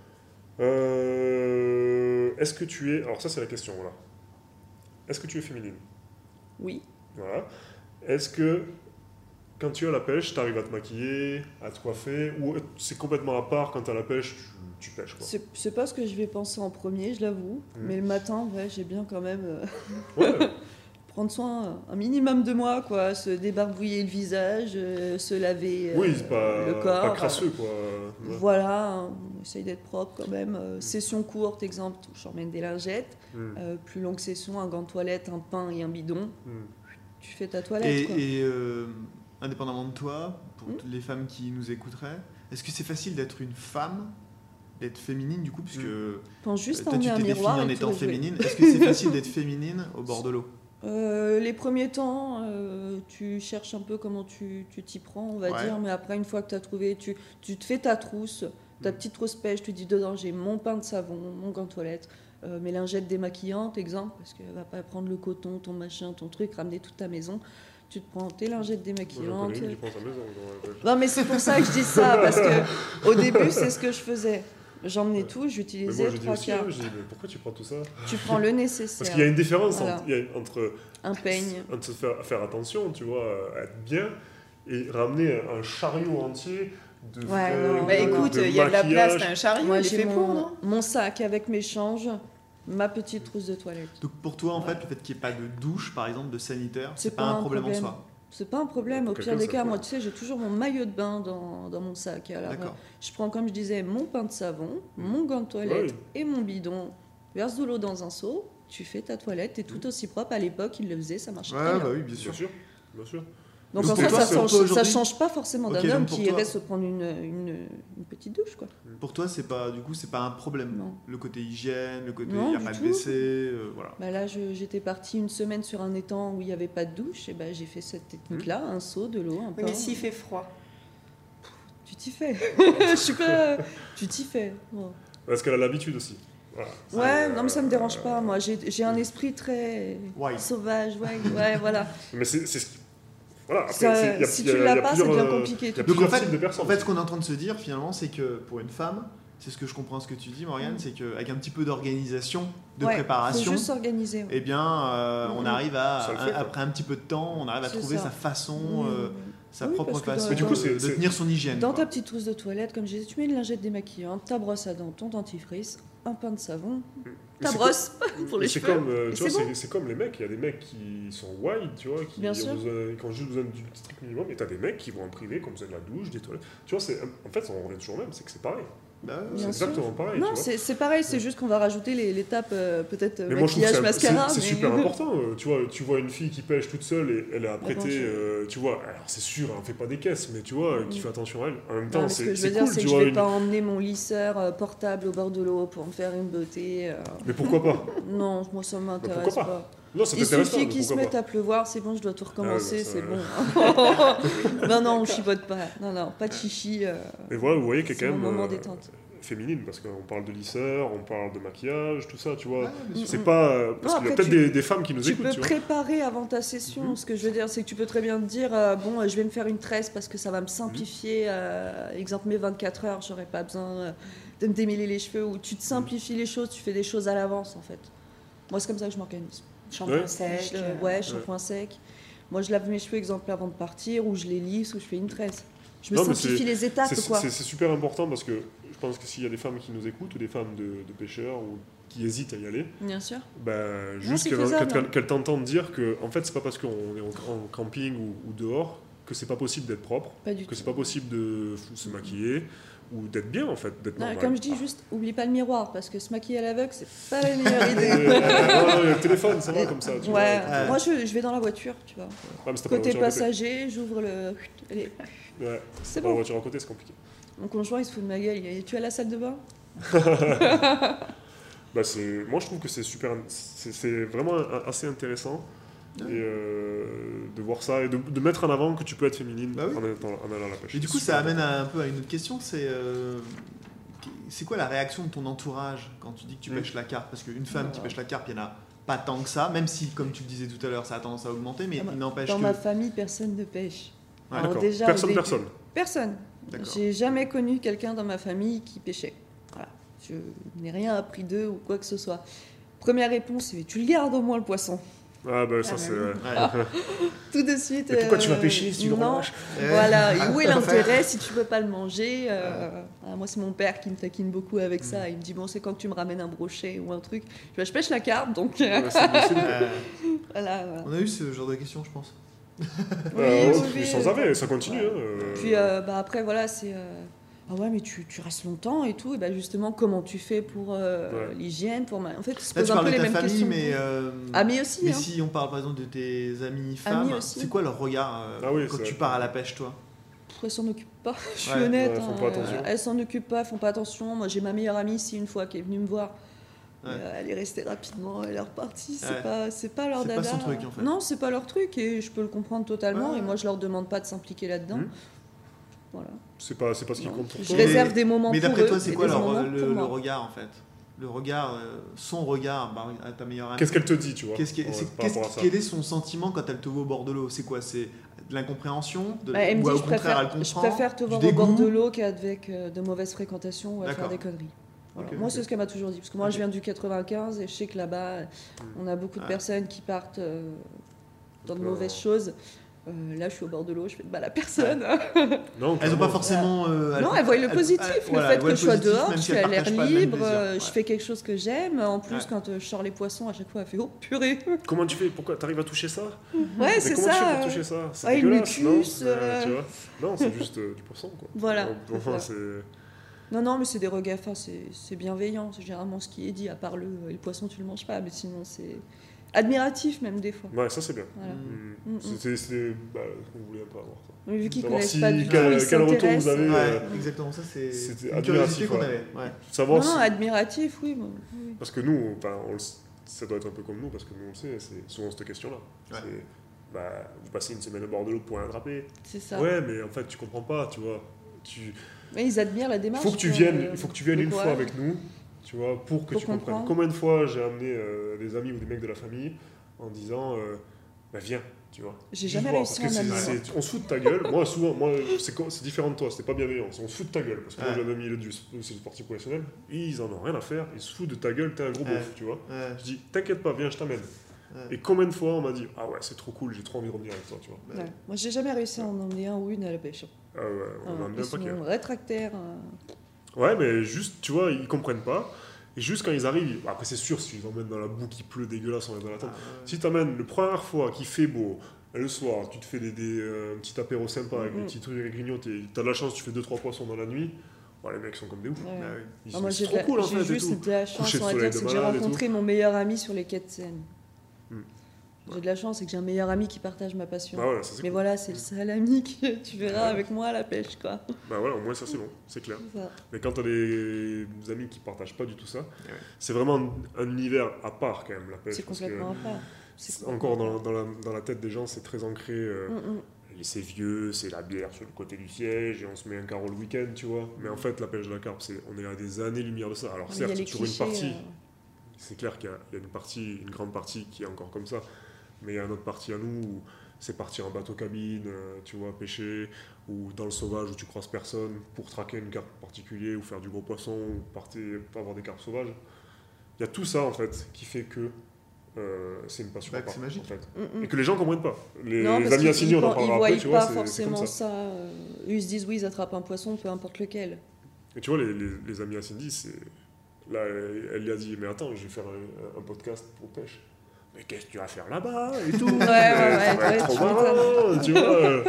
Euh, Est-ce que tu es. Alors, ça, c'est la question, voilà. Est-ce que tu es féminine? Oui. Voilà. Est-ce que quand tu es à la pêche, tu arrives à te maquiller, à te coiffer, ou c'est complètement à part quand tu es à la pêche, tu, tu pêches quoi? C'est c'est pas ce que je vais penser en premier, je l'avoue. Mm. Mais le matin, ouais, j'ai bien quand même euh, Ouais, prendre soin euh, un minimum de moi, quoi. Se débarbouiller le visage, euh, se laver euh, oui, c'est pas, le corps. pas crasseux quoi. Ouais. Voilà, hein, on essaye d'être propre quand même. Euh, Session courte, exemple, j'emmène des lingettes. Hmm, Euh, plus longue session, un gant de toilette, un pain et un bidon. hmm. Tu fais ta toilette, Et, quoi. et, euh, indépendamment de toi, pour Mm. toutes les femmes qui nous écouteraient, est-ce que c'est facile d'être une femme, d'être féminine du coup, puisque Mm. Pense juste toi à tu emmener un t'es définie miroir en et étant tout jouer. féminine, est-ce que c'est facile d'être féminine au bord de l'eau? Euh, les premiers temps, euh, tu cherches un peu comment tu tu t'y prends, on va Ouais. dire, mais après, une fois que tu as trouvé, tu, tu te fais ta trousse, ta Mm. petite trousse pêche, tu dis dedans, j'ai mon pain de savon, mon gant de toilette, euh, mes lingettes démaquillantes, exemple, parce qu'elle va pas prendre le coton, ton machin, ton truc, ramener toute ta maison. Tu te prends tes lingettes Moi, j'en démaquillantes. connais une qui prend sa maison dans la pêche. Non, mais c'est pour ça que je dis ça, parce que au début, c'est ce que je faisais. J'emmenais tout, Mais j'utilisais moi je dis trois aussi, hein, quarts. je dis, mais pourquoi tu prends tout ça? Tu prends le nécessaire. Parce qu'il y a une différence Voilà. entre, il y a- entre, Un peigne. entre se faire, faire attention, tu vois, à être bien, et ramener un chariot entier de Ouais, fringues, non, Bah Ouais, écoute, de il y a de la place, maquillage. t'as un chariot, Moi, il est j'ai fait pour, mon, non mon sac avec mes changes, ma petite trousse de toilette. Donc pour toi en Ouais. fait, le fait qu'il n'y ait pas de douche par exemple, de sanitaire, C'est c'est pas, pas un un problème, problème. en soi. C'est pas un problème. Au Pour pire quelqu'un, des ça cas, peut. moi, tu sais, j'ai toujours mon maillot de bain dans, dans mon sac. Alors, D'accord. euh, je prends, comme je disais, mon pain de savon, Mm. mon gant de toilette Ouais. et mon bidon. Verse de l'eau dans un seau. Tu fais ta toilette. T'es tout aussi propre. À l'époque, ils le faisaient. Ça marchait très Ouais, bien. bah oui, bien Bien sûr. sûr, bien sûr. Donc, Donc, en pour ça, toi, ça c'est- change, toi, ça aujourd'hui- change pas forcément Ok, d'un donc homme pour qui toi- irait se prendre une, une, une petite douche, quoi. Pour toi, c'est pas, du coup, c'est pas un problème. Non. Le côté hygiène, le côté Non, il n'y a du pas de tout. W C, euh, voilà. Bah là, je- j'étais partie une semaine sur un étang où il n'y avait pas de douche. Et bah, j'ai fait cette technique-là, un seau, de l'eau, un Oui, pain. mais s'il fait froid. Tu t'y fais. Je suis pas. Tu t'y fais. Bon. Parce qu'elle a l'habitude aussi. Voilà. Ouais, C'est, non, mais ça me euh, dérange pas. Moi, j'ai j'ai un esprit très Wild. sauvage. Ouais, ouais, voilà. Mais c'est c'est ce qui- Voilà, après, Ça, c'est- il y a- si il y a- tu il y l'as a pas, c'est plusieurs, bien euh, compliqué. Il y a tout. Donc plusieurs en fait, types de personnes. en fait, ce qu'on est en train de se dire finalement, c'est que pour une femme, c'est ce que je comprends ce que tu dis, Morgane, Mm. c'est qu'avec un petit peu d'organisation, de Ouais, préparation, faut juste s'organiser. ouais. eh bien, euh, on Mm. arrive à, Ça le fait, quoi. après un petit peu de temps, on arrive à C'est trouver ça. sa façon, Oui, euh, oui, sa Oui, propre parce que dans- façon Mais du coup, de- c'est- de c'est- tenir son hygiène. Dans quoi. ta petite trousse de toilette, comme je disais, tu mets une lingette démaquillante, ta brosse à dents, ton dentifrice, un pain de savon, Mais ta c'est brosse pour les Mais c'est cheveux. comme, euh, et tu vois, c'est c'est bon. c'est comme les mecs. Il y a des mecs qui sont wild, tu vois, qui, Bien ont sûr. besoin, qui ont juste besoin du strict minimum. Et t'as des mecs qui vont en privé, comme ça de la douche, des toilettes. Tu vois, c'est en fait, on revient toujours au même, c'est que c'est pareil. Bah, ouais, C'est Bien exactement pareil. Non, tu vois. c'est c'est pareil, c'est juste qu'on va rajouter les- l'étape euh, peut-être euh, Mais moi, je trouve que maquillage, c'est- mascara. c'est c'est mais- super important. euh, Tu vois, tu vois une fille qui pêche toute seule et elle a Attention. prêté, euh, tu vois, alors c'est sûr, elle ne fait pas des caisses, mais tu vois, qui Mm. fait attention à elle. En même Non, temps, mais ce c'est que je veux c'est dire, cool, c'est tu que je vois. vais une- pas emmener mon lisseur euh, portable au bord de l'eau pour me faire une beauté. euh, Mais pourquoi pas Non, moi ça m'intéresse pourquoi pas. Non, ça Il t'intéresse pas, suffit mais qu'il se pourquoi mette pas à pleuvoir, c'est bon, je dois tout recommencer, Ah, bah, ça, c'est ouais. bon. non, non, on chipote pas. Non, non, pas de chichi. euh, Et voilà, vous voyez qu'il y a c'est quand mon même moment euh, détente. féminine, parce qu'on parle de lisseur, on parle de maquillage, tout ça, tu vois. Ouais, bien sûr. C'est pas. euh, Parce Non, qu'il y a après, peut-être tu- des, des femmes qui nous Tu écoutent, peux tu vois. préparer avant ta session. Mhm. Ce que je veux dire, c'est que tu peux très bien te dire euh, bon, euh, je vais me faire une tresse parce que ça va me simplifier. euh, exemple, mes vingt-quatre heures, j'aurais pas besoin euh, de me démêler les cheveux. Ou tu te simplifies les choses, tu fais des choses à l'avance, en fait. Moi, c'est comme ça que je m'organise. Shampoing Ouais. sec. Je le- euh, ouais, shampoing sec. Moi, je lave mes cheveux, exemple, avant de partir, ou je les lisse, ou je fais une tresse. Je me Non, mais simplifie c'est- les étapes, C'est quoi. c'est- c'est super important parce que je pense que s'il y a des femmes qui nous écoutent ou des femmes de, de pêcheurs ou qui hésitent à y aller, Bien sûr. ben, juste c'est qu'elles faisable, qu'elles- hein. qu'elles t'entendent dire que en fait c'est pas parce qu'on est en, en camping ou, ou dehors que c'est pas possible d'être propre, Pas du que tout. c'est pas possible de f- se maquiller ou d'être bien en fait, d'être Non, normal. comme je dis, juste oublie pas le miroir, parce que se maquiller à l'aveugle, c'est pas la meilleure Et, idée. euh, non, non, le téléphone, ça va comme ça. Tu Ouais, vois, Ouais. moi je, je vais dans la voiture, tu vois. Ah, mais si t'as pas la Côté voiture à côté. passager, j'ouvre le. Allez, Ouais, c'est pas la bon. voiture à côté, c'est compliqué. Mon conjoint il se fout de ma gueule, il dit, tu es à la salle de bain? Bah, c'est- moi je trouve que c'est super, c'est c'est vraiment un- assez intéressant. Ouais. Et euh, de voir ça et de, de mettre en avant que tu peux être féminine Bah oui. en, étant- en allant à la pêche. Et du C'est coup, ça super amène à- un peu à une autre question, c'est euh, c'est quoi la réaction de ton entourage quand tu dis que tu Mm. pêches la carpe? Parce qu'une femme qui Ah. pêche la carpe, il n'y en a pas tant que ça, même si, comme tu le disais tout à l'heure, ça a tendance à augmenter, mais Ah bah, il n'empêche Dans que... ma famille, personne ne pêche. Ouais, Alors D'accord. déjà, au Personne, début- personne. Personne. D'accord. J'ai jamais connu quelqu'un dans ma famille qui pêchait. Voilà. Je n'ai rien appris d'eux ou quoi que ce soit. Première réponse, c'est tu le gardes au moins le poisson. Ah bah ça Ah, c'est... bah ouais. Ouais. Tout de suite. Et pourquoi tu vas euh, pêcher si tu le non. relâches Ouais. Voilà, et Ah, où est faut l'intérêt faire. si tu peux pas le manger euh, ah, moi, c'est mon père qui me taquine beaucoup avec Mm. ça. Il me dit bon, c'est quand tu me ramènes un brochet ou un truc. Je, dis, je pêche la carpe, donc euh, Ouais, c'est- c'est- Euh, voilà. voilà. on a eu ce genre de questions, je pense. Oui, Euh, oui, oui, oui, sans euh, arrêt, ça continue. ouais. hein, euh. Puis euh, bah, après, voilà, c'est euh, ah ouais, mais tu, tu restes longtemps et tout. Et bah, justement, comment tu fais pour euh, Ouais. l'hygiène pour ma... En fait, tu se Là, poses tu un parles peu de les ta mêmes famille, questions. mais... euh, Amis aussi. mais hein. si on parle par exemple de tes amis femmes, Amis aussi. c'est quoi leur regard euh, Ah oui, quand c'est tu vrai. pars à la pêche, toi? Elles s'en occupent pas, je suis Ouais, honnête. ouais, font hein, pas attention. euh, Elles s'en occupent pas, elles font pas attention. Moi, j'ai ma meilleure amie ici une fois qui est venue me voir. Ouais. Euh, elle est restée rapidement, elle est repartie. C'est Ouais. pas, c'est pas leur C'est dada. pas son truc, en fait. Non, c'est pas leur truc et je peux le comprendre totalement. Ouais. Et moi, je leur demande pas de s'impliquer là-dedans. Mhm. Voilà. C'est pas, c'est pas ce qui Non. compte pour Je toi. Mais- réserve des moments Mais pour d'après eux toi, c'est et quoi des leur, moments le, pour le moi. regard, en fait? Le regard, euh, son regard, bah, à ta meilleure amie. Qu'est-ce qu'elle te dit, tu vois Qu'est-ce qui- ouais, c'est- par qu'est-ce- rapport à ça. Quel est son sentiment quand elle te voit au bord de l'eau? C'est quoi? C'est de l'incompréhension de, Bah, elle me ou dit au je contraire, préfère, elle je comprend préfère te du voir au bord dégoût? de l'eau qu'avec euh, de mauvaises fréquentations ou à faire D'accord. des conneries. Voilà. Ok, Moi, ok. c'est ce qu'elle m'a toujours dit. Parce que moi, Ok. je viens du quatre-vingt-quinze et je sais que là-bas, on a beaucoup de Ouais. personnes qui partent euh, dans de Alors, mauvaises choses. Euh, là, je suis au bord de l'eau, je fais de mal à personne. Non, Elles n'ont clairement. pas forcément. euh, Non, elles voient le positif, elles- le voilà, fait elles voient que le je sois positif, dehors, même je si suis elles à l'air partagent pas le même libre, plaisir. euh, Ouais. je fais quelque chose que j'aime. En plus, Ouais. quand euh, je sors les poissons, à chaque fois, elle fait oh purée. Comment tu fais? Pourquoi t'arrives à toucher ça? Ouais, Mais c'est comment tu fais ça. pour toucher ça? C'est ouais, une dégueulasse, non? mucus, Ouais, euh. tu vois? Non, c'est juste euh, du poisson, quoi. Voilà, Donc, c'est Enfin, ça. c'est... Non, non, mais c'est des regards, enfin, c'est c'est bienveillant, c'est généralement ce qui est dit, à part le, le poisson, tu le manges pas, mais sinon, c'est admiratif même des fois. Ouais, ça c'est bien. Voilà. Mm. Mm, mm. C'était, c'était, bah, on voulait un peu avoir ça. Mais vu qu'ils Savoir connaissent si- pas du tout, quel- ils quel retour s'intéressent. vous avez, Ouais, euh, exactement, ça c'est c'était une admiratif, curiosité qu'on ouais. avait. Ouais. Savoir Non, non, si... admiratif, oui. bon, oui. Parce que nous, enfin, on le s- ça doit être un peu comme nous, parce que nous on le sait, c'est souvent cette question-là. Ouais. C'est, bah, vous passez une semaine au bord de l'eau pour un attraper. C'est ça. Ouais, mais en fait, tu comprends pas, tu vois. Tu... Mais ils admirent la démarche. faut que tu quoi, viennes, euh, il faut que tu viennes le une fois courage. avec nous, tu vois, pour que Pour tu comprennes. comprendre. Combien de fois j'ai amené euh, des amis ou des mecs de la famille en disant, euh, bah viens, tu vois. J'ai Juste jamais voir, réussi parce à que en c'est- amener. c'est- on se fout de ta gueule. Moi, souvent, moi, c'est, co- c'est différent de toi, c'était pas bienveillant. On se fout de ta gueule. Parce que moi, Ouais. j'ai un ami il est du c'est le sportif professionnel, ils en ont rien à faire, ils se foutent de ta gueule, t'es un gros Ouais. beauf, tu vois. Ouais. Je dis, t'inquiète pas, viens, je t'amène. Ouais. Et combien de fois on m'a dit, ah ouais, c'est trop cool, j'ai trop envie de revenir avec toi, tu vois. Ouais. Ouais. Moi, j'ai jamais réussi à en emmener un ou une à la pêche. Ah ouais, on en a Ah, même ils pas qu'il y a. sont rétractaires. euh. Ouais, mais juste, tu vois, ils comprennent pas. Et juste quand ils arrivent, ils- après c'est sûr, si tu les emmènes dans la boue qui pleut dégueulasse, on est dans la tente. Ah, ouais. Si t'amènes la première fois qu'il fait beau, le soir, tu te fais des, des, euh, un petit apéro sympa avec Mhm. des petits trucs à grignoter, t'as de la chance, tu fais deux trois poissons dans la nuit, ouais, les mecs sont comme des oufs. Ouais. Bah oui. Ils Ah, sont moi, c'est j'ai trop de la- cool en j'ai fait et juste tout. de la chance, Coucher de on va soleil dire, de c'est que j'ai malade et rencontré mon meilleur ami sur les quais de Seine. Hmm. J'ai de la chance, c'est que j'ai un meilleur ami qui partage ma passion. Bah voilà, ça c'est Mais cool. voilà, c'est le seul ami que tu verras Ouais. avec moi à la pêche, quoi. Bah voilà, au moins ça c'est bon, c'est clair. Ça. Mais quand t'as des amis qui partagent pas du tout ça, Ouais. c'est vraiment un, un univers à part quand même la pêche. C'est parce que complètement à part. C'est c'est encore dans, dans, la, dans la tête des gens, c'est très ancré. euh, Mm, mm. Et c'est vieux, c'est la bière sur le côté du siège, et on se met un carreau le week-end, tu vois. Mais en fait, la pêche de la carpe, c'est, on est à des années-lumière de ça. Alors Mais il y a certes, les sur une clichés, partie, euh, c'est clair qu'il y a, il y a une partie, une grande partie qui est encore comme ça. Mais il y a une autre partie à nous où c'est partir en bateau cabine, euh, tu vois, pêcher, ou dans le sauvage où tu croises personne pour traquer une carpe en particulier, ou faire du gros poisson, ou partir, avoir des carpes sauvages. Il y a tout ça en fait qui fait que euh, c'est une passion Bah, à que part, c'est magique. en fait. mm, mm. Et que les gens comprennent pas. Les, Non, les parce amis qu'ils- assignés, on en ils, parlera ils après, voient tu vois, pas c'est, c'est comme forcément ça. ça. euh, Eux, ils se disent, oui, ils attrapent un poisson, peu importe lequel. Et tu vois, les, les, les amis à Cindy, c'est... Là, elle, elle lui a dit, mais attends, je vais faire un, un podcast pour pêche. Mais qu'est-ce que tu vas faire là-bas et tout? Ouais, ouais, Ça ouais, va ouais, être tu trop marrant, tu vois.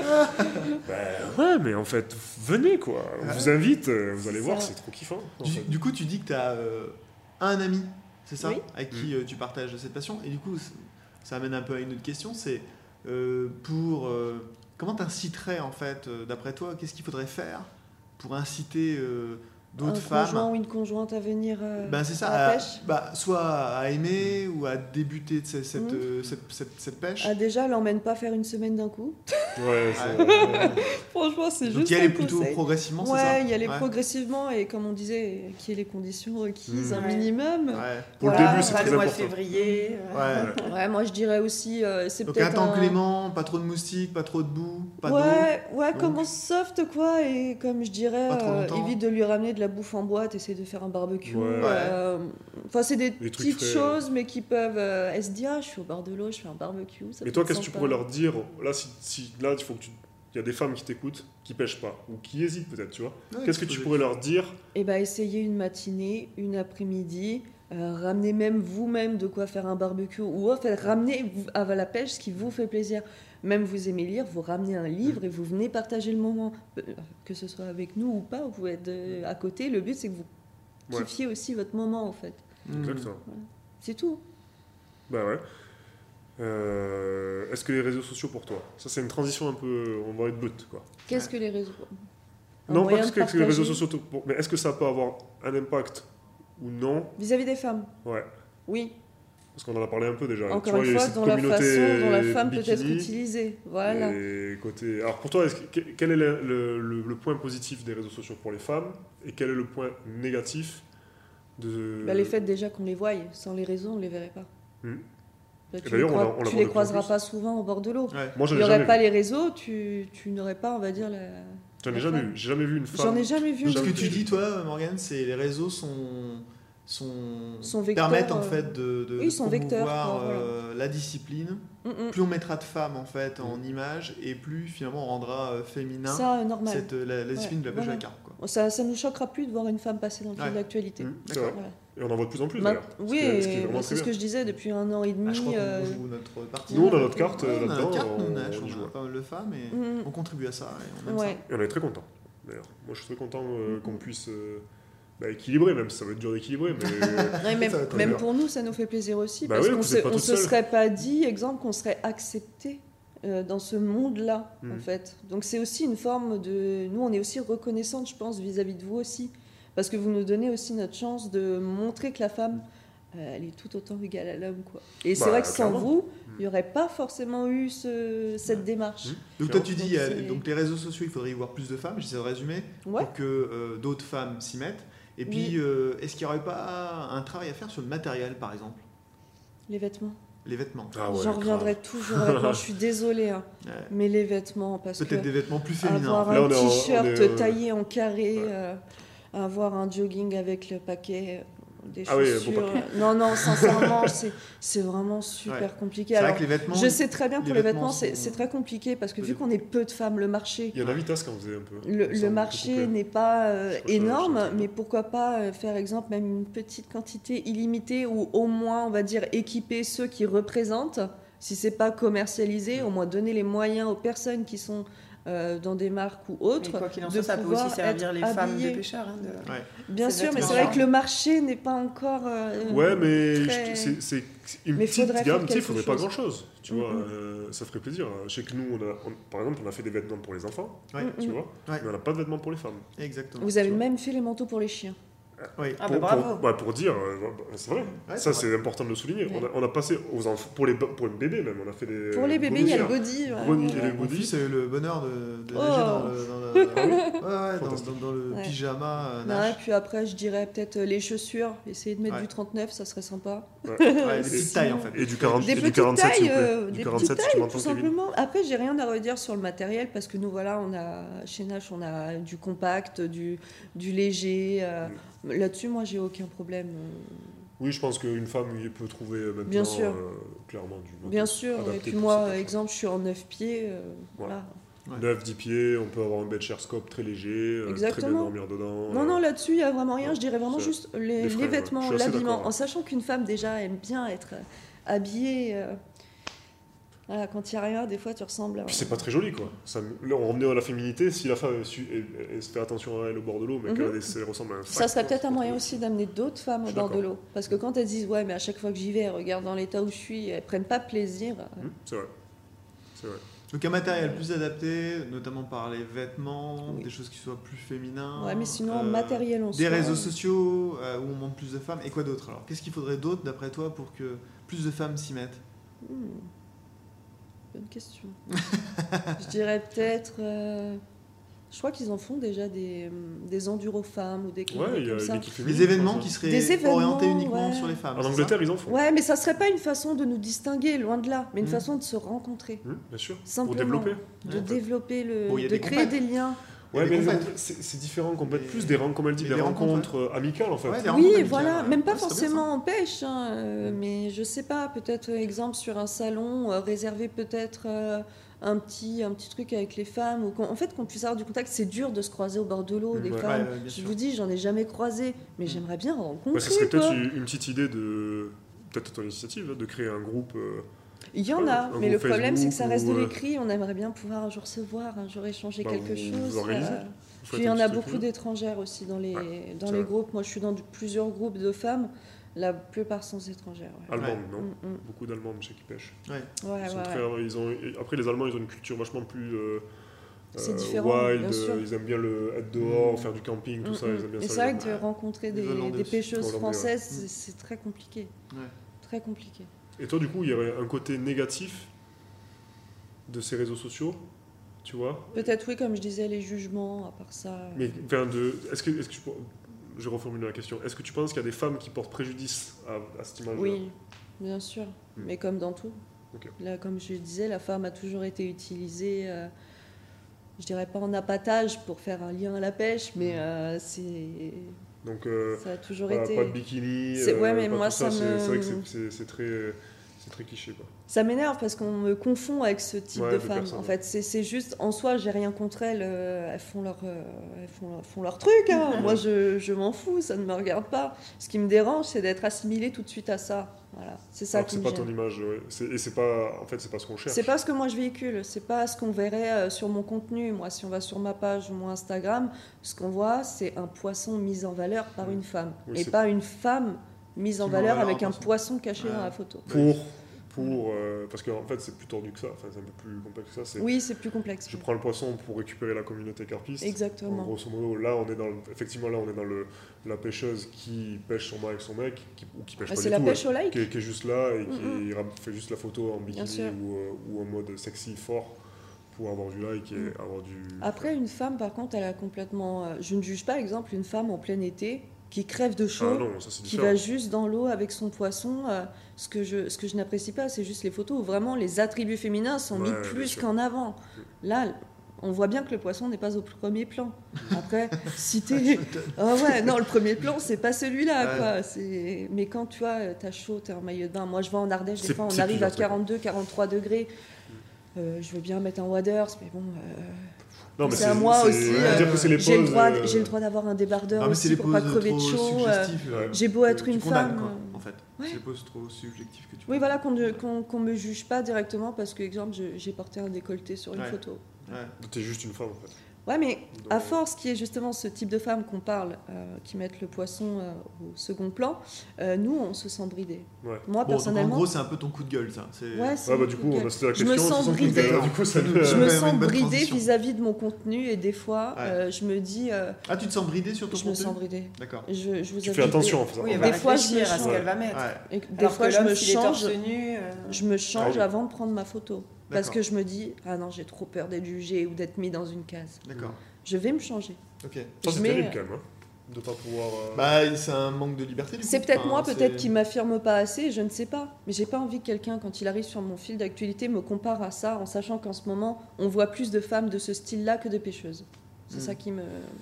Ben ouais, mais en fait, venez quoi. On vous invite, euh, vous allez C'est voir, ça. c'est trop kiffant. en Du, fait. du coup, tu dis que tu as un ami, c'est ça, Oui. avec qui euh, tu partages cette passion. Et du coup, c- ça amène un peu à une autre question, c'est euh, pour euh, comment t'inciterais en fait, euh, d'après toi, qu'est-ce qu'il faudrait faire pour inciter euh, d'autres Un femmes, conjoint ou une conjointe à venir euh, ben, c'est ça, à la à- pêche. bah, soit à aimer ou à débuter de cette, cette, Mhm. euh, cette, cette- cette pêche. Ah, déjà, l'emmène pas faire une semaine d'un coup. Ouais, c'est... Ouais. Franchement, c'est Donc juste y aller un plutôt conseil. progressivement, c'est ça? Ouais, y aller Ouais. progressivement et comme on disait, qu'il y ait les conditions requises, Mhm. un Ouais. minimum. Ouais. Pour le Voilà, début, c'est pas très le mois de important. février. euh, Ouais. Ouais, moi je dirais aussi, euh, c'est Donc un peut-être temps un... clément, pas trop de moustiques, pas trop de boue, pas d'eau. Ouais, ouais, Donc- commence soft quoi, et comme je dirais, Pas trop euh, longtemps. évite de lui ramener de la bouffe en boîte, essaie de faire un barbecue. Ouais. euh, Enfin, c'est des Des trucs petites frais, choses, mais qui peuvent. euh, elle se dit, ah, je suis au bord de l'eau, je fais un barbecue. ça Mais peut toi, être qu'est-ce que tu sympa. pourrais leur dire? Là, si, si- là, il faut que tu... Il y a des femmes qui t'écoutent, qui pêchent pas, ou qui hésitent peut-être, tu vois. Ouais, Qu'est-ce que tu pourrais leur dire? Eh ben, essayez une matinée, une après-midi, euh, ramenez même vous-même de quoi faire un barbecue, ou en fait, ramenez vous- à la pêche ce qui vous fait plaisir. Même vous aimez lire, vous ramenez un livre et vous venez partager le moment. Euh, Que ce soit avec nous ou pas, vous pouvez être euh, à côté. Le but, c'est que vous Ouais. kiffiez aussi votre moment, en fait. Mmh. Exactement. C'est tout. Bah ouais. Euh, Est-ce que les réseaux sociaux pour toi? Ça, c'est une transition un peu... On va être brut, quoi. Qu'est-ce que les réseaux Un Non, pas moyen parce de que que les réseaux partager sociaux... te- bon, mais est-ce que ça peut avoir un impact ou non? Vis-à-vis des femmes, Ouais. oui. Parce qu'on en a parlé un peu déjà. Tu Encore vois, il y une a fois, cette dans la communauté façon dont la femme peut être bikini, utilisée. Voilà. et côté... Alors pour toi, est-ce que- quel est le, le- le- le point positif des réseaux sociaux pour les femmes et quel est le point négatif de... Bah, les faits déjà qu'on les voie, sans les réseaux, on les verrait pas. Hmm. Bah, Et tu les, d'ailleurs, on crois- la- on la tu voit les de plus en croiseras plus. pas souvent au bord de l'eau. Ouais. Moi, j'en Il ai n'y jamais aurait pas vu. les réseaux, tu, tu n'aurais pas, on va dire, la... J'en ai la jamais femme. vu. J'ai jamais vu une femme... J'en ai jamais vu. Ce Jamais que tu vu. dis, toi, Morgane, c'est les réseaux sont sont, Son vecteur, permettent en euh, fait de, de, oui, de son vecteur, promouvoir quoi, voilà. euh, la discipline. Mm, mm. Plus on mettra de femmes en fait en image et plus finalement on rendra euh, féminin Ça, euh, normal. cette, euh, la, la discipline Ouais, de la pêche voilà. à la carpe. Quoi. Ça, ça nous choquera plus de voir une femme passer dans le fil Ouais. de l'actualité. Mmh, c'est D'accord. vrai. Voilà. Et on en voit de plus en plus Ma- d'ailleurs. Ce Oui, qui est- ce qui est et vraiment c'est très ce que bien. je disais depuis un an et demi. Ah, je crois qu'on euh, joue notre partie. Nous, on a notre carte Ouais, euh, on a là-dedans. notre carte, nous, on- Nash, on y on joue. a pas mal de femmes et Mm. on contribue à ça et on aime Ouais. Et on est très content. D'ailleurs, moi je suis très content euh, qu'on puisse euh, bah, équilibrer, même si ça va être dur d'équilibrer, mais Ouais, même, Ça va être même dur. pour nous, ça nous fait plaisir aussi, Bah parce oui, qu'on vous êtes se, pas on toute se seule. serait pas dit, exemple, qu'on serait accepté euh, dans ce monde-là, Mm. en fait. Donc c'est aussi une forme de... Nous, on est aussi reconnaissante, je pense, vis-à-vis de vous aussi, parce que vous nous donnez aussi notre chance de montrer que la femme, euh, elle est tout autant égale à l'homme, quoi. Et c'est Bah, vrai que sans clairement. vous, il n'y aurait pas forcément eu ce- cette démarche. Donc toi tu dis, Donc, il y a- c'est- donc les réseaux sociaux, il faudrait y voir plus de femmes, j'essaie de résumer, Ouais. pour que euh, d'autres femmes s'y mettent. Et puis, Oui. euh, est-ce qu'il n'y aurait pas un travail à faire sur le matériel, par exemple? Les vêtements. Les vêtements. Ah ouais, J'en grave. reviendrai toujours avec moi, je suis désolée, hein. Ouais. Mais les vêtements, parce que... Peut-être des vêtements plus féminins. Avoir Là, un on est en- t-shirt on est, euh, taillé en carré, ouais. euh, avoir un jogging avec le paquet, euh, des Ah oui, chaussures. bon paquet. non, non, sincèrement, c'est, c'est vraiment super Ouais. compliqué. C'est vrai Alors, que les vêtements. je sais très bien les pour les vêtements, vêtements c'est, sont- c'est très compliqué parce que vu Peut-être. qu'on est peu de femmes, le marché, il y en a Vitas quand vous faisait un peu. le, Il me le semble, marché beaucoup, n'est pas euh, Je crois que ça- énorme, ça- mais pourquoi pas euh, faire exemple même une petite quantité illimitée ou au moins on va dire équiper ceux qui représentent, si c'est pas commercialisé, au moins donner les moyens aux personnes qui sont euh, dans des marques ou autres. Mais quoi qu'il en de soit, ça peut pouvoir aussi servir être les femmes habillées. des pêcheurs. hein, de- Ouais. Bien ces sûr, mais c'est vêtements-là. vrai que le marché n'est pas encore. euh, Ouais, mais très- je- c'est c'est une Mais petite faudrait gamme, faire tu sais, il quelque faudrait pas chose. grand chose. Tu Mm, vois, mm. euh, ça ferait plaisir. Je sais que nous, on a, on- par exemple, on a fait des vêtements pour les enfants, Ouais. tu Mm, vois, Ouais. mais on n'a pas de vêtements pour les femmes. Exactement. Vous avez tu vois. même fait les manteaux pour les chiens. Oui. Ah pour, bah bravo. pour- ouais, pour dire, euh, c'est vrai. Ouais, ça, c'est c'est important de le souligner. Ouais. On, a, on a passé aux enfants, pour les, pour les bébés même, on a fait des. Pour les bébés, il y a le body. ouais, Body, ouais, il y a ouais. les Mon body. fils a eu le bonheur de, de Oh. nager dans le, dans le- ouais, ouais, dans, Fantastique. dans- dans le Ouais. pyjama euh, Ouais, Nash. puis après, je dirais peut-être euh, les chaussures. Essayer de mettre Ouais. du trente-neuf, ça serait sympa. Ouais. Ouais, des Et- petites tailles en fait. Et du quarante, Des et du petites quarante-sept, s'il tailles, vous plaît. euh, Du des quarante-sept, petites si tu tailles, m'entends, tout Kevin. simplement. Après, j'ai rien à redire sur le matériel parce que nous, voilà, on a chez Nash, on a du compact, du, du léger. euh, Là-dessus, moi, j'ai aucun problème. euh, Oui, je pense qu'une femme y peut trouver euh, maintenant, Bien sûr. euh, clairement, du matos Bien sûr. adapté Et puis pour moi, ces personnes. exemple, je suis en neuf pieds. euh, voilà. Ouais. neuf dix pieds, on peut avoir un bedshear scope très léger, euh, très bien Exactement. dormir dedans. Non, euh, non, là-dessus, il n'y a vraiment rien. ouais, Je dirais vraiment c'est- juste les, les les fringues, ouais. vêtements, Je suis assez l'habillement. d'accord. En sachant qu'une femme, déjà, aime bien être euh, habillée. euh, Voilà, quand il n'y a rien, des fois, tu ressembles à... Puis c'est pas très joli, quoi. Ça, là, on revenait à la féminité, si la femme elle, su- elle- elle se fait attention à elle au bord de l'eau, mais Mhm. qu'elle elle ressemble à un sac. Ça serait quoi, peut-être c'est un pas moyen très aussi d'amener d'autres femmes Je au suis bord de d'accord. l'eau. Parce que quand elles disent, ouais, mais à chaque fois que j'y vais, elles regardent dans l'état où je suis, elles prennent pas plaisir. joli. Mhm, c'est vrai. C'est vrai. Donc un matériel plus adapté, notamment par les vêtements, Oui. des choses qui soient plus féminins. Ouais, mais sinon, en euh, matériel en Des soi, réseaux euh, sociaux euh, où on montre plus de femmes. Et quoi d'autre alors? Qu'est-ce qu'il faudrait d'autre d'après toi pour que plus de femmes s'y mettent? hmm, bonne question. Je dirais peut-être... euh, Je crois qu'ils en font déjà des, hum, des enduro femmes ou des Ouais, conneries il y a comme une ça. équipe féminine. Des événements je qui pense, seraient Des événements, orientés uniquement ouais. sur les femmes. En c'est Angleterre, ça ils en font. Ouais, mais ça serait pas une façon de nous distinguer, loin de là, mais une Mhm. façon de se rencontrer. Mhm, bien sûr. Pour Simplement. développer. De Ouais. développer le... Bon, il y a de des créer compètes. des liens. Il y a Ouais, des mais compètes. c'est c'est différent qu'on peut Mais- plus des rencontres, comme elle dit, mais des des rencontres, rencontres euh, amicales en fait. Ouais, des rencontres Oui, amicales, voilà, ouais. même pas Ouais, c'est bien, forcément ça. en pêche, hein, euh, mais je sais pas, peut-être euh, exemple sur un salon, euh, réserver peut-être euh, un, petit, un petit truc avec les femmes, ou qu'on- en fait qu'on puisse avoir du contact. C'est dur de se croiser au bord de l'eau, des Ouais. femmes. Ouais, ouais, bien je sûr. vous dis, j'en ai jamais croisé, mais Mm. j'aimerais bien rencontrer. Ouais, ça serait peut-être quoi. une, une petite idée de. Peut-être ton initiative, hein, de créer un groupe. euh, Il y en Ouais, a, un mais le groupe problème c'est que ça Facebook reste de ou, euh, l'écrit. On aimerait bien pouvoir un jour se voir, un jour échanger Bah, quelque vous- chose. vous organisez. euh, vous faites Puis il y un en a petit truc, beaucoup hein. d'étrangères aussi dans les, Ouais, dans c'est les vrai. groupes. Moi je suis dans du- plusieurs groupes de femmes, la plupart sont étrangères. Ouais. Allemandes, non Mm, mm. Beaucoup d'Allemandes chez qui pêchent. Ouais. Ouais, Ils sont ouais, très- ouais. ils ont, après, les Allemands, ils ont une culture vachement plus euh, C'est euh, différent, wild. bien sûr. euh, Ils aiment bien le, être dehors, Mm. faire du camping, tout Mm, ça. mm. Ils aiment bien Et ça. c'est vrai les que de rencontrer Les des, Hollandais des aussi. pêcheuses Hollandais, ouais. françaises, Mm. c'est- c'est très compliqué. Ouais. Très compliqué. Et toi, du coup, il y aurait un côté négatif de ces réseaux sociaux, tu vois Peut-être oui, comme je disais, les jugements, à part ça. Mais enfin, de, est-ce que, est-ce que tu, je reformule la question. Est-ce que tu penses qu'il y a des femmes qui portent préjudice à, à cette image-là? Oui, bien sûr, Mm. mais comme dans tout. Ok. Là, comme je disais, la femme a toujours été utilisée, euh, je dirais pas en appâtage pour faire un lien à la pêche, mais euh, c'est Donc, euh, Ça a toujours pas, été. pas de bikini. C'est- ouais, euh, mais pas moi, tout ça, ça c'est me- c'est vrai que c'est- c'est c'est très, c'est très cliché, quoi. Ça m'énerve parce qu'on me confond avec ce type Ouais, de de femmes. personnes, En ouais. fait, c'est c'est juste, en soi, j'ai rien contre elles. euh, elles font leur, euh, elles font, elles font leur truc. hein. Moi, je, je m'en fous, ça ne me regarde pas. Ce qui me dérange, c'est d'être assimilée tout de suite à ça. Voilà, c'est ça Alors que qui c'est me pas gêne. ton image, ouais. C'est- Et c'est pas, en fait, c'est pas ce qu'on cherche. C'est pas ce que moi je véhicule, c'est pas ce qu'on verrait euh, sur mon contenu. Moi, si on va sur ma page ou mon Instagram, ce qu'on voit, c'est un poisson mis en valeur par une femme. Oui, et c'est- pas une femme mise en Qui met en valeur valeur avec un un poisson. poisson caché Ouais. dans la photo. Pour, pour, euh, parce qu'en fait, c'est plus tordu que ça. Enfin, c'est un peu plus complexe que ça. C'est, Oui, c'est plus complexe. je prends le poisson pour récupérer la communauté carpiste. En Exactement. grosso modo, là, on est dans, le- effectivement, là, on est dans le, la pêcheuse qui pêche son avec son mec, qui, ou qui pêche Ah, pas c'est du la tout, pêche ouais, au like. qui, est, qui est juste là et qui Mm, ram- fait juste la photo en Bien bikini sûr. ou, euh, ou en mode sexy fort pour avoir du like et Mm. avoir du. Après, une femme, par contre, elle a complètement. euh, Je ne juge pas, exemple, une femme en plein été qui crève de chaud. Ah non, ça c'est Qui différent. va juste dans l'eau avec son poisson. euh, ce que je, ce que je n'apprécie pas, c'est juste les photos où vraiment les attributs féminins sont Ouais, mis bien plus sûr. qu'en avant. Là, on voit bien que le poisson n'est pas au premier plan. Après, si t'es... Ah ouais, non, le premier plan, c'est pas celui-là, Ouais. quoi. C'est... Mais quand tu vois, t'as chaud, t'es en maillot de bain. Moi, je vais en Ardèche, des C'est- fois, on c'est arrive pire, à c'est quarante-deux, quarante-trois degrés. Euh, je veux bien mettre un waders, mais bon... euh, Non, mais c'est à moi c'est- aussi, on va euh, dire que c'est les J'ai le poses, droit, euh, j'ai le droit d'avoir un débardeur Non, mais c'est aussi les pour pas poses crever de trop chaud. euh, suggestives, euh, J'ai beau être que une tu condamnes, femme, quoi, euh, en fait. ouais. C'est les poses trop subjectives que tu Oui, condamnes. voilà, qu'on ne qu'on, qu'on me juge pas directement parce que, exemple, je- j'ai porté un décolleté sur une Ouais. photo. Ouais. T'es juste une femme en fait. Ouais, mais à Donc, force qu'il y ait justement ce type de femmes qu'on parle, euh, qui mettent le poisson euh, au second plan, euh, nous, on se sent bridés. Ouais. Moi, Bon, donc, en personnellement, gros, c'est un peu ton coup de gueule, ça. C'est... ouais, c'est Ouais, bah mon du coup coup, de on gueule. a c'était la Je me question. sens sans bridée. compter, Du coup, ça Je nous- Je Ouais, me mais sens une bonne bridée transition. vis-à-vis de mon contenu et des fois, Ouais. euh, je me dis, euh, Ah, tu te sens bridé sur ton je me contenu sons bridée. D'accord. Je, je vous Tu avoue fais que attention en faisant. Oui, elle Des va fois, je me réfléchir à ce change. qu'elle va mettre. Ouais. des, des Alors fois, que je l'homme, me s'il est change. torse nu, euh, Je me change Ah oui. avant de prendre ma photo. Parce D'accord. que je me dis, ah non, j'ai trop peur d'être jugée ou d'être mis dans une case. D'accord. Je vais me changer. Ok. Ça, Je c'est mets- terrible quand même, hein, de pas pouvoir. euh, Bah, c'est un manque de liberté, du coup. C'est peut-être Enfin, moi, c'est- peut-être qui m'affirme pas assez, je ne sais pas. Mais j'ai pas envie que quelqu'un, quand il arrive sur mon fil d'actualité, me compare à ça, en sachant qu'en ce moment, on voit plus de femmes de ce style-là que de pêcheuses. C'est Mm. ça qui me.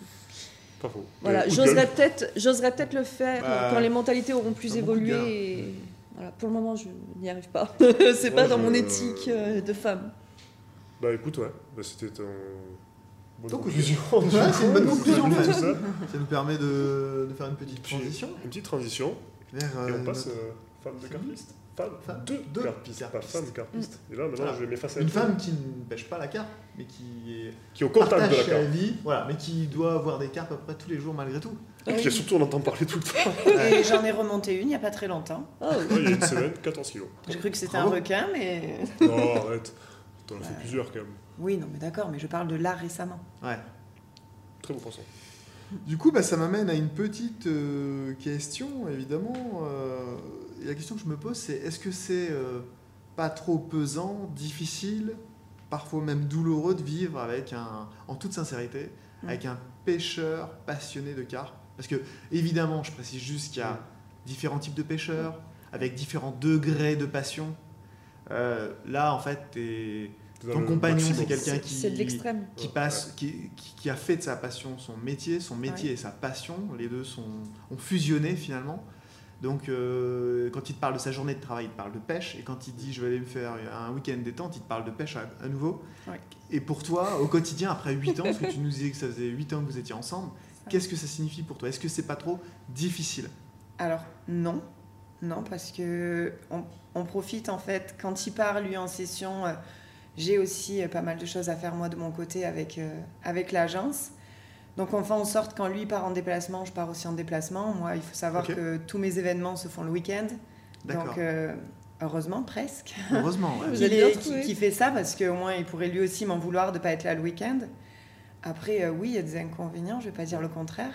Pas faux. Voilà, Mais coup de j'oserais gueule. peut-être, j'oserais peut-être le faire Bah, quand les mentalités auront plus c'est un bon coup de évolué. gueule. Et... Voilà, pour le moment, je n'y arrive pas. C'est pas Ouais, dans je- mon éthique euh, de femme. Bah écoute, ouais. Bah, c'était ton. Bonne Ton coup de conclusion. Ouais, c'est une bonne conclusion, en fait. Tout ça. Ça nous permet de, de faire une petite Puis, transition Une petite transition. vers. Et euh, on passe notre- euh, femme de carpiste. Femme Femme de, de carpiste, pas carpiste. femme carpiste. Et là, maintenant, Voilà. je vais m'effacer. Une un peu. femme qui ne pêche pas la carpe, mais qui est Qui est au contact de partage la sa carpe. vie, voilà, mais qui doit avoir des carpes à peu près tous les jours malgré tout. Et puis surtout, on entend parler tout le temps. Et j'en ai remonté une il n'y a pas très longtemps. Oh, Ouais, il y a une semaine, quatorze kilos. J'ai cru que c'était Bravo. un requin, mais. Non, arrête. T'en as fait Ouais. plusieurs quand même. Oui, non, mais d'accord, mais je parle de là récemment. Ouais. Très beau poisson. Du coup, bah, ça m'amène à une petite euh, question, évidemment. Euh, et la question que je me pose, c'est est-ce que c'est euh, pas trop pesant, difficile, parfois même douloureux de vivre avec un, en toute sincérité, Mm. avec un pêcheur passionné de carpe? Parce que, évidemment, je précise juste qu'il y a différents types de pêcheurs, avec différents degrés de passion. Euh, là, en fait, t'es- T'es dans ton le compagnon, maximum. c'est quelqu'un c'est qui, c'est de l'extrême. qui Ouais, passe, qui, qui- qui a fait de sa passion son métier, son métier et sa passion, les deux sont, ont fusionné finalement. Donc euh, quand il te parle de sa journée de travail, il te parle de pêche, et quand il dit je vais aller me faire un week-end détente, il te parle de pêche à, à nouveau. Ouais. Et pour toi, au quotidien, après huit ans, parce que tu nous disais que ça faisait huit ans que vous étiez ensemble, qu'est-ce que ça signifie pour toi? Est-ce que c'est pas trop difficile? Alors, non. Non, parce que on, on profite en fait, quand il part lui en session, euh, j'ai aussi euh, pas mal de choses à faire moi de mon côté avec, euh, avec l'agence. Donc on fait en sorte quand lui part en déplacement, je pars aussi en déplacement. Moi, il faut savoir Ok. que tous mes événements se font le week-end. D'accord. Donc euh, heureusement, presque. Heureusement, ouais. Vous qu'il êtes bien est- trouvé. qui, qui fait ça parce qu'au moins il pourrait lui aussi m'en vouloir de ne pas être là le week-end. Après, euh, oui, il y a des inconvénients, je ne vais pas dire le contraire.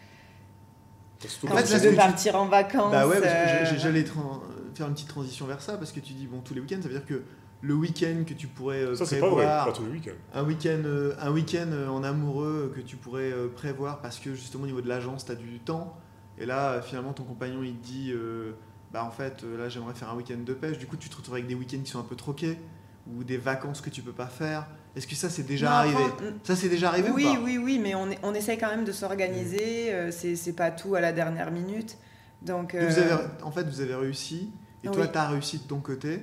Surtout Quand En fait, tu là, veux ce que tu- partir en vacances. Bah ouais, parce que euh, j'ai- j'allais tran- faire une petite transition vers ça, parce que tu dis, bon, tous les week-ends, ça veut dire que le week-end que tu pourrais euh, Ça, c'est pas vrai. prévoir, Pas tous les week-ends. un week-end euh, un week-end euh, en amoureux que tu pourrais euh, prévoir parce que justement au niveau de l'agence, tu as du temps, et là, euh, finalement, ton compagnon, il te dit, euh, bah en fait, euh, là, j'aimerais faire un week-end de pêche, du coup, tu te retrouves avec des week-ends qui sont un peu troqués, ou des vacances que tu peux pas faire. Est-ce que ça c'est déjà Non, arrivé après, Ça c'est déjà arrivé Oui, ou pas oui, oui, mais on, est- on essaye quand même de s'organiser. euh, c'est, c'est pas tout à la dernière minute. Donc, Donc, vous euh, avez, en fait, vous avez réussi, et toi, Oui. tu as réussi de ton côté,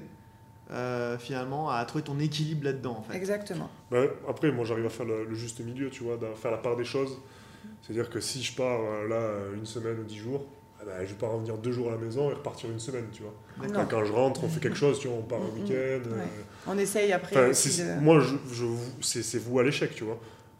euh, finalement, à trouver ton équilibre là-dedans, en fait. exactement. Ben, après, moi, j'arrive à faire le, le juste milieu, tu vois, à faire la part des choses. C'est-à-dire que si je pars euh, là euh, une semaine ou dix jours, eh ben, je vais pas revenir deux jours à la maison et repartir une semaine, tu vois. D'accord. Non. Enfin, quand je rentre, on fait quelque chose, tu vois, on part un Mm, mm, week-end. euh, ouais. On essaye après Enfin, aussi c'est- de... moi, je, je, c'est, c'est vous à l'échec, tu vois.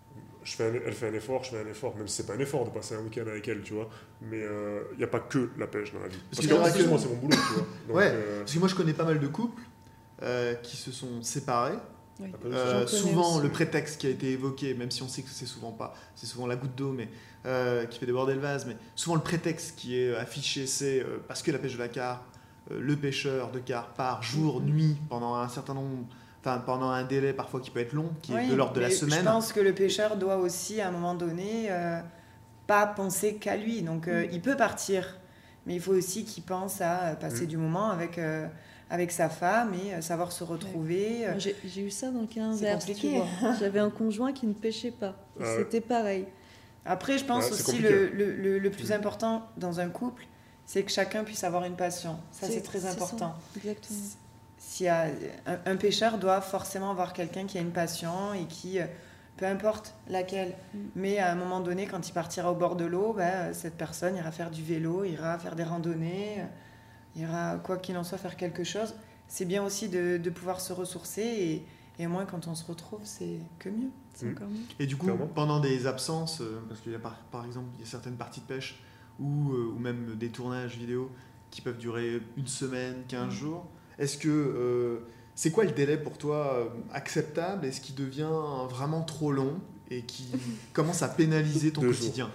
Je fais un- elle fait un effort, je fais un effort, même si c'est pas un effort de passer un week-end avec elle, tu vois. Mais il n'y a pas que la pêche dans la vie. Parce Parce que que, c'est vrai en plus, que- moi, c'est mon boulot, tu vois. Donc, Ouais. euh, Parce que moi, je connais pas mal de couples euh, qui se sont séparés. Oui. après, Euh, J'en connais souvent, aussi. le prétexte qui a été évoqué, même si on sait que c'est souvent pas, c'est souvent la goutte d'eau, mais euh, qui fait déborder le vase, mais souvent le prétexte qui est affiché, c'est euh, parce que la pêche de la carpe, euh, le pêcheur de carpe part jour, nuit, pendant un certain nombre, enfin pendant un délai parfois qui peut être long, qui est Oui, de l'ordre de la mais semaine. Je pense que le pêcheur doit aussi, à un moment donné, euh, pas penser qu'à lui. Donc, euh, Mm. il peut partir, mais il faut aussi qu'il pense à euh, passer Mm. du moment avec, euh, avec sa femme et euh, savoir se retrouver. Moi, J'ai j'ai eu ça dans le cas C'est inverse. tu compliqué. vois. J'avais un conjoint qui ne pêchait pas. Et Ah ouais. C'était pareil. Après, je pense Ouais, c'est aussi compliqué. le, le, le, le plus Mm. important dans un couple, c'est que chacun puisse avoir une passion. Ça, c'est très ça, important. exactement. S'il y a, un, un pêcheur doit forcément avoir quelqu'un qui a une passion et qui, euh, peu importe laquelle, Mm. mais à un moment donné, quand il partira au bord de l'eau, bah, cette personne ira faire du vélo, ira faire des randonnées, euh, ira, quoi qu'il en soit, faire quelque chose. C'est bien aussi de, de pouvoir se ressourcer et, et au moins quand on se retrouve, c'est que mieux. C'est Mm. encore mieux. Et du coup, Clairement. pendant des absences, euh, parce qu'il y a par, par exemple, il y a certaines parties de pêche ou, euh, ou même des tournages vidéo qui peuvent durer une semaine, quinze Mm. jours, est-ce que euh, c'est quoi le délai pour toi euh, acceptable? Est-ce qu'il devient vraiment trop long et qui commence à pénaliser ton Deux quotidien?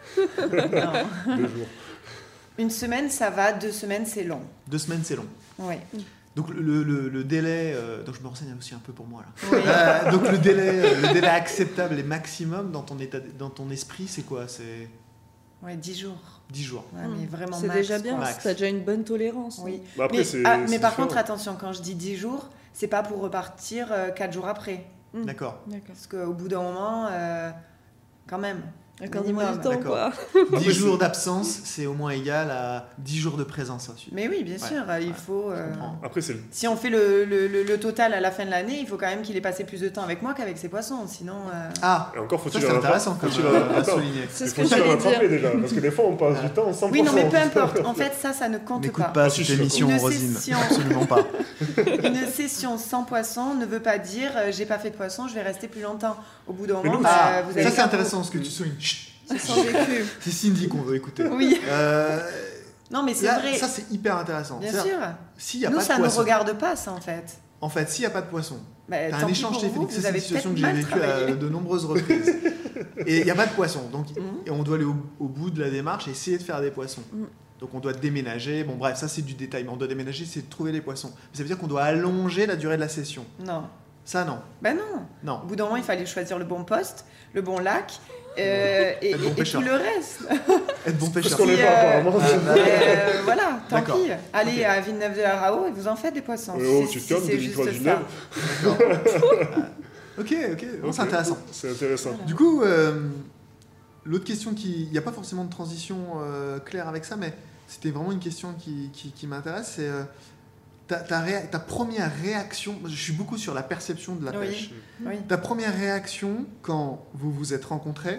Non. deux jours. Une semaine, ça va, deux semaines, c'est long. Deux semaines, c'est long. Ouais. Donc le, le- le délai, euh, donc je me renseigne aussi un peu pour moi là. Oui. Euh, donc le délai, euh, le délai acceptable et maximum dans ton état, dans ton esprit, c'est quoi? C'est Ouais, dix jours. dix jours. Ouais, mais vraiment C'est max, déjà bien. quoi. Max. T'as déjà une bonne tolérance. Oui. hein. Bah, après, mais c'est, ah, c'est mais par différent. contre, attention, quand je dis dix jours, c'est pas pour repartir euh, quatre jours après. Mm. D'accord. D'accord. Parce qu'au bout d'un moment, euh, quand même. Accorde-moi du Minimum. temps, D'accord. quoi. dix jours d'absence, c'est au moins égal à dix jours de présence ensuite. Mais oui, bien Ouais, sûr, euh, il ouais, faut. Je euh, comprends. Après, c'est le si on fait le, le- le- le total à la fin de l'année, il faut quand même qu'il ait passé plus de temps avec moi qu'avec ses poissons. Sinon. euh, Ah, Et encore ça faut-il c'est en intéressant attraper- comme faut-il en- euh, à Attends, souligner. C'est il ce que faut-il en j'allais attraper dire. déjà, parce que des fois on passe du temps sans Oui, non, mais peu importe. En fait, ça, ça ne compte N'écoute pas. pas Ah, si, cette je suis émission, d'accord. Une Rosine. session. Absolument pas. Une session sans poisson ne veut pas dire euh, j'ai pas fait de poisson, je vais rester plus longtemps. Au bout d'un Mais moment, nous, bah, Ah, vous ça allez c'est faire- intéressant ce que tu soulignes. Chut, C'est sans vécu. c'est Cindy qu'on veut écouter. Oui. Euh, Non, mais c'est là, vrai. ça c'est hyper intéressant. Bien C'est-à-dire, sûr. S'il n'y a Nous, pas ça de ne poisson, regarde pas, ça, en fait. en fait, s'il n'y a pas de poisson, Bah, t'as tant un pis échange pour téléphonique, vous, ça vous c'est une avez situation que peut-être j'ai mal vécue à travaillé. de nombreuses reprises. Et il n'y a pas de poisson, donc Mhm. et on doit aller au, au bout de la démarche et essayer de faire des poissons. Mhm. Donc on doit déménager, bon bref, ça c'est du détail, mais on doit déménager, c'est de trouver les poissons. Mais ça veut dire qu'on doit allonger la durée de la session. Non. Ça non, Ben non. non. Au bout d'un moment, il fallait choisir le bon poste, le bon lac, euh, et, Le bon et- et pêcheur. tout le reste. Être bon parce pêcheur. qu'on n'est Si, pas euh, apparemment. Ah, bah, Euh, voilà, tant D'accord. pis. Allez Ok. à Villeneuve-de-la-Rao et vous en faites des poissons. Ouais, oh, Si- tu te si calmes, c'est t'es juste victoire du ça. Nord. Ok, ok, bon, c'est Ok. intéressant. C'est intéressant. Du coup, euh, l'autre question qui... Il n'y a pas forcément de transition euh, claire avec ça, mais c'était vraiment une question qui, qui, qui m'intéresse, c'est euh, ta, ta, réa- ta première réaction, je suis beaucoup sur la perception de la Oui. pêche, Oui. ta première réaction quand vous vous êtes rencontrés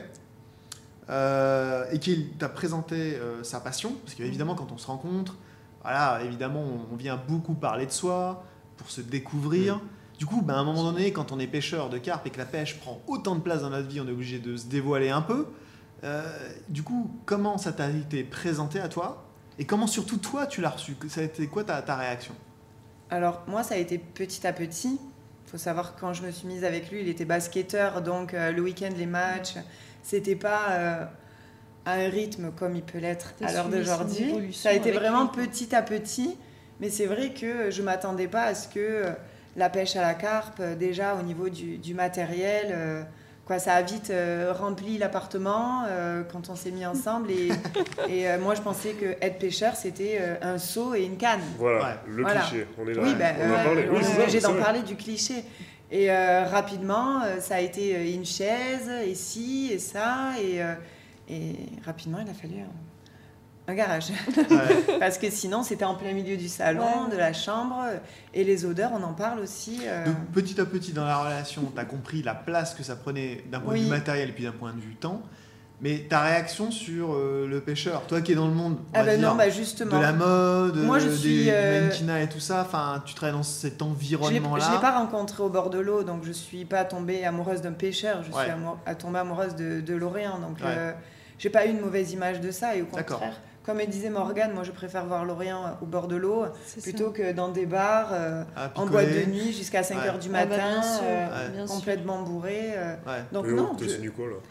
euh, et qu'il t'a présenté euh, sa passion, parce qu'évidemment quand on se rencontre, voilà, évidemment on, on vient beaucoup parler de soi pour se découvrir. Du coup, ben, à un moment donné, quand on est pêcheur de carpe et que la pêche prend autant de place dans notre vie, on est obligé de se dévoiler un peu. Euh, du coup, comment ça t'a été présenté à toi et comment surtout toi tu l'as reçu? Ça a été quoi ta, ta réaction? Alors, moi, ça a été petit à petit. Il faut savoir que quand je me suis mise avec lui, il était basketteur, donc euh, le week-end, les matchs, c'était pas euh, à un rythme comme il peut l'être T'as à l'heure suivi son d'aujourd'hui. évolution Ça a été avec vraiment lui, quoi. petit à petit, mais c'est vrai que je m'attendais pas à ce que euh, la pêche à la carpe, euh, déjà au niveau du, du matériel, euh, quoi, ça a vite euh, rempli l'appartement euh, quand on s'est mis ensemble. Et, et euh, moi, je pensais que être pêcheur, c'était euh, un seau et une canne. Voilà, Ouais. le Voilà. cliché. On est là. Oui, ben, on en a euh, parlé. on Oui, est c'est ça, obligé c'est d'en vrai. parler du cliché. Et euh, rapidement, euh, ça a été euh, une chaise, et ci, et ça. Et, euh, et rapidement, il a fallu un, un garage. Ouais. Parce que sinon, c'était en plein milieu du salon, Ouais. de la chambre. Et les odeurs, on en parle aussi. euh, Donc petit à petit dans la relation, tu as compris la place que ça prenait d'un point de Oui. vue matériel et puis d'un point de vue temps. Mais ta réaction sur euh, le pêcheur, toi qui es dans le monde, on Ah va ben dire, non, bah justement. de la mode, Moi, je des- suis, du euh, mannequinat et tout ça, enfin, tu travailles dans cet Je ne l'ai environnement-là. pas rencontré au bord de l'eau, donc je ne suis pas tombée amoureuse d'un pêcheur, je Ouais. suis amou- à tombée amoureuse de, de l'Orient. Donc, Ouais. euh, j'ai pas eu une mauvaise image de ça, et au D'accord. contraire, comme elle disait Morgane, moi je préfère voir l'Orient au bord de l'eau C'est plutôt ça. que dans des bars, euh, Ah, en picoler. boîte de nuit jusqu'à cinq Ouais. heures du Ah bah, matin, bien sûr, euh, Ouais. bien sûr. complètement bourré. euh. Ouais. Donc, Mais non, oh, t'es je- signé quoi, là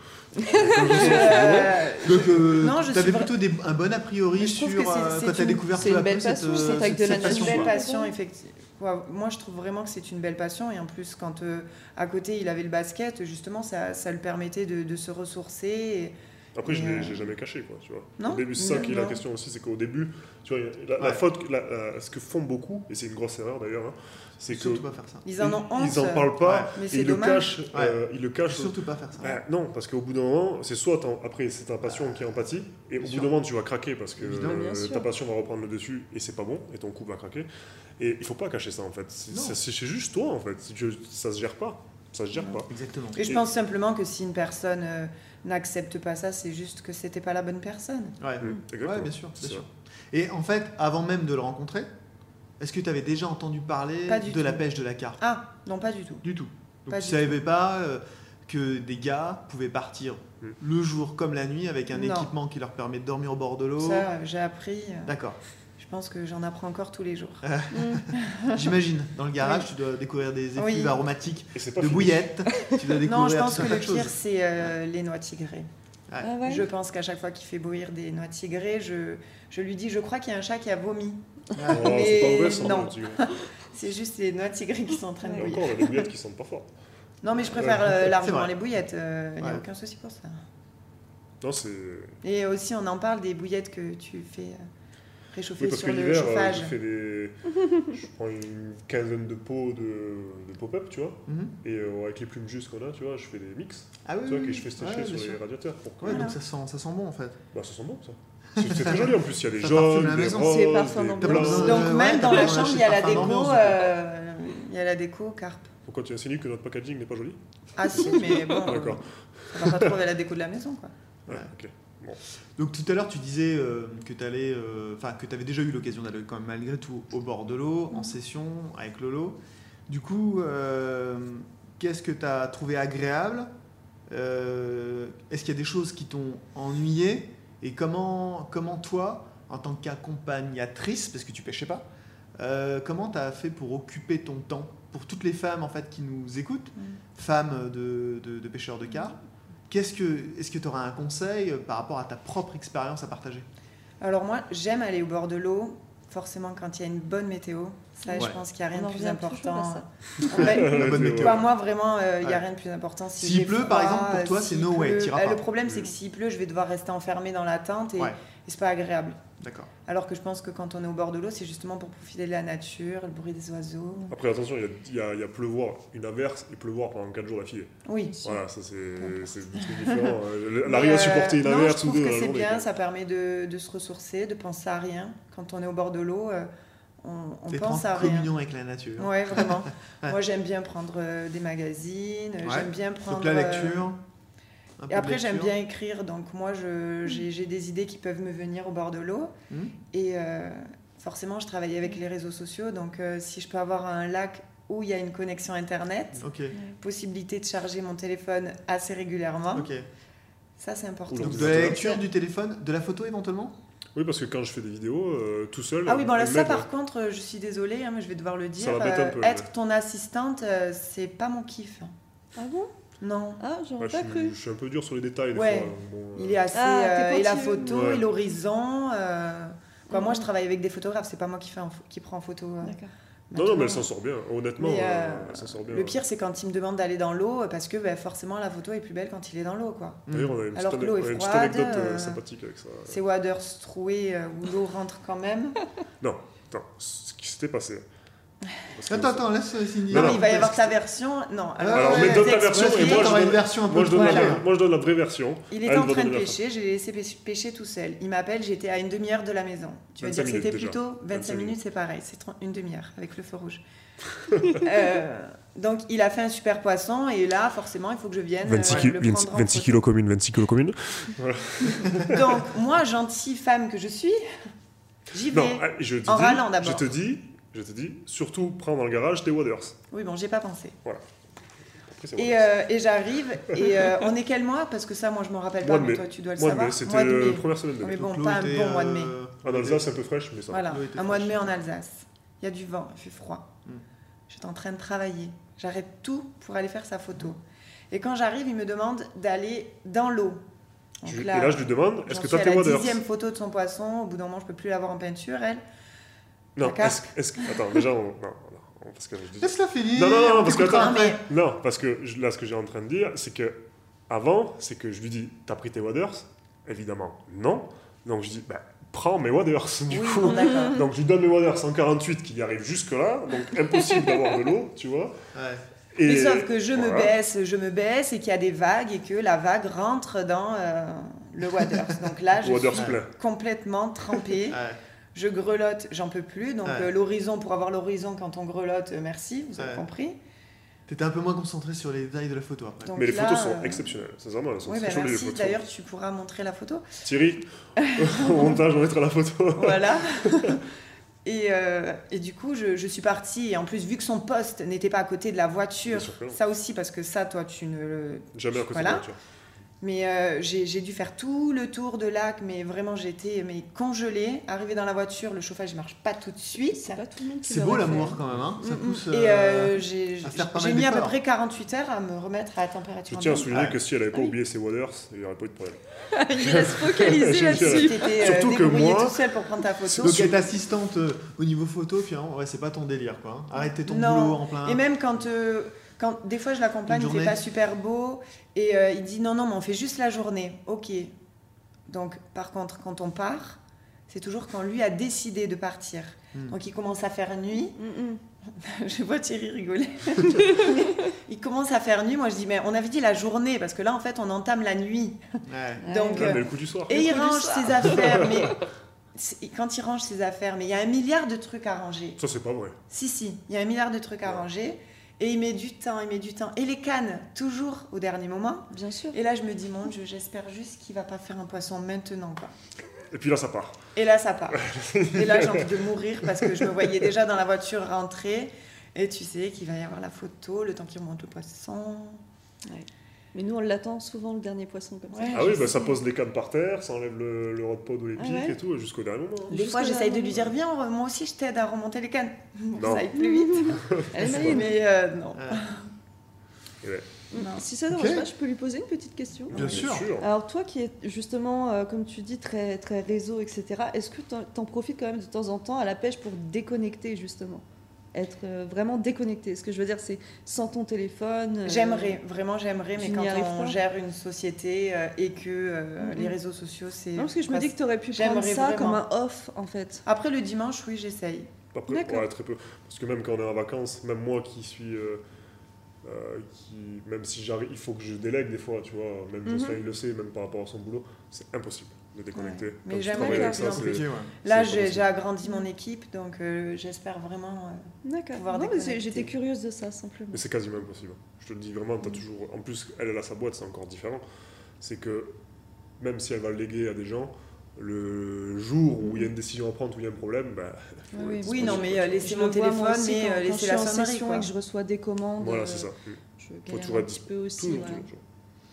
Euh, Donc, euh, Non, je tu avais suis vra- plutôt des- un bon a priori Mais je trouve sur que c'est- euh, c'est quand tu as une- découvert c'est peu à une belle peu cette, passion, euh, c'est avec de cette la C'est passion, une belle quoi. passion, effectivement. Moi, je trouve vraiment que c'est une belle passion. Et en plus, quand euh, à côté, il avait le basket, justement, ça, ça le permettait de, de se ressourcer. Et, Après, je Et, l'ai euh, j'ai jamais caché, quoi, tu vois. Non, Au début, c'est ça qui est la non. question aussi, c'est qu'au début, tu vois, la, la Ouais. faute, la- la- ce que font beaucoup, et c'est une grosse erreur d'ailleurs, hein, c'est que Surtout pas faire ça. ils en ont honte. ils en parlent pas, mais et c'est ils le dommage. cachent, euh, ils le cachent. Surtout pas faire ça. Ah, non, parce qu'au bout d'un moment, c'est soit t'en- après c'est ta passion qui est empathie, et au Bien bout sûr. d'un moment tu vas craquer parce que Évidemment, bien euh, sûr. ta passion va reprendre le dessus et c'est pas bon, et ton couple va craquer. Et il faut pas cacher ça en fait. C'est Non. c'est- c'est juste toi en fait. Tu- ça se gère pas. Ça se gère Non. pas. Exactement. Et je Et- pense simplement que si une personne euh, n'accepte pas ça, c'est juste que c'était pas la bonne personne. Ouais. Mmh, Ouais, exactement. bien sûr, C'est bien ça. sûr. Et en fait, avant même de le rencontrer, est-ce que tu avais déjà entendu parler Pas du de la tout. pêche de la carpe? Ah, non, pas du tout. Du tout. Donc Pas tu du savais pas euh, que des gars pouvaient partir Mm. le jour comme la nuit avec un Non. équipement qui leur permet de dormir au bord de l'eau. Ça, euh, j'ai appris. euh, D'accord. Je pense que j'en apprends encore tous les jours. J'imagine, dans le garage, tu dois découvrir des effluves Oui. aromatiques Et c'est pas de fini. bouillettes. Tu dois découvrir Non, je pense tout que un tas le de pire, choses. c'est euh, les noix tigrées. Ouais. Ah ouais. Je pense qu'à chaque fois qu'il fait bouillir des noix tigrées, je, je lui dis, je crois qu'il y a un chat qui a vomi. Oh, Mais c'est pas vrai ça. non. tu- C'est juste les noix tigrées qui sont en train de Et bouillir. encore, on a des bouillettes qui sentent pas fort. Non, mais je préfère Ouais. euh, C'est largement vrai. les bouillettes. Il n'y a Ouais. aucun souci pour ça. Non, c'est. Et aussi, on en parle des bouillettes que tu fais euh, réchauffer Oui, parce sur que le l'hiver, euh, chauffage. je fais des. Je prends une quinzaine de pots de, de pop-up, tu vois. Mhm. Et euh, avec les plumes justes qu'on a, tu vois, je fais des mix. Ah oui, Tu vois, oui, que oui. je fais sécher Ouais, sur bien les sûr. radiateurs. Pour que- Ouais, Voilà. donc ça sent, ça sent bon en fait. Bah, ça sent bon, ça. C'est c'est très joli en plus. Il y a des Ça jaunes, parfume la des maison. roses, C'est parfum des d'ambiance. blancs. Donc, Euh, même ouais, dans t'as la pas chambre, acheté il y a la parfum déco. d'ambiance, euh, Il y a la déco carpe. Pourquoi tu insinues que notre packaging n'est pas joli? Ah si, mais bon, Ah, d'accord. on va pas trouver la déco de la maison, quoi. Ouais, Ouais. ok. Bon. Donc tout à l'heure, tu disais euh, que tu allais, euh, enfin que tu avais déjà eu l'occasion d'aller quand même malgré tout au bord de l'eau, en session avec Lolo. Du coup, euh, qu'est-ce que tu as trouvé agréable? Euh, Est-ce qu'il y a des choses qui t'ont ennuyé? Et comment, comment toi, en tant qu'accompagnatrice, parce que tu pêchais pas, euh, comment tu as fait pour occuper ton temps? Pour toutes les femmes en fait qui nous écoutent, Mm. femmes de, de, de pêcheurs de carpe, qu'est-ce que, est-ce que tu auras un conseil euh, par rapport à ta propre expérience à partager? Alors moi, j'aime aller au bord de l'eau, forcément quand il y a une bonne météo. Ça, je Ouais. pense qu'il n'y a rien On en de plus revient toujours à important. ça. En fait, La bonne C'est météo. Toi, moi, vraiment, il n'y Ouais. a rien de plus important. Si S'il j'ai pleut, froid, par exemple, pour toi, c'est s'il no way, pleut- t'iras bah, pas. Le problème, c'est Mm. que s'il pleut, je vais devoir rester enfermée dans la tente et, Ouais, et c'est pas agréable. d'accord. Alors que je pense que quand on est au bord de l'eau, c'est justement pour profiter de la nature, le bruit des oiseaux. Après, attention, il y a, il y a- il y a pleuvoir, une averse et pleuvoir pendant quatre jours d'affilée. Oui. Voilà, ça c'est c'est des trucs différents. Euh, Elle Mais, arrive à euh, supporter une non, averse je ou trouve deux que dans la c'est journée. bien, quoi. ça permet de, de se ressourcer, de penser à rien. Quand on est au bord de l'eau, euh, on, on D'être pense en à rien. communion avec la nature. Ouais, vraiment. Ouais. Moi, j'aime bien prendre euh, des magazines, Ouais. j'aime bien prendre. Donc la euh, lecture. un peu Et de après, j'aime lecture. bien écrire, donc moi, je- j'ai j'ai des idées qui peuvent me venir au bord de l'eau. Mhm. Et euh, forcément, je travaille avec les réseaux sociaux, donc euh, si je peux avoir un lac où il y a une connexion Internet, Ok, possibilité de charger mon téléphone assez régulièrement, ok. ça, c'est important. Ou Donc de la l'ordinateur. lecture, du téléphone, de la photo éventuellement? Oui, parce que quand je fais des vidéos euh, tout seul. Ah oui, bon là, elle ça m'aide. par contre, euh, je suis désolée, hein, mais je vais devoir le dire. Ça m'embête un euh, peu, être ouais. ton assistante, euh, c'est pas mon kiff. Ah bon? Non. Ah, j'aurais Ouais, je, pas suis, cru. je suis un peu dur sur les détails des Ouais. fois. Bon, euh, Il est assez. Ah, t'es euh, et la pointilleux. photo, Ouais. et l'horizon. euh, quoi, Mhm. Moi, je travaille avec des photographes, c'est pas moi qui, fais en pho- qui prends en photo. euh. D'accord. Non, non, mais elle s'en sort bien. Honnêtement, Mais, euh, euh, elle s'en sort bien. Le pire, c'est quand il me demande d'aller dans l'eau, parce que bah, forcément, la photo est plus belle quand il est dans l'eau, quoi. D'ailleurs, on a une Alors petite, que l'eau est on a une petite froide, anecdote euh, euh, sympathique avec ça. C'est Waders troué euh, où l'eau rentre quand même. Non, attends, ce qui s'était passé. Parce que- Attends, attends, laisse euh, Cindy. Non, non, mais il va y avoir ta version. Non, alors, Alors, je mais vais donne ta t'expliquer. version et moi, je t'auras une donne- version un peu Moi je, donne Voilà. la, moi, je donne la vraie version. Il Elle était en va train de donner la pêcher, j'ai laissé pêcher, pêcher tout seul. Il m'appelle, j'étais à une demi-heure de la maison. Tu veux dire vingt-cinq que c'était minutes, déjà. plutôt vingt-cinq vingt-cinq minutes, c'est pareil, c'est trente une demi-heure avec le feu rouge. Euh, donc il a fait un super poisson et là forcément il faut que je vienne vingt-six, euh, ki- le prendre en vingt-six photo. kilos communes, vingt-six kilos communes. Donc moi, gentille femme que je suis, j'y vais. Non, ah, je te En dis, râlant, d'abord. Je te dis, je te dis, surtout prends dans le garage tes waders. Oui, bon, j'ai pas pensé. Après, c'est Et, waders. euh, et j'arrive, et euh, on est quel mois? Parce que ça, moi, je m'en rappelle Mois pas, de mais mai. toi, tu dois le Mois de savoir. mai, c'était Mois de la mai. première semaine de mai. Mais bon, Donc, pas un l'eau était, bon mois de mai. euh, En Alsace, c'est un peu fraîche, mais ça va. Voilà, l'eau était un mois de fraîche. mai en Alsace. Il y a du vent, il fait froid. Mm. J'étais en train de travailler. J'arrête tout pour aller faire sa photo. Et quand j'arrive, il me demande d'aller dans l'eau. Donc Je- et là, je lui demande, est-ce j'en que suis tu as à tes la waders? dixième photo de son poisson. Au bout d'un moment, je peux plus l'avoir en peinture, elle. Non, la carpe. est-ce, est-ce que- attends, déjà, on, non, non, parce que je dis- Laisse-la finir. Non, non, non, on parce que t'écoutera attends, après. mais- non, parce que je- là, ce que j'ai en train de dire, c'est que avant, c'est que je lui dis, t'as pris tes waders? Évidemment, non. Donc je dis, bah, prends mes waders. Du Oui, coup, bon, d'accord. donc je lui donne mes waders cent quarante-huit qui arrivent jusque là, donc impossible d'avoir de l'eau, tu vois. Ouais. Et Mais sauf que je me voilà. baisse, je me baisse et qu'il y a des vagues et que la vague rentre dans euh, le waders. Donc là, je Waders suis plein. complètement trempée. Ouais. Je grelotte, j'en peux plus. Donc Ouais. euh, l'horizon, pour avoir l'horizon quand on grelotte, euh, merci, vous avez Ouais. compris. T'étais un peu moins concentré sur les détails de la photo après. Donc Mais les là, photos sont euh, exceptionnelles, sincèrement, elles sont Oui, très bah jolies les merci. photos. D'ailleurs, tu pourras montrer la photo. Thierry, au montage, on mettra la photo. Voilà. Et, euh, et du coup, je, je suis partie. Et en plus, vu que son poste n'était pas à côté de la voiture, Bien sûr que non. ça aussi, parce que ça, toi, tu ne le. Jamais à côté Voilà. de la voiture. Mais euh, j'ai j'ai dû faire tout le tour de lac, mais vraiment, j'étais mais congelée. Arrivée dans la voiture, le chauffage ne marche pas tout de suite. C'est pas tout le monde qui C'est beau l'aurait l'amour fait. quand même, hein. Ça Mm, mm. pousse. Et euh, euh, j'ai à faire pas j'ai mal mis à peu d'efforts. près quarante-huit heures à me remettre à la Je température tiens à ambiante. souligner Ouais. que si elle n'avait pas Ah oui. oublié ses waders, il n'y aurait pas eu de problème. Il reste focalisé Je là-dessus. T'étais euh, Surtout que débrouillée moi- tout seul pour prendre ta photo. Donc être assistante euh, au niveau photo, finalement, ouais, c'est pas ton délire quoi. hein. Arrêtez ton Non. boulot en plein. Et même quand, euh, quand des fois je l'accompagne, Une il fait journée. pas super beau et euh, il dit non non mais on fait juste la journée. Ok. Donc par contre quand on part, c'est toujours quand lui a décidé de partir. Hmm. Donc il commence à faire nuit. Mm, mm. Je vois Thierry rigoler. Il commence à faire nuit. Moi je dis mais on avait dit la journée parce que là en fait on entame la nuit. Ouais. Donc, Ouais, euh, mais le coup du soir. Et il coup du range soir. ses affaires. Mais c'est- quand il range ses affaires, mais il y a un milliard de trucs à ranger. Ça, c'est pas vrai. Si, si, il y a un milliard de trucs à ranger. Et il met du temps, il met du temps. Et les cannes, toujours au dernier moment. Bien sûr. Et là, je me dis, mon Dieu, j'espère juste qu'il va pas faire un poisson maintenant, quoi. Et puis là, ça part. Et là, ça part. Et là, j'ai envie de mourir parce que je me voyais déjà dans la voiture rentrer. Et tu sais qu'il va y avoir la photo, le temps qu'il remonte le poisson. Mais nous, on l'attend souvent, le dernier poisson, comme Ouais. ça. Ah oui, je bah, ça sais. pose les cannes par terre, ça enlève le, le rod pod ou les Ah pics ouais. et tout, jusqu'au dernier moment. Des Juste fois, là, j'essaye de non. lui dire, viens, on- moi aussi, je t'aide à remonter les cannes. Pour que Non. ça aille plus vite. Elle est maligne. Mais euh, non. Ouais. Ouais. Non. Si ça ne dérange Ok. pas, je peux lui poser une petite question. Bien sûr. Alors toi qui es justement, euh, comme tu dis, très, très réseau, et cetera, est-ce que t'en, t'en profites quand même de temps en temps à la pêche pour déconnecter justement? Être euh, vraiment déconnecté. Ce que je veux dire, c'est sans ton téléphone. euh, J'aimerais, vraiment j'aimerais, mais tu quand n'y arrives on pas gère une société euh, et que euh, Mhm. les réseaux sociaux, c'est... Non, parce que je me dis que tu aurais pu J'aimerais prendre ça vraiment. comme un off, en fait. Après le dimanche, oui, j'essaye. Après, D'accord. ouais, très peu. Parce que même quand on est en vacances, même moi qui suis. euh, euh, qui, même si j'arrive, il faut que je délègue des fois, tu vois. Même Mhm. Jocelyn, il le sait, même par rapport à son boulot, c'est impossible de déconnecter. Ouais. Mais Quand tu j'aimerais travailles avec bien, ça, non. c'est. Compliqué, ouais. Là, c'est pas j'ai, possible. j'ai agrandi mon équipe, donc euh, j'espère vraiment... euh, D'accord. Pouvoir Non, mais c'est- déconnecter. j'étais curieuse de ça, simplement. Mais c'est quasiment impossible. Je te le dis vraiment, t'as toujours. En plus, elle, elle a sa boîte, c'est encore différent. C'est que même si elle va le léguer à des gens, le jour où il y a une décision à prendre, où il y a un problème, bah, faut Oui, être Oui, disponible, non, mais quoi, euh, tu laissez Je mon le vois, moi téléphone, aussi, mais quand, euh, quand je laissez suis la en sonnerie, session quoi. et que je reçois des commandes, vois. Voilà, euh, c'est ça. Mm. je Faut galère toujours un être petit peu aussi. Toujours, ouais. toujours, toujours.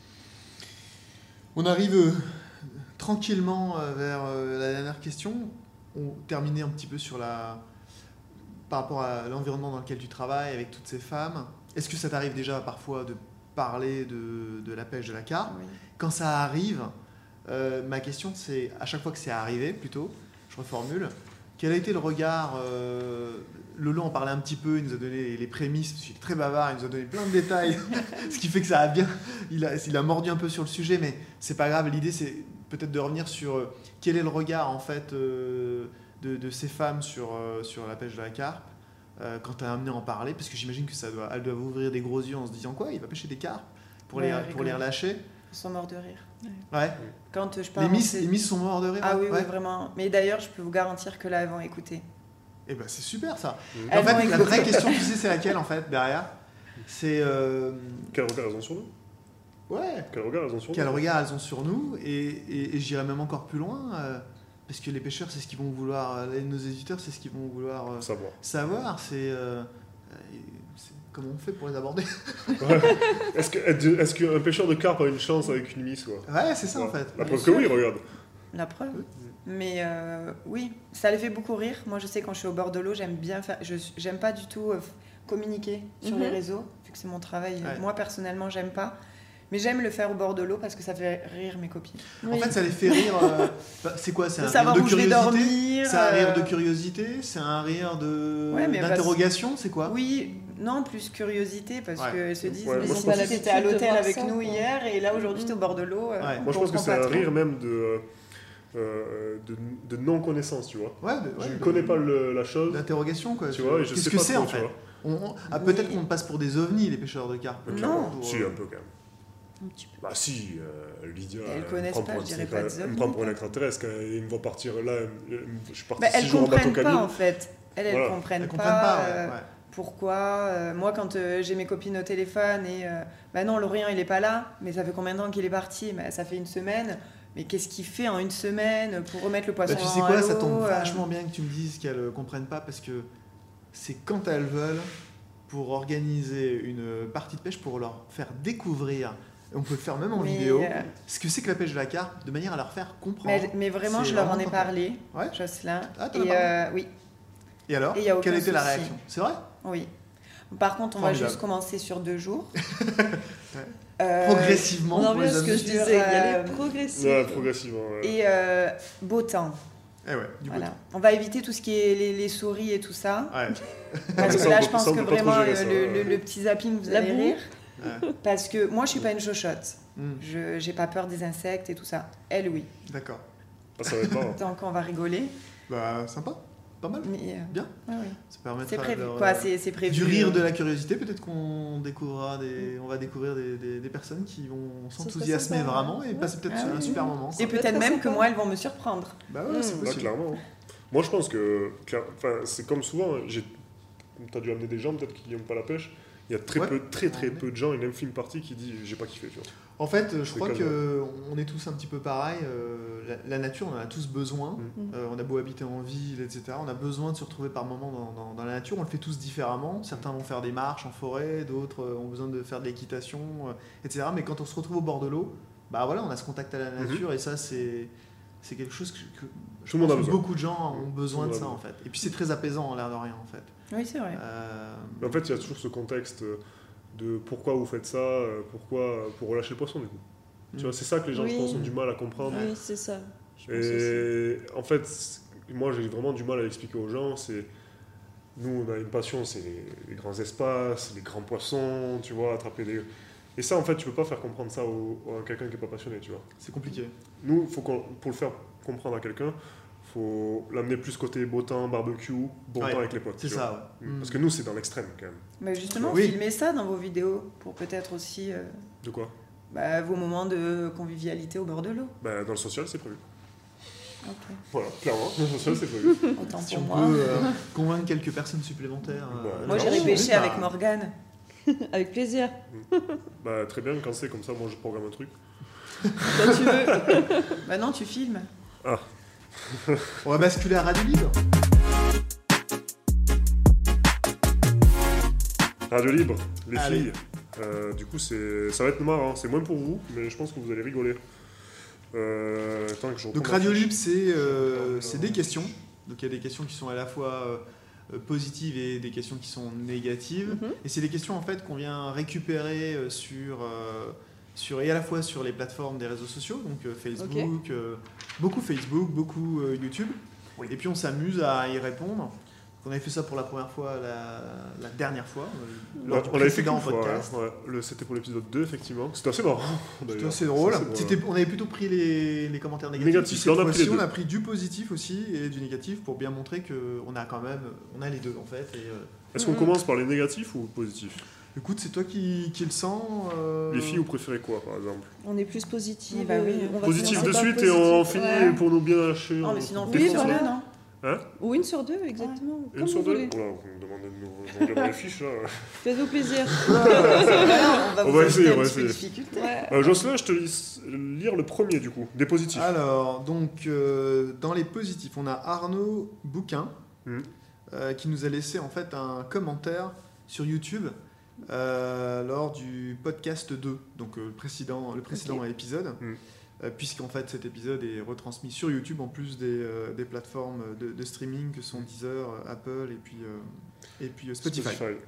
On arrive euh, tranquillement euh, vers euh, la dernière question. On terminait un petit peu sur la par rapport à l'environnement dans lequel tu travailles avec toutes ces femmes. Est-ce que ça t'arrive déjà parfois de parler de, de la pêche de la carpe? Oui. Quand ça arrive, euh, ma question c'est à chaque fois que c'est arrivé plutôt, je reformule, quel a été le regard, euh, Lolo en parlait un petit peu, il nous a donné les prémices, parce qu'il est très bavard, il nous a donné plein de détails, ce qui fait que ça a bien, il a, il a mordu un peu sur le sujet, mais c'est pas grave. L'idée, c'est peut-être de revenir sur euh, quel est le regard en fait euh, de, de ces femmes sur, euh, sur la pêche de la carpe euh, quand tu as amené à en parler, parce que j'imagine que ça doit, elles doivent ouvrir des gros yeux en se disant quoi, il va pêcher des carpes pour, Ouais, les, rigolo. pour les relâcher. Ils sont morts de rire. Ouais. Quand euh, je Les parle. miss, les miss sont morts de rire. Ah oui, ouais. oui, vraiment. Mais d'ailleurs, je peux vous garantir que là, elles vont écouter. Et ben c'est super ça. Mmh. En Elles vont fait, la écouter. vraie question, tu sais, c'est laquelle en fait derrière. C'est euh, Quel regard elles ont sur nous ouais. Quel regard elles ont sur Quel nous regard elles ont sur nous et, et, et j'irais même encore plus loin euh, parce que les pêcheurs, c'est ce qu'ils vont vouloir. euh, Nos éditeurs, c'est ce qu'ils vont vouloir euh, Savoir. savoir. C'est euh, euh, c'est comment on fait pour les aborder. Ouais. Est-ce que- est-ce qu'un pêcheur de carpe a une chance avec une miss quoi Ouais, c'est ça Ouais. en fait. La Bien preuve que sûr. oui, regarde. La preuve. Oui. Mais euh, oui, ça les fait beaucoup rire. Moi, je sais quand je suis au bord de l'eau, j'aime bien faire. Je j'aime pas du tout euh, f- communiquer sur Mhm. les réseaux, vu que c'est mon travail. Ouais. Moi, personnellement, j'aime pas. Mais j'aime le faire au bord de l'eau parce que ça fait rire mes copines. En fait, ça les fait rire. euh, bah, c'est quoi? C'est De un savoir rire où de je vais curiosité. dormir. C'est un rire de euh, curiosité. C'est un rire de Ouais, mais parce- d'interrogation. C'est quoi? Oui, non, plus curiosité parce Ouais. qu'elles se disent Ouais, mais moi, si je pense tu que- étais à l'hôtel de voir avec ça, nous quoi. hier et là aujourd'hui tu es au bord de l'eau. euh, Ouais. on Moi je pense que comprend c'est pas un trop. rire même de, euh, de, de non-connaissance, tu vois. Ouais, de- ouais, je ne de- connais pas le- la chose, D'interrogation quoi. tu vois, et je Qu'est-ce sais que pas c'est trop, en tu fait? vois. On- on- ah, Oui. Peut-être qu'on passe pour des ovnis les pêcheurs de carpe. Non. clairement, pour, Si, euh, un peu quand même. Un petit peu. Bah si, euh, Lydia, Elles me connaissent prend pas, pour je un- dirais pas des elle me ovnis, prend pour un quoi. extraterrestre. Quand il me voit partir là, elle- elle- je suis parti Bah, six elles jours en bateau comprennent pas en canine. fait. Elles, elles Voilà. comprennent Elles pas. comprennent pas. euh, ouais, ouais. Pourquoi euh, Moi, quand euh, j'ai mes copines au téléphone et euh, bah non, Lorient il est pas là, mais ça fait combien de temps qu'il est parti? Bah, ça fait une semaine. Mais qu'est-ce qu'il fait en une semaine pour remettre le poisson Bah, tu sais à quoi, ça l'eau, tombe euh, vachement bien que tu me dises qu'elles ne comprennent pas parce que c'est quand elles veulent pour organiser une partie de pêche pour leur faire découvrir, et on peut le faire même en mais, vidéo, euh, ce que c'est que la pêche de la carpe de manière à leur faire comprendre. mais, mais vraiment, C'est je leur en vraiment ai pas parlé, Ouais. Jocelyn. Ah, t'en as et parlé euh, oui, Et alors, et y a aucun quelle était la souci. réaction? C'est vrai? oui. Par contre, on va Formidable. juste commencer sur deux jours. Ouais. Euh, Progressivement On en pour revient les à ce que je amis. sur, disais, il y a euh, les progressifs. Ouais, progressivement. ouais. Et euh, beau temps. Eh ouais, du coup. Voilà. On va éviter tout ce qui est les, les souris et tout ça. Ouais. Parce Ça, que on là, peut- je pense ça, on que peut pas trop vraiment, gérer, euh, ça, le, ouais. le- le petit zapping, vous La allez boue. rire. Ouais. Parce que moi, je suis pas une chochotte. Hmm, Je j'ai pas peur des insectes et tout ça. Elle, oui. D'accord. Ah, ça va être marrant. Donc, on va rigoler. Bah, sympa. Pas mal. Mais, euh, Bien. ouais, ouais. Ça permettra C'est prévu. de leur, Quoi, euh, c'est c'est prévu. du rire, de la curiosité, peut-être qu'on découvrira des, on va découvrir des, des, des personnes qui vont serait s'enthousiasmer sympa, vraiment ouais. et passer peut-être Ah un oui. super moment. Et quoi. peut être peut-être très même que sympa. moi, elles vont me surprendre. Bah ouais, c'est Mm. Là, possible. clairement. Moi, je pense que, clair- enfin, c'est comme souvent. Tu as dû amener des gens peut-être qui n'aiment pas la pêche. Il y a très Ouais. peu, très très Ouais. peu de gens, une infime partie qui dit j'ai pas kiffé. Tu vois. En fait, je C'est crois comme que on est tous un petit peu pareil. euh, la, la nature, on en a tous besoin. Mm. Euh, on a beau habiter en ville, et cetera. On a besoin de se retrouver par moments dans, dans- dans la nature. On le fait tous différemment. Certains vont faire des marches en forêt, d'autres euh, ont besoin de faire de l'équitation, euh, et cetera. Mais quand on se retrouve au bord de l'eau, bah voilà, on a ce contact à la nature et ça, c'est c'est quelque chose que, que je Tout le monde pense a que besoin. beaucoup de gens ont besoin Tout de le ça monde en fait. Et puis c'est très apaisant en l'air de rien en fait. Oui, c'est vrai. Euh, Mais en fait, il y a toujours ce contexte de pourquoi vous faites ça, euh, pourquoi pour relâcher le poisson du coup. Mm. Tu vois, c'est ça que les gens, je Oui. pense, ont du mal à comprendre. Oui, c'est ça. Je pense aussi. Et en fait, c- moi j'ai vraiment du mal à l'expliquer aux gens. C'est nous, on a une passion, c'est les, les grands espaces, les grands poissons, tu vois, attraper des. Et ça, en fait, tu peux pas faire comprendre ça au- à quelqu'un qui est pas passionné, tu vois. c'est compliqué. Nous, faut qu'on- pour le faire comprendre à quelqu'un, faut l'amener plus côté beau temps, barbecue, bon Ouais, temps avec les potes. C'est tu vois. ça, ouais. Mm. Mm. Parce que nous, c'est dans l'extrême quand même. Mais justement, Oui. filmez ça dans vos vidéos pour peut-être aussi euh, De quoi bah, vos moments de convivialité au bord de l'eau. Ben, dans le social, c'est prévu. Ok. Voilà, clairement, dans le social, c'est prévu. Autant Si pour on moi. peut euh, convaincre quelques personnes supplémentaires. euh, Bah, Moi, non, j'irai oui, pêcher bah, avec Morgane. Avec plaisir. Bah, très bien, quand c'est comme ça, moi je programme un truc. Quand tu veux. Bah non, tu filmes. On va basculer à Radio Libre. Radio Libre, les Allez. filles. Euh, du coup, c'est, ça va être marrant. C'est moins pour vous, mais je pense que vous allez rigoler. Euh, attends que je Donc reprends Radio ma fiche. Libre, c'est euh, c'est des questions. Donc il y a des questions qui sont à la fois euh, positives et des questions qui sont négatives. Mhm. Et c'est des questions en fait qu'on vient récupérer euh, sur, euh, sur et à la fois sur les plateformes des réseaux sociaux, donc euh, Facebook, euh, beaucoup Facebook, beaucoup euh, YouTube. Et puis on s'amuse à y répondre. On avait fait ça pour la première fois, la, la dernière fois, euh, Ouais, lors du on l'avait fait précédent qu'une fois, podcast. ouais. Ouais, le- c'était pour l'épisode deux, effectivement. C'était assez marrant. C'était d'ailleurs. assez drôle. C'est assez C'était- on avait plutôt pris les, les commentaires négatifs. Négatifs, Cette là, on a pris fois-ci, les on deux. a pris du positif aussi et du négatif pour bien montrer qu'on a quand même, on a les deux en fait. Et, euh, Est-ce qu'on Mhm. commence par les négatifs ou positifs? écoute, c'est toi qui, qui le sens. euh, Les filles, vous préférez quoi, par exemple? On est plus positif. Ah bah oui. euh, on va Positif commencer de par suite et on positif. finit Ouais. pour nous bien lâcher. Non, on- mais sinon, on on fait Oui, une sur défonce. deux, voilà. non Hein? Ou une sur deux, exactement. Une Comme sur vous deux? voulez. Voilà, vous me demandez de nous nous lire les fiches, là. Faites-vous plaisir. Voilà, on va On vous va ajouter essayer, un on va petit peu de essayer. difficulté. Ouais. Euh, Jocelyn, je te laisse lire le premier, du coup, des positifs. Alors, donc, euh, dans les positifs, on a Arnaud Bouquin Mhm. euh, qui nous a laissé en fait un commentaire sur YouTube euh, lors du podcast deux, donc euh, le précédent, le précédent épisode, Mhm. euh, puisqu'en fait cet épisode est retransmis sur YouTube en plus des, euh, des plateformes de, de streaming que sont Deezer, Apple et puis, euh, et puis euh, Spotify.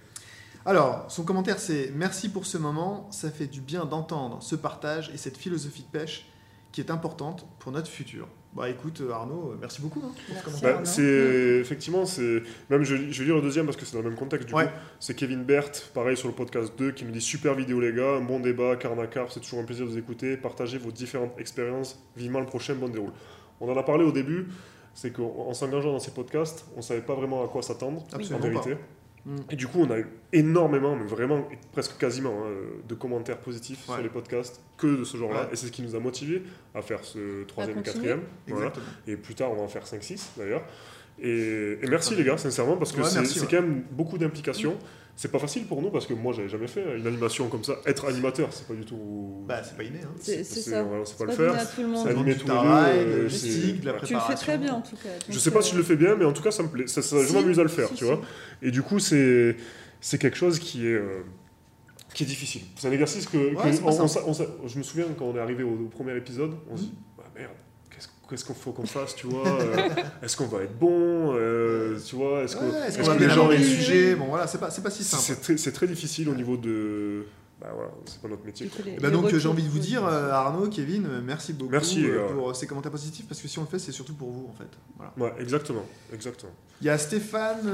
Alors, son commentaire c'est « Merci pour ce moment, ça fait du bien d'entendre ce partage et cette philosophie de pêche qui est importante pour notre futur. » Bah écoute Arnaud, merci beaucoup hein, pour ce Merci. commentaire. Bah, Arnaud. c'est effectivement, c'est même je, je vais lire le deuxième parce que c'est dans le même contexte. Du Ouais. coup, c'est Kevin Bert, pareil sur le podcast deux, qui nous dit super vidéo les gars, un bon débat, Karma Carp, c'est toujours un plaisir de vous écouter, partagez vos différentes expériences, vivement le prochain, bonne déroule. On en a parlé au début, c'est qu'en en s'engageant dans ces podcasts, on savait pas vraiment à quoi s'attendre en Absolument vérité. pas. Mm. Et du coup, on a eu énormément, mais vraiment presque quasiment, hein, de commentaires positifs Ouais. sur les podcasts que de ce genre-là. Ouais. Et c'est ce qui nous a motivés à faire ce troisième et continuer. quatrième. Voilà. Exactement. Et plus tard, on va en faire cinq six d'ailleurs. Et, et merci les gars, sincèrement, parce que Ouais, c'est merci, c'est ouais. quand même beaucoup d'implication. C'est pas facile pour nous parce que moi, j'avais jamais fait une animation comme ça. Être animateur, c'est pas du tout. Bah c'est pas inné. Hein. C'est c'est ça. voilà, c'est pas le pas donné faire. à tout le monde. Ça Ça demande animer du tous les travail, deux, de euh, logistique, c'est- de la ouais. Tu le fais très préparation. bien en tout cas. Je Donc, sais pas euh, si je le fais bien, mais en tout cas, ça me plaît. Ça, ça, je Si. m'amuse à le faire, Si, tu si. vois. Et du coup, c'est c'est quelque chose qui est euh, qui est difficile. C'est un exercice que, que Ouais, c'est pas on- on simple. s'a- on s'a- je me souviens quand on est arrivé au, au premier épisode, on se Mhm. dit bah merde, qu'est-ce qu'est-ce qu'on faut qu'on fasse, tu vois euh, Est-ce qu'on va être bon euh, Tu vois Est-ce que Ouais, est-ce est-ce qu'on que va les bien gens aborder le ils- sujet Bon voilà, c'est pas, c'est pas si simple. c'est très, c'est très difficile au niveau de bah voilà, c'est pas notre métier. il faut les- Eh ben les donc retours. j'ai envie de vous dire euh, Arnaud, Kevin, euh, merci beaucoup Merci, les euh, gars. pour euh, ces commentaires positifs parce que si on le fait c'est surtout pour vous en fait. Voilà. Ouais, exactement, exactement. Il y a Stéphane,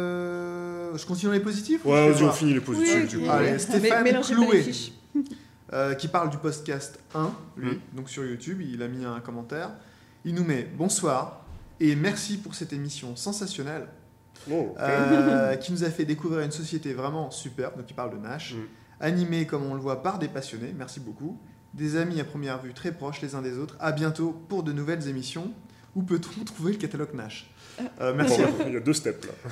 euh, je continue dans les positifs ou je Ouais, fais vas-y, on voir finit les positifs. Oui, du ok. coup. Allez, Mais Stéphane mélangez pas les Clouet. fiches. Euh, qui parle du podcast un, lui, Mm. donc sur YouTube, il a mis un commentaire. Il nous met « Bonsoir et merci pour cette émission sensationnelle Oh, ok. euh, qui nous a fait découvrir une société vraiment superbe. » Donc il parle de Nash. Mm. Animée, comme on le voit, par des passionnés. Merci beaucoup. Des amis à première vue très proches les uns des autres. À bientôt pour de nouvelles émissions. Où peut-on trouver le catalogue Nash Euh, Merci Bon, à vous. il y a deux steps là.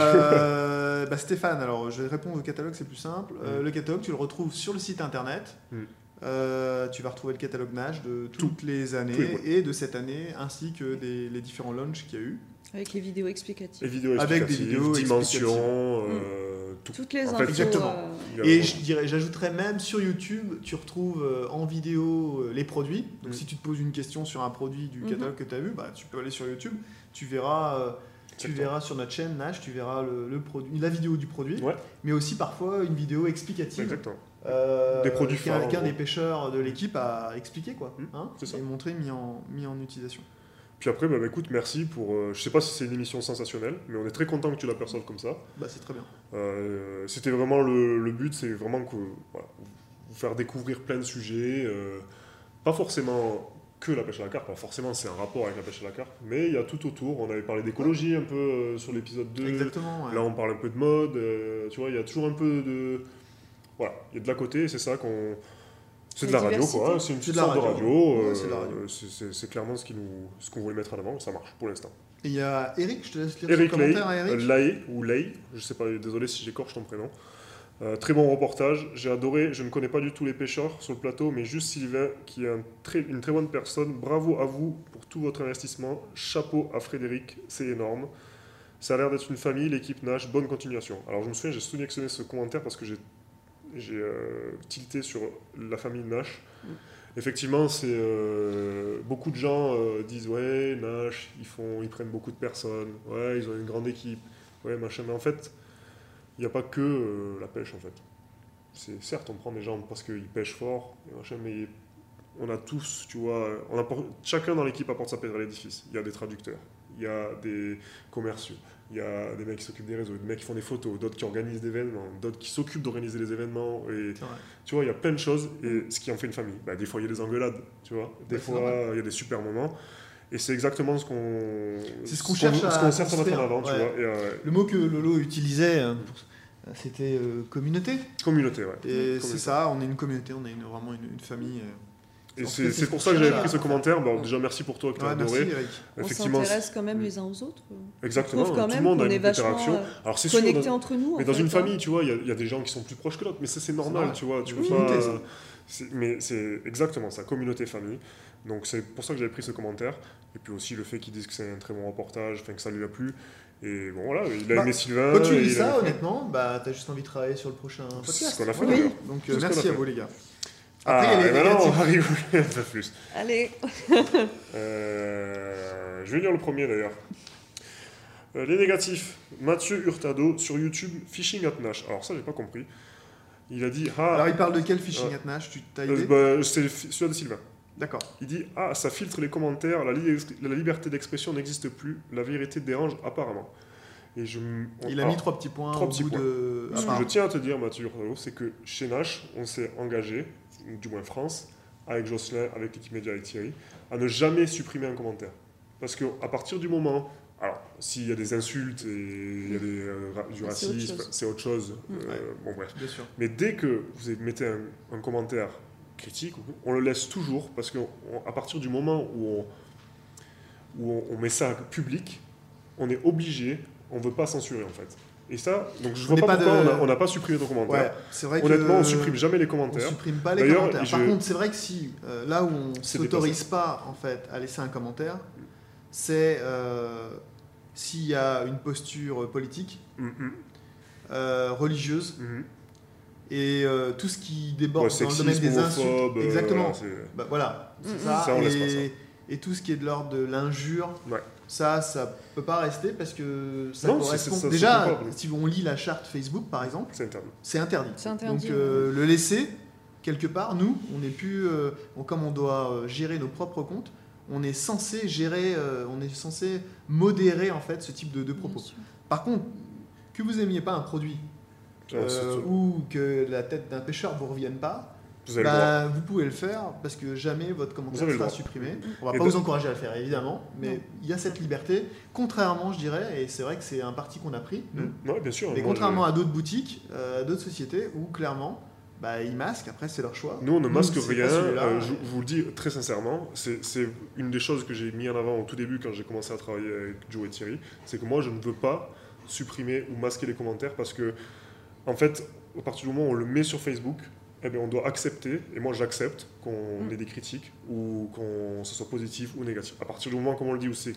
Euh, bah, Stéphane, alors je vais répondre au catalogue, c'est plus simple. Euh, Mm. Le catalogue, tu le retrouves sur le site internet. Mm. Euh, tu vas retrouver le catalogue Nash de toutes les années Tous les mois. et de cette année, ainsi que des, les différents launches qu'il y a eu. Avec les vidéos explicatives. Les vidéos Avec des explicatives, vidéos dimensions, euh, tout. Toutes les En infos. fait, exactement. euh, il y a Et vraiment- je dirais, j'ajouterais même sur YouTube, tu retrouves euh, en vidéo euh, les produits. Donc Mm. si tu te poses une question sur un produit du Mhm. catalogue que tu as vu, bah, tu peux aller sur YouTube, tu verras, euh, tu Exactement. verras sur notre chaîne Nash, tu verras le, le produit, la vidéo du produit, Ouais. mais aussi parfois une vidéo explicative. Exactement. Euh, Des produits qu'un phares, qu'un en des gros. pêcheurs de l'équipe a expliqué quoi, Mm, hein, c'est ça. et montré, mis en, mis en utilisation. Puis après, bah, bah, écoute, merci pour. euh, je sais pas si c'est une émission sensationnelle, mais on est très content que tu l'aperçoives comme ça. Bah c'est très bien. Euh, C'était vraiment le, le but, c'est vraiment que voilà, vous faire découvrir plein de sujets, euh, pas forcément que la pêche à la carpe, pas forcément c'est un rapport avec la pêche à la carpe, mais il y a tout autour. On avait parlé d'écologie un peu euh, sur l'épisode deux. Exactement. ouais. Là, on parle un peu de mode, euh, tu vois, il y a toujours un peu de. Voilà, il y a de la côté, et c'est ça qu'on. C'est de La la radio, diversité. quoi. C'est une C'est petite de la sorte de radio. radio. Ouais, euh, c'est de la radio. c'est- c'est c'est clairement ce qui nous, ce qu'on voulait mettre en avant, ça marche pour l'instant. Et il y a Eric, je te laisse lire Eric son Lay, commentaire à Eric. euh, Lay, ou Lay, je sais pas, désolé si j'écorche ton prénom. Euh, très bon reportage, j'ai adoré, je ne connais pas du tout les pêcheurs sur le plateau, mais juste Sylvain, qui est un très, une très bonne personne. Bravo à vous pour tout votre investissement. Chapeau à Frédéric, c'est énorme. Ça a l'air d'être une famille, l'équipe Nash, bonne continuation. Alors je me souviens, j'ai sélectionné ce commentaire parce que j'ai j'ai euh, tilté sur la famille Nash. Mm. Effectivement, c'est euh, beaucoup de gens euh, disent ouais, Nash, ils font, ils prennent beaucoup de personnes, ouais, ils ont une grande équipe, ouais, machin. Mais en fait, il n'y a pas que euh, la pêche en fait. C'est certes, on prend des gens parce qu'ils pêchent fort, et machin, mais on a tous, tu vois, on apporte, chacun dans l'équipe apporte sa pierre à l'édifice. Il y a des traducteurs, il y a des commerciaux, il y a des mecs qui s'occupent des réseaux, des mecs qui font des photos, d'autres qui organisent des événements, d'autres qui s'occupent d'organiser les événements. Et tu vois, il y a plein de choses, et ce qui en fait une famille. Bah, des fois, il y a des engueulades, tu vois. Des Ouais, fois, il y a des super moments. Et c'est exactement ce qu'on C'est ce qu'on cherche à ce qu'on cherche à mettre construire. en avant, tu Ouais. vois. Et, euh, Le mot que Lolo utilisait, euh, c'était euh, communauté. communauté, ouais. Et Communauté. c'est ça, on est une communauté, on est une- vraiment une, une famille. euh. Et En c'est fait, c'est c'est pour ce ça qu'on que j'avais cherche pris à- ce commentaire. Bon, déjà, merci pour toi que tu as Ouais, merci adoré. Eric. On Effectivement, s'intéresse quand même les uns aux autres. exactement. On trouve quand Tout le même monde a qu'on une est vachement interaction. euh, Alors, c'est sûr, connectés dans- entre nous. mais en dans fait, une hein. famille, tu vois, il y, a- il y a des gens qui sont plus proches que d'autres, mais ça c'est normal, normal. tu vois. Tu peux Communauté, pas. ça. c'est- Mais c'est exactement ça, communauté famille. Donc c'est pour ça que j'avais pris ce commentaire. Et puis aussi le fait qu'ils disent que c'est un très bon reportage, enfin que ça lui a plu. Et bon voilà, il a Bah, aimé Sylvain. Quand tu et lis il ça, a- honnêtement, bah, t'as juste envie de travailler sur le prochain C'est podcast. ce qu'on a fait, Voilà. d'ailleurs. Donc C'est euh, ce qu'on a merci à fait. vous les gars. Ah, Après, il y a et les maintenant, on négatifs. arrive un peu plus. Allez. Euh, je vais lire le premier d'ailleurs. Euh, les négatifs. Mathieu Hurtado sur YouTube, Phishing at Nash. Alors ça, j'ai pas compris. Il a dit ah, Alors il parle de quel phishing Ouais. at Nash, tu t'as euh, idée bah, c'est le fi- celui de Sylvain. D'accord. Il dit ah, ça filtre les commentaires, la, li- la liberté d'expression n'existe plus, la vérité dérange apparemment. Et je, m- on- Il a alors, mis trois petits points trois au petits bout points. de. Ce à que part. je tiens à te dire, Mathieu Hurtado, c'est que chez Nash, on s'est engagé, du moins France, avec Jocelyn, avec l'équipe média et Thierry, à ne jamais supprimer un commentaire. Parce qu'à partir du moment. Alors, s'il y a des insultes et il y a des, euh, ra- du Ah, c'est autre racisme, chose. c'est autre chose. Mm. Euh, Ouais. Bon, bref. Bien sûr. Mais dès que vous mettez un, un commentaire critique, on le laisse toujours parce qu'à partir du moment où, on, où on, on met ça public, on est obligé, on ne veut pas censurer en fait. Et ça, donc je On vois n'est pas pas pourquoi de- on a- on n'a pas supprimé ton commentaire. Ouais, c'est vrai que. Honnêtement, on supprime jamais les On commentaires. supprime pas les D'ailleurs, commentaires. Par je- contre, c'est vrai que si euh, là où on C'est s'autorise pas en fait à laisser un commentaire, c'est euh, s'il y a une posture politique, Mm, mm, euh, religieuse mm. et euh, tout ce qui déborde Ouais, dans le sexisme, domaine des insultes. homophobe, euh, Exactement. voilà, c'est- Bah, voilà, c'est Mhm. ça. Ça, on laisse et, pas ça. et tout ce qui est de l'ordre de l'injure, Ouais. ça, ça peut pas rester parce que ça Non, c'est- correspond. c'est- ça, c'est Déjà, coupable. si on lit la charte Facebook par exemple, c'est interdit. c'est interdit. C'est interdit, Donc euh, le laisser quelque part, nous, on n'est plus, euh, on- comme on doit euh, gérer nos propres comptes, on est censé gérer, euh, on est censé modérer en fait ce type de, de propos. Bien sûr. Par contre, que vous aimiez pas un produit Ça, euh, c'est- ou que la tête d'un pêcheur vous revienne pas, Vous avez le droit. bah, vous pouvez le faire parce que jamais votre Vous commentaire avez le sera droit. supprimé. On va Et pas de- vous encourager à le faire évidemment, mais Non. il y a cette liberté. Contrairement, je dirais, et c'est vrai que c'est un parti qu'on a pris, nous, Mm. Ouais, bien sûr. mais moi, contrairement je- à d'autres boutiques, euh, à d'autres sociétés où clairement, bah, ils masquent. Après, c'est leur choix. Nous, on ne masque c'est rien. pas celui-là. euh, je, je vous le dis très sincèrement, c'est c'est une des choses que j'ai mis en avant au tout début quand j'ai commencé à travailler avec Joe et Thierry. C'est que moi, je ne veux pas supprimer ou masquer les commentaires parce que, en fait, à partir du moment où on le met sur Facebook, eh bien, on doit accepter, et moi j'accepte qu'on Mm. ait des critiques ou qu'on ce soit positif ou négatif. À partir du moment, comme on le dit, où c'est,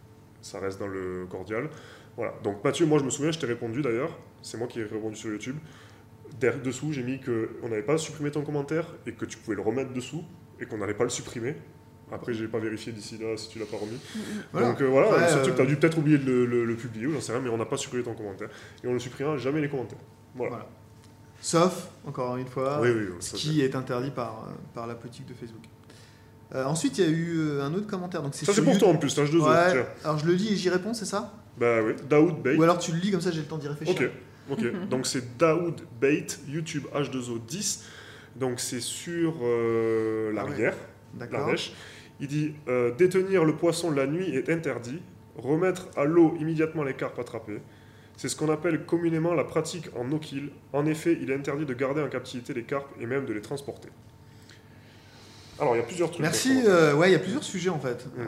ça reste dans le cordial. Voilà. Donc Mathieu, moi je me souviens, je t'ai répondu d'ailleurs, c'est moi qui ai répondu sur YouTube. Der- dessous, j'ai mis qu'on n'avait pas supprimé ton commentaire et que tu pouvais le remettre dessous et qu'on n'allait pas le supprimer. Après, j'ai pas vérifié d'ici là si tu l'as pas remis. Voilà. Donc euh, voilà, Après, surtout que tu as euh, dû peut-être oublier de le, le- le publier ou j'en sais rien, mais on n'a pas supprimé ton commentaire. Et on ne supprimera jamais les commentaires. Voilà. Voilà. Sauf, encore une fois, Oui, oui, oui, ce ça, qui est interdit par, euh, par la politique de Facebook. Euh, ensuite, il y a eu euh, un autre commentaire. Donc Ça, sur c'est pour YouTube. toi en plus, tâche deux autres. Ouais, Tiens. alors je le lis et j'y réponds, c'est ça? Bah oui, Daoud Bait. Ou alors tu le lis comme ça, j'ai le temps d'y réfléchir. Ok, ok. Donc c'est Daoud Bait, YouTube H deux O dix. Donc c'est sur euh, la Ah ouais. rivière, D'accord. l'Ardèche. Il dit euh, détenir le poisson la nuit est interdit. Remettre à l'eau immédiatement les carpes attrapées. C'est ce qu'on appelle communément la pratique en no-kill. En effet, il est interdit de garder en captivité les carpes et même de les transporter. Alors, il y a plusieurs trucs. Merci. dans ce euh, ouais, il y a plusieurs sujets en fait. Mm.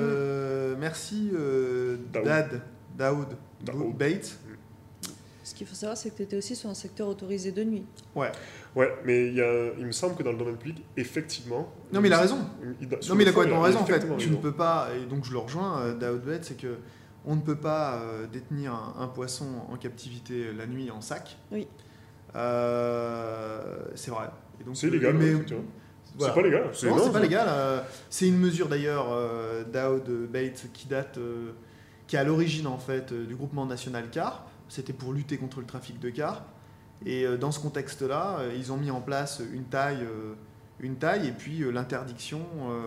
Euh, Merci euh, Daoud. Dad, Daoud, Daoud. Bates. Ce qu'il faut savoir, c'est que tu étais aussi sur un secteur autorisé de nuit. Ouais. Ouais, mais il, y a, il me semble que dans le domaine public, effectivement. Non, mais il a raison. il- Non, mais il a complètement raison en fait. effectivement Tu ne raison. peux pas, et donc je le rejoins, euh, Daoud Bates, c'est que on ne peut pas euh, détenir un, un poisson en captivité la nuit en sac. Oui. Euh, c'est vrai. Et donc, C'est euh, illégal, mais- ouais, effectivement. voilà. C'est pas légal. Non, c'est pas c'est- légal. euh, c'est une mesure d'ailleurs, euh, Daoud Bates, qui date, euh, qui est à l'origine en fait euh, du groupement national carpe. C'était pour lutter contre le trafic de carpe. Et euh, dans ce contexte-là, euh, ils ont mis en place une taille, euh, une taille et puis euh, l'interdiction euh,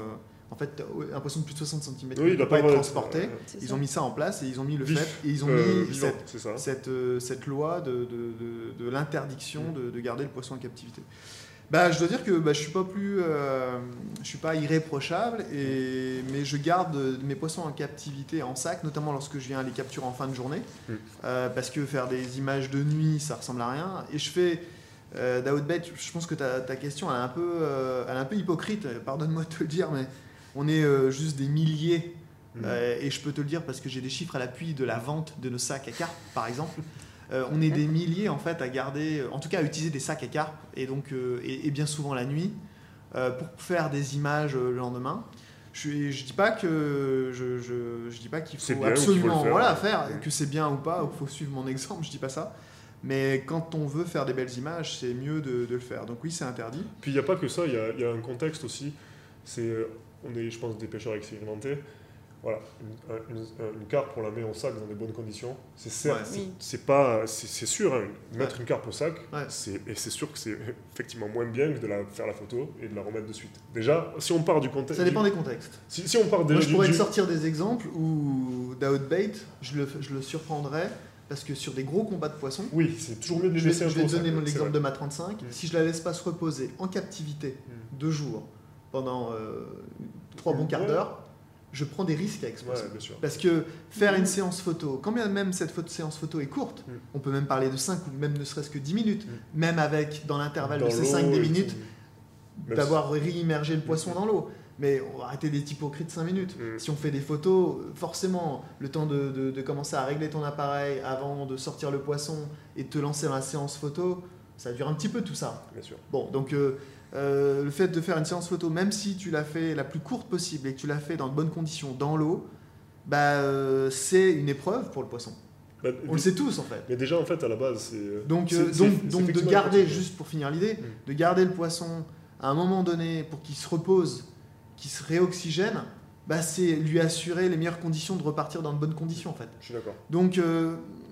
En fait, un poisson de plus de soixante centimètres Oui, ne il doit peut pas être être- transporté. euh, C'est Ils ça. ont mis ça en place et ils ont mis le Vif. fait et ils ont euh, mis vivant, cette, c'est ça. cette, euh, cette loi de, de, de, de l'interdiction Mm. de, de garder le poisson en captivité. Bah, je dois dire que bah, je suis pas plus, euh, je suis pas irréprochable, et, mais je garde mes poissons en captivité en sac, notamment lorsque je viens les capturer en fin de journée, Mm. euh, parce que faire des images de nuit, ça ressemble à rien. Et je fais euh, d'outbait. Je pense que ta, ta question, elle est un peu, euh, elle est un peu hypocrite. Pardonne-moi de te le dire, mais on est euh, juste des milliers. Mm. Euh, et je peux te le dire parce que j'ai des chiffres à l'appui de la vente de nos sacs à carpe, par exemple. Euh, on est des milliers en fait à garder, en tout cas à utiliser des sacs à carpe, et donc euh, et, et bien souvent la nuit, euh, pour faire des images euh, le lendemain. Je ne je dis pas que je, je, je dis pas qu'il C'est faut bien ou qu'il faut le absolument faire. voilà faire, Mm. que c'est bien ou pas, ou qu'il faut suivre mon exemple. Je dis pas ça. Mais quand on veut faire des belles images, c'est mieux de, de le faire. Donc oui, c'est interdit. Puis il n'y a pas que ça, il y a, il y a un contexte aussi. C'est, euh, on est, je pense, des pêcheurs expérimentés. Voilà, une, une, une carpe, on la met en sac dans des bonnes conditions. C'est certes, Ouais. c'est- Oui. c'est pas, c'est c'est sûr, hein, mettre Ouais. une carpe au sac, Ouais. c'est, et c'est sûr que c'est effectivement moins bien que de la faire la photo et de la remettre de suite. Déjà, si on part du contexte, Ça dépend du- des contextes. si, si on part déjà Moi, je du- pourrais te du- sortir des exemples où d'outbait, je le, je le surprendrais parce que sur des gros combats de poissons, oui, c'est toujours mieux de les je vais, laisser un je peu vais au te sac, donner ouais, c'est l'exemple vrai. de ma trente-cinq. Mm. Si je la laisse pas se reposer en captivité Mm. deux jours pendant euh, trois bons quarts Ouais. d'heure, je prends des risques avec ce Ouais, poisson. bien sûr. Parce que faire Mm. une séance photo, quand bien même cette photo, séance photo est courte, Mm. on peut même parler de cinq ou même ne serait-ce que dix minutes, Mm. même avec dans l'intervalle Dans de ces l'eau cinq dix et minutes, tout. Même d'avoir réimmergé le poisson Mm. dans l'eau. Mais on va arrêter des hypocrites cinq minutes. Mm. Si on fait des photos, forcément, le temps de, de- de commencer à régler ton appareil avant de sortir le poisson et de te lancer dans la séance photo, ça dure un petit peu tout ça. si, bien sûr. Bon, donc euh, euh, le fait de faire une séance photo, même si tu l'as fait la plus courte possible et que tu l'as fait dans de bonnes conditions, dans l'eau, bah, euh, c'est une épreuve pour le poisson. Bah, On le sait tous en fait. Mais déjà, en fait, à la base, c'est. Donc, c'est- euh, c'est- donc, c'est donc de effectivement garder, important. juste pour finir l'idée, Mm. de garder le poisson à un moment donné pour qu'il se repose, qu'il se réoxygène, bah, c'est lui assurer les meilleures conditions de repartir dans de bonnes conditions en fait. Je suis d'accord. Donc euh,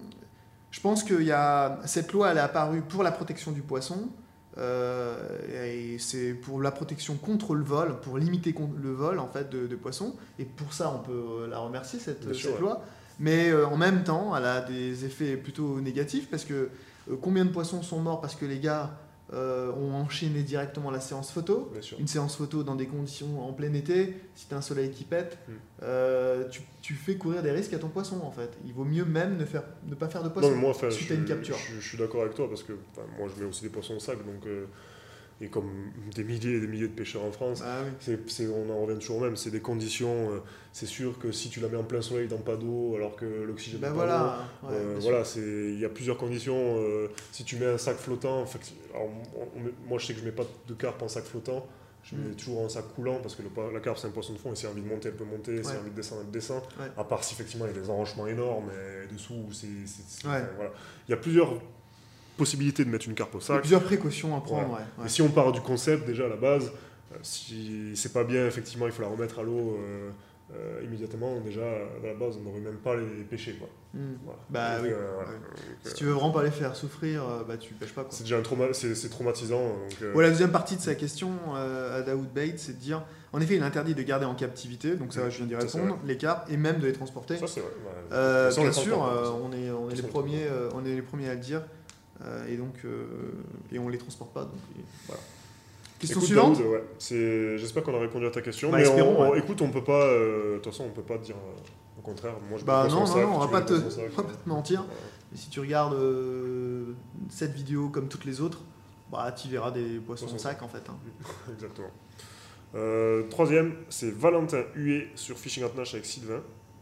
je pense que y a, cette loi elle est apparue pour la protection du poisson, euh, et c'est pour la protection contre le vol, pour limiter con- le vol en fait de, de poissons, et pour ça on peut la remercier cette, Bien sûr, cette ouais. loi. Mais euh, en même temps, elle a des effets plutôt négatifs parce que euh, combien de poissons sont morts parce que les gars euh, ont enchaîné directement la séance photo. Bien sûr. Une séance photo dans des conditions en plein été, si tu as un soleil qui pète, Mm. euh, tu, tu fais courir des risques à ton poisson en fait. Il vaut mieux même ne, faire, ne pas faire de Non, poisson mais moi, enfin, suite je, à une capture. je- je suis d'accord avec toi parce que enfin, moi, je mets aussi des poissons au sac, donc euh, et comme des milliers et des milliers de pêcheurs en France, Ah oui. c'est, c'est- on en revient toujours au même. C'est des conditions. euh, c'est sûr que si tu la mets en plein soleil dans pas d'eau, alors que l'oxygène Ben n'est pas voilà. d'eau, ouais, euh, bien sûr. voilà, c'est il y a plusieurs conditions. euh, si tu mets un sac flottant, en fait, alors, on- on met- moi, je sais que je mets pas de carpe en sac flottant. Je mets Mm. toujours en sac coulant parce que le pa- la carpe c'est un poisson de fond et si elle a envie de monter elle peut monter, si elle a Ouais. envie de descendre elle descend. Ouais. À part si effectivement il y a des enrochements énormes et dessous c'est, c'est- c'est- Ouais. enfin, voilà. Il y a plusieurs possibilités de mettre une carpe au Il y a sac. plusieurs précautions à prendre. Ouais. Ouais. Et si on part du concept déjà à la base, euh, si c'est pas bien effectivement il faut la remettre à l'eau euh, euh, immédiatement. Déjà à la base on n'aurait même pas les pêcher quoi. Mm. Voilà. Bah Donc, oui. euh, voilà. Ouais. Donc, Si euh, tu veux vraiment pas les faire souffrir, euh, bah tu pêches pas quoi. c'est déjà un trauma, c'est, c'est traumatisant. Donc, euh, Ouais, la deuxième partie de sa question euh, à Daoud Bate, c'est de dire, en effet, il est interdit de garder en captivité, donc ça, Oui, je viens d'y ça, c'est répondre, les carpes, et même de les transporter. ça c'est vrai. Ouais. Euh, Ça, on bien les sûr, transporte, euh, de toute façon. on est, on est Ça, les on les premiers, euh, on est les premiers à le dire, euh, et donc, euh, et on les transporte pas, donc et voilà. Question Écoute, suivante. Daoud, ouais, c'est... J'espère qu'on a répondu à ta question. Bah, mais espérons, on, on- ouais. écoute, on peut pas. euh, De toute façon, on peut pas te dire euh, au contraire. Moi, je Bah mets le non, poisson non, au non, on sac, va tu pas mets te, le poisson au sac, on va pas te mentir. voilà. Et si tu regardes euh, cette vidéo comme toutes les autres, bah tu verras des poissons Poissons en sac en fait. hein. Exactement. Euh, troisième, c'est Valentin Huet sur Fishing at Nash avec Sylvain,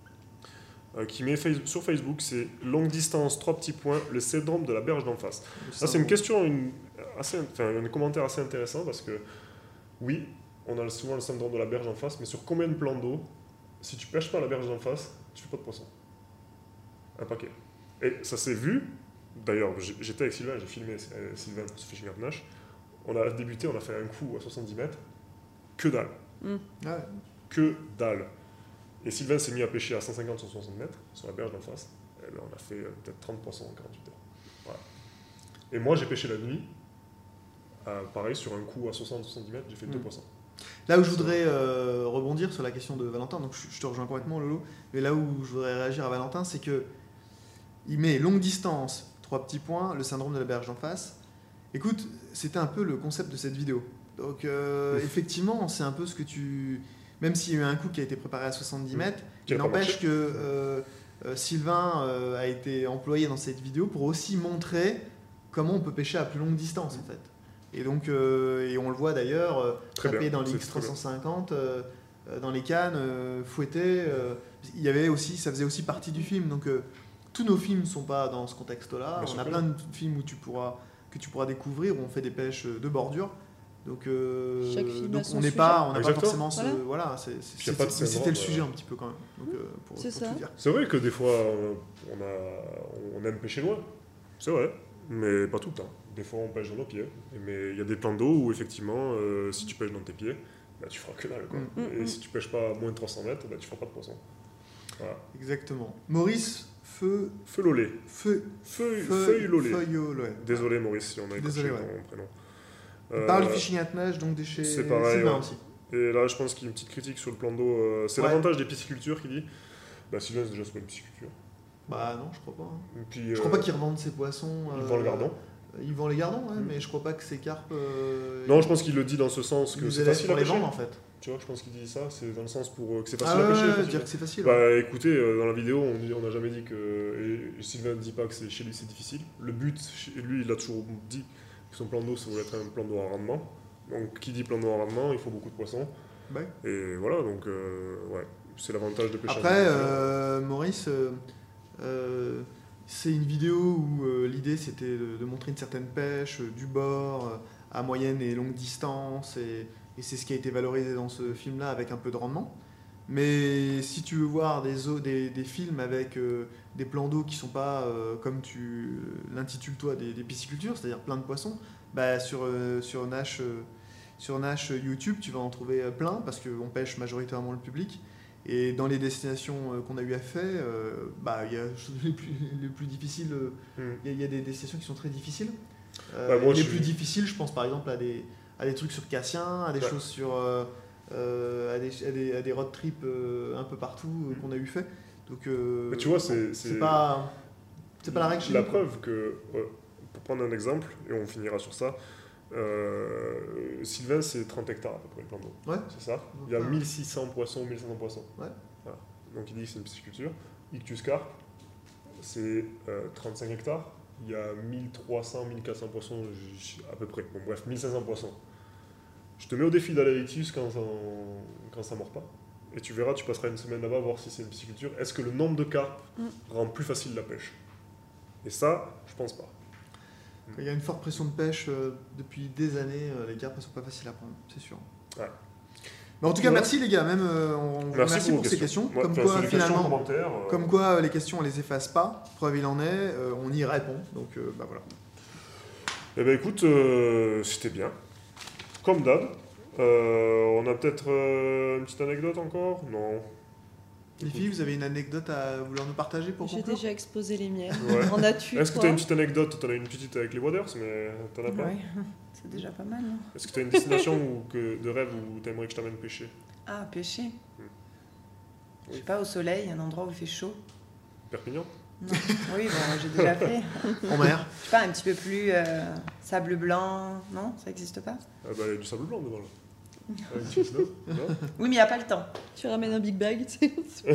euh, qui met face- sur Facebook, c'est longue distance, trois petits points, le syndrome de la berge d'en face. Là, c'est une question, une, assez, enfin, un commentaire assez intéressant parce que, oui, on a souvent le syndrome de la berge en face, mais sur combien de plans d'eau, si tu pêches pas la berge d'en face, tu fais pas de poisson? Un paquet. Et ça s'est vu, d'ailleurs, j'ai- j'étais avec Sylvain, j'ai filmé euh, Sylvain sur Fishing at Nash. On a débuté, on a fait un coup à soixante-dix mètres, que dalle. Mm. Ouais. Que dalle. Et Sylvain s'est mis à pêcher à cent cinquante sur soixante mètres, sur la berge d'en face. Et là, on a fait euh, peut-être trente poissons en quarante-huit heures. Voilà. Et moi, j'ai pêché la nuit. Euh, pareil, sur un coup à soixante à soixante-dix mètres, j'ai fait deux Mm. poissons. Là où je voudrais euh, rebondir sur la question de Valentin, donc je, je te rejoins complètement Lolo, mais là où je voudrais réagir à Valentin, c'est que il met longue distance, trois petits points, le syndrome de la berge d'en face. Écoute, c'était un peu le concept de cette vidéo. Donc euh, effectivement, c'est un peu ce que tu... Même s'il y a eu un coup qui a été préparé à soixante-dix mètres, Qui a il pas n'empêche marché. que euh, euh, Sylvain euh, a été employé dans cette vidéo pour aussi montrer comment on peut pêcher à plus longue distance en fait. Et donc, euh, et on le voit d'ailleurs, euh, Très taper bien, dans les c'est X trois cent cinquante, euh, euh, dans les cannes, euh, fouetter. euh, il y avait aussi, ça faisait aussi partie du film. Donc, euh, tous nos films ne sont pas dans ce contexte-là. Bien On sûr a que plein de films où tu pourras, que tu pourras découvrir, où on fait des pêches de bordure. Donc, euh, Chaque film donc a son on n'est sujet. pas, on n'a pas Exactement. forcément ce, Voilà. voilà, c'est- c'est- Puis y a pas de c'est- c'était syndrome, le sujet euh. un petit peu quand même. Donc, euh, pour, C'est pour ça. tout dire. C'est vrai que des fois, on, on a, on aime pêcher loin. C'est vrai. Mais pas tout le temps. Des fois, on pêche dans nos pieds. Mais il y a des plans d'eau où, effectivement, euh, si tu pêches dans tes pieds, bah, tu feras que dalle. Quoi. Mm. Et Mm, si tu pêches pas à moins de trois cents mètres, bah, tu feras pas de poisson. Voilà. Exactement. Maurice Feu, Feu lolé. Feu, Feuille, Feu- feuille lolé. Feuillolé. Désolé, Maurice, si on a écorché Désolé, ouais. ton prénom. On Euh, parle du fishing at nage, donc des chez c'est pareil, Sylvain ouais. aussi. Et là, je pense qu'il y a une petite critique sur le plan d'eau. euh, c'est Ouais. l'avantage des piscicultures qui dit. Bah, Sylvain, c'est déjà c'est pas une pisciculture. Bah non, je crois pas. hein. Et puis, Je crois pas euh, qu'ils revendent ses poissons. il euh, vend le gardon. Ils vendent les gardons, ouais, Mm. mais je crois pas que ces carpes. euh, Non, je pense qu'il le dit dans ce sens ils que nous c'est élèvent facile pour à les pêcher. vendre en fait. Tu vois, je pense qu'il dit ça, c'est dans le sens pour euh, que c'est facile Ah à ouais, pêcher. ouais, facile. dire que c'est facile. ouais. Bah écoutez, euh, dans la vidéo, on dit- on n'a jamais dit que. Et, et Sylvain ne dit pas que c'est, chez lui c'est difficile. Le but, chez lui, il a toujours dit que son plan d'eau, ça voulait être un plan d'eau à rendement. Donc, qui dit plan d'eau à rendement, il faut beaucoup de poissons. Ouais. Et voilà, donc, euh, ouais, c'est l'avantage de pêcher. Après, à l'eau. euh, Maurice, euh, euh, c'est une vidéo où euh, l'idée c'était de, de montrer une certaine pêche, euh, du bord, euh, à moyenne et longue distance, et, et c'est ce qui a été valorisé dans ce film-là avec un peu de rendement. Mais si tu veux voir des, eaux, des, des films avec euh, des plans d'eau qui sont pas, euh, comme tu l'intitules toi, des, des piscicultures, c'est-à-dire plein de poissons, bah, sur, euh, sur Nash, euh, sur Nash YouTube, tu vas en trouver euh, plein parce qu'on pêche majoritairement le public. Et dans les destinations euh, qu'on a eu à faire, euh, bah, il y a les plus, les plus difficiles. euh, Hmm. Il y, a- il y a des destinations qui sont très difficiles. Euh, Bah, moi, les je plus suis- difficiles, je pense par exemple à des, à des trucs sur Cassien, à des Ouais. choses sur. euh, euh, à, des, à, des, à des road trips euh, un peu partout euh, Hmm. qu'on a eu fait. Donc, euh, Mais tu vois, c'est- bon, c'est- pas. C'est pas la règle chez La nous, quoi. preuve que, ouais, pour prendre un exemple, et on finira sur ça, euh, Sylvain, c'est trente hectares à peu près le plan d'eau. Ouais. C'est ça. Il y a Ouais. mille six cents poissons, mille cinq cents poissons. Ouais. Voilà. Donc il dit que c'est une pisciculture. Ictus Carp, c'est euh, trente-cinq hectares. Il y a mille trois cents, mille quatre cents poissons j- à peu près. Bon, bref, mille cinq cents poissons. Je te mets au défi d'aller à Ictus quand ça, quand ça mord pas. Et tu verras, tu passeras une semaine là-bas voir si c'est une pisciculture. Est-ce que le nombre de carpes Mm. rend plus facile la pêche? Et ça, je pense pas. Il y a une forte pression de pêche euh, depuis des années. euh, les carpes ne sont pas faciles à prendre, c'est sûr. Ouais. Mais en tout cas, Ouais. merci les gars. Même euh, on vous remercie pour, vos ces questions. Ouais, Comme enfin, quoi, c'est des questions, finalement, commentaires, euh, comme quoi euh, les questions on les efface pas. Preuve il en est, euh, on y répond. Donc euh, bah voilà. Eh ben écoute, euh, c'était bien. Comme d'hab. Euh, on a peut-être euh, une petite anecdote encore? Non. Les filles, vous avez une anecdote à vouloir nous partager pour J'ai conclure? déjà exposé les miennes. Ouais. En as-tu Est-ce que tu toi as une petite anecdote? Tu en as une petite avec les Waders, mais t'en as pas? Ouais, c'est déjà pas mal, non? Est-ce que tu as une destination où, que, de rêve où tu aimerais que je t'amène pêcher? Ah, pêcher. Oui. Je sais pas, au soleil, un endroit où il fait chaud. Perpignan? Non. Oui, bon, j'ai déjà fait. En mer. Je sais pas, un petit peu plus euh, sable blanc. Non, ça existe pas? Ah bah, il y a du sable blanc devant là. Ah, une petite, non Non. Oui, mais il n'y a pas le temps. Tu ramènes un big bag, tu sais.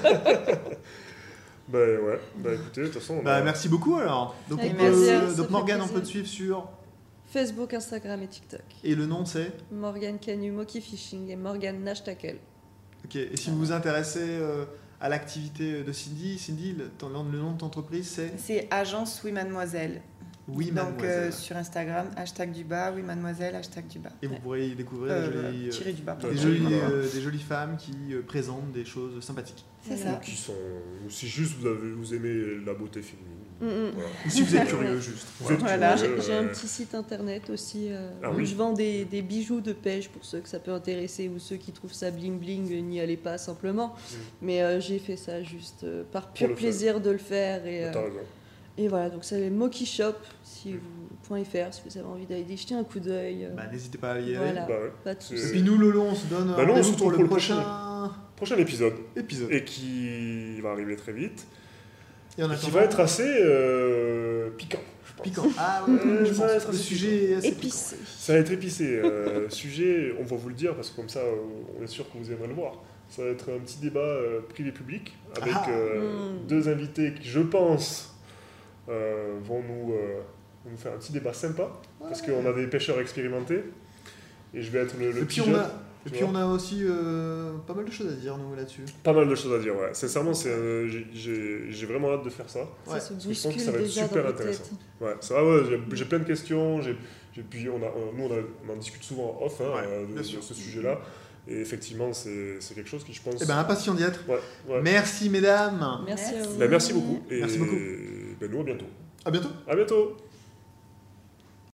Bah ouais, bah écoutez, de toute façon, on Bah a- merci beaucoup alors. Donc, Avec on plaisir, peut, ça donc fait Morgane, on plaisir. peut te suivre sur. Facebook, Instagram et TikTok. Et le nom c'est. Morgane Canu, Moki Fishing et Morgane Nash Tackle. Ok. Et si vous vous intéressez euh, à l'activité de Cindy, Cindy, le, ton- le nom de ton entreprise c'est. C'est agence Oui Mademoiselle. Oui, Donc mademoiselle. euh, sur Instagram, hashtag du bas, Oui Mademoiselle, hashtag du bas. Et vous pourrez y découvrir Euh, des, jolies, euh, tiré du bas. des des, Ouais, jolies, voilà. euh, des jolies femmes qui euh, présentent des choses sympathiques. C'est Voilà. ça. qui sont. Ou si juste vous, avez, vous aimez la beauté féminine. Mm, mm. Voilà. Ou si vous êtes curieux, juste. Vous êtes Voilà. curieux, J'ai j'ai un euh, petit site internet aussi euh, Ah où oui. je vends des, des bijoux de pêche pour ceux que ça peut intéresser ou ceux qui trouvent ça bling bling, euh, n'y allez pas simplement. Mm. Mais euh, j'ai fait ça juste euh, par Pour pur le fun. plaisir de le faire et, T'as euh, raison. Et voilà, donc c'est Moki Shop, si vous .fr, si vous avez envie d'aller y jeter un coup d'œil. Bah, n'hésitez pas à y aller. Voilà, Bah ouais. pas de C'est- Et soucis. puis nous, Lolo, on se donne Bah, nous, on se rendez-vous pour retrouve le pour le prochain Prochain épisode, épisode. et qui va arriver très vite, Et en et qui attendant, va être assez euh, piquant, je pense. piquant. Ah ouais, Ouais, je ça va pense. être Le assez sujet est assez Épicé. Ça va être épicé. Euh, sujet, on va vous le dire, parce que comme ça, euh, on est sûr que vous aimerez le voir. Ça va être un petit débat euh, privé-public, avec Ah. euh, Mm. deux invités qui, je pense, euh, vont nous, euh, vont nous faire un petit débat sympa, parce qu'on a des pêcheurs expérimentés, et je vais être le, le Et petit puis, on jeune. a, et tu puis vois. on a aussi euh, pas mal de choses à dire, nous, là-dessus. Pas mal de choses à dire, ouais. Sincèrement, c'est, euh, j'ai- j'ai j'ai vraiment hâte de faire ça. Ouais. Ça se parce que je pense que bouscule ça va être déjà super dans vos intéressant. têtes. Ouais, ça va, ouais, j'ai, j'ai plein de questions, j'ai, j'ai- puis on a, on- nous on, a- on en discute souvent en off hein, Ouais, euh, de, bien de sûr. ce sujet-là, et effectivement c'est, c'est quelque chose qui je pense... Eh ben, impatient d'y être. ouais, ouais. Merci, mesdames. Merci à Merci. vous. Ben, merci beaucoup, et Merci beaucoup. ben, nous à bientôt. À bientôt. À bientôt.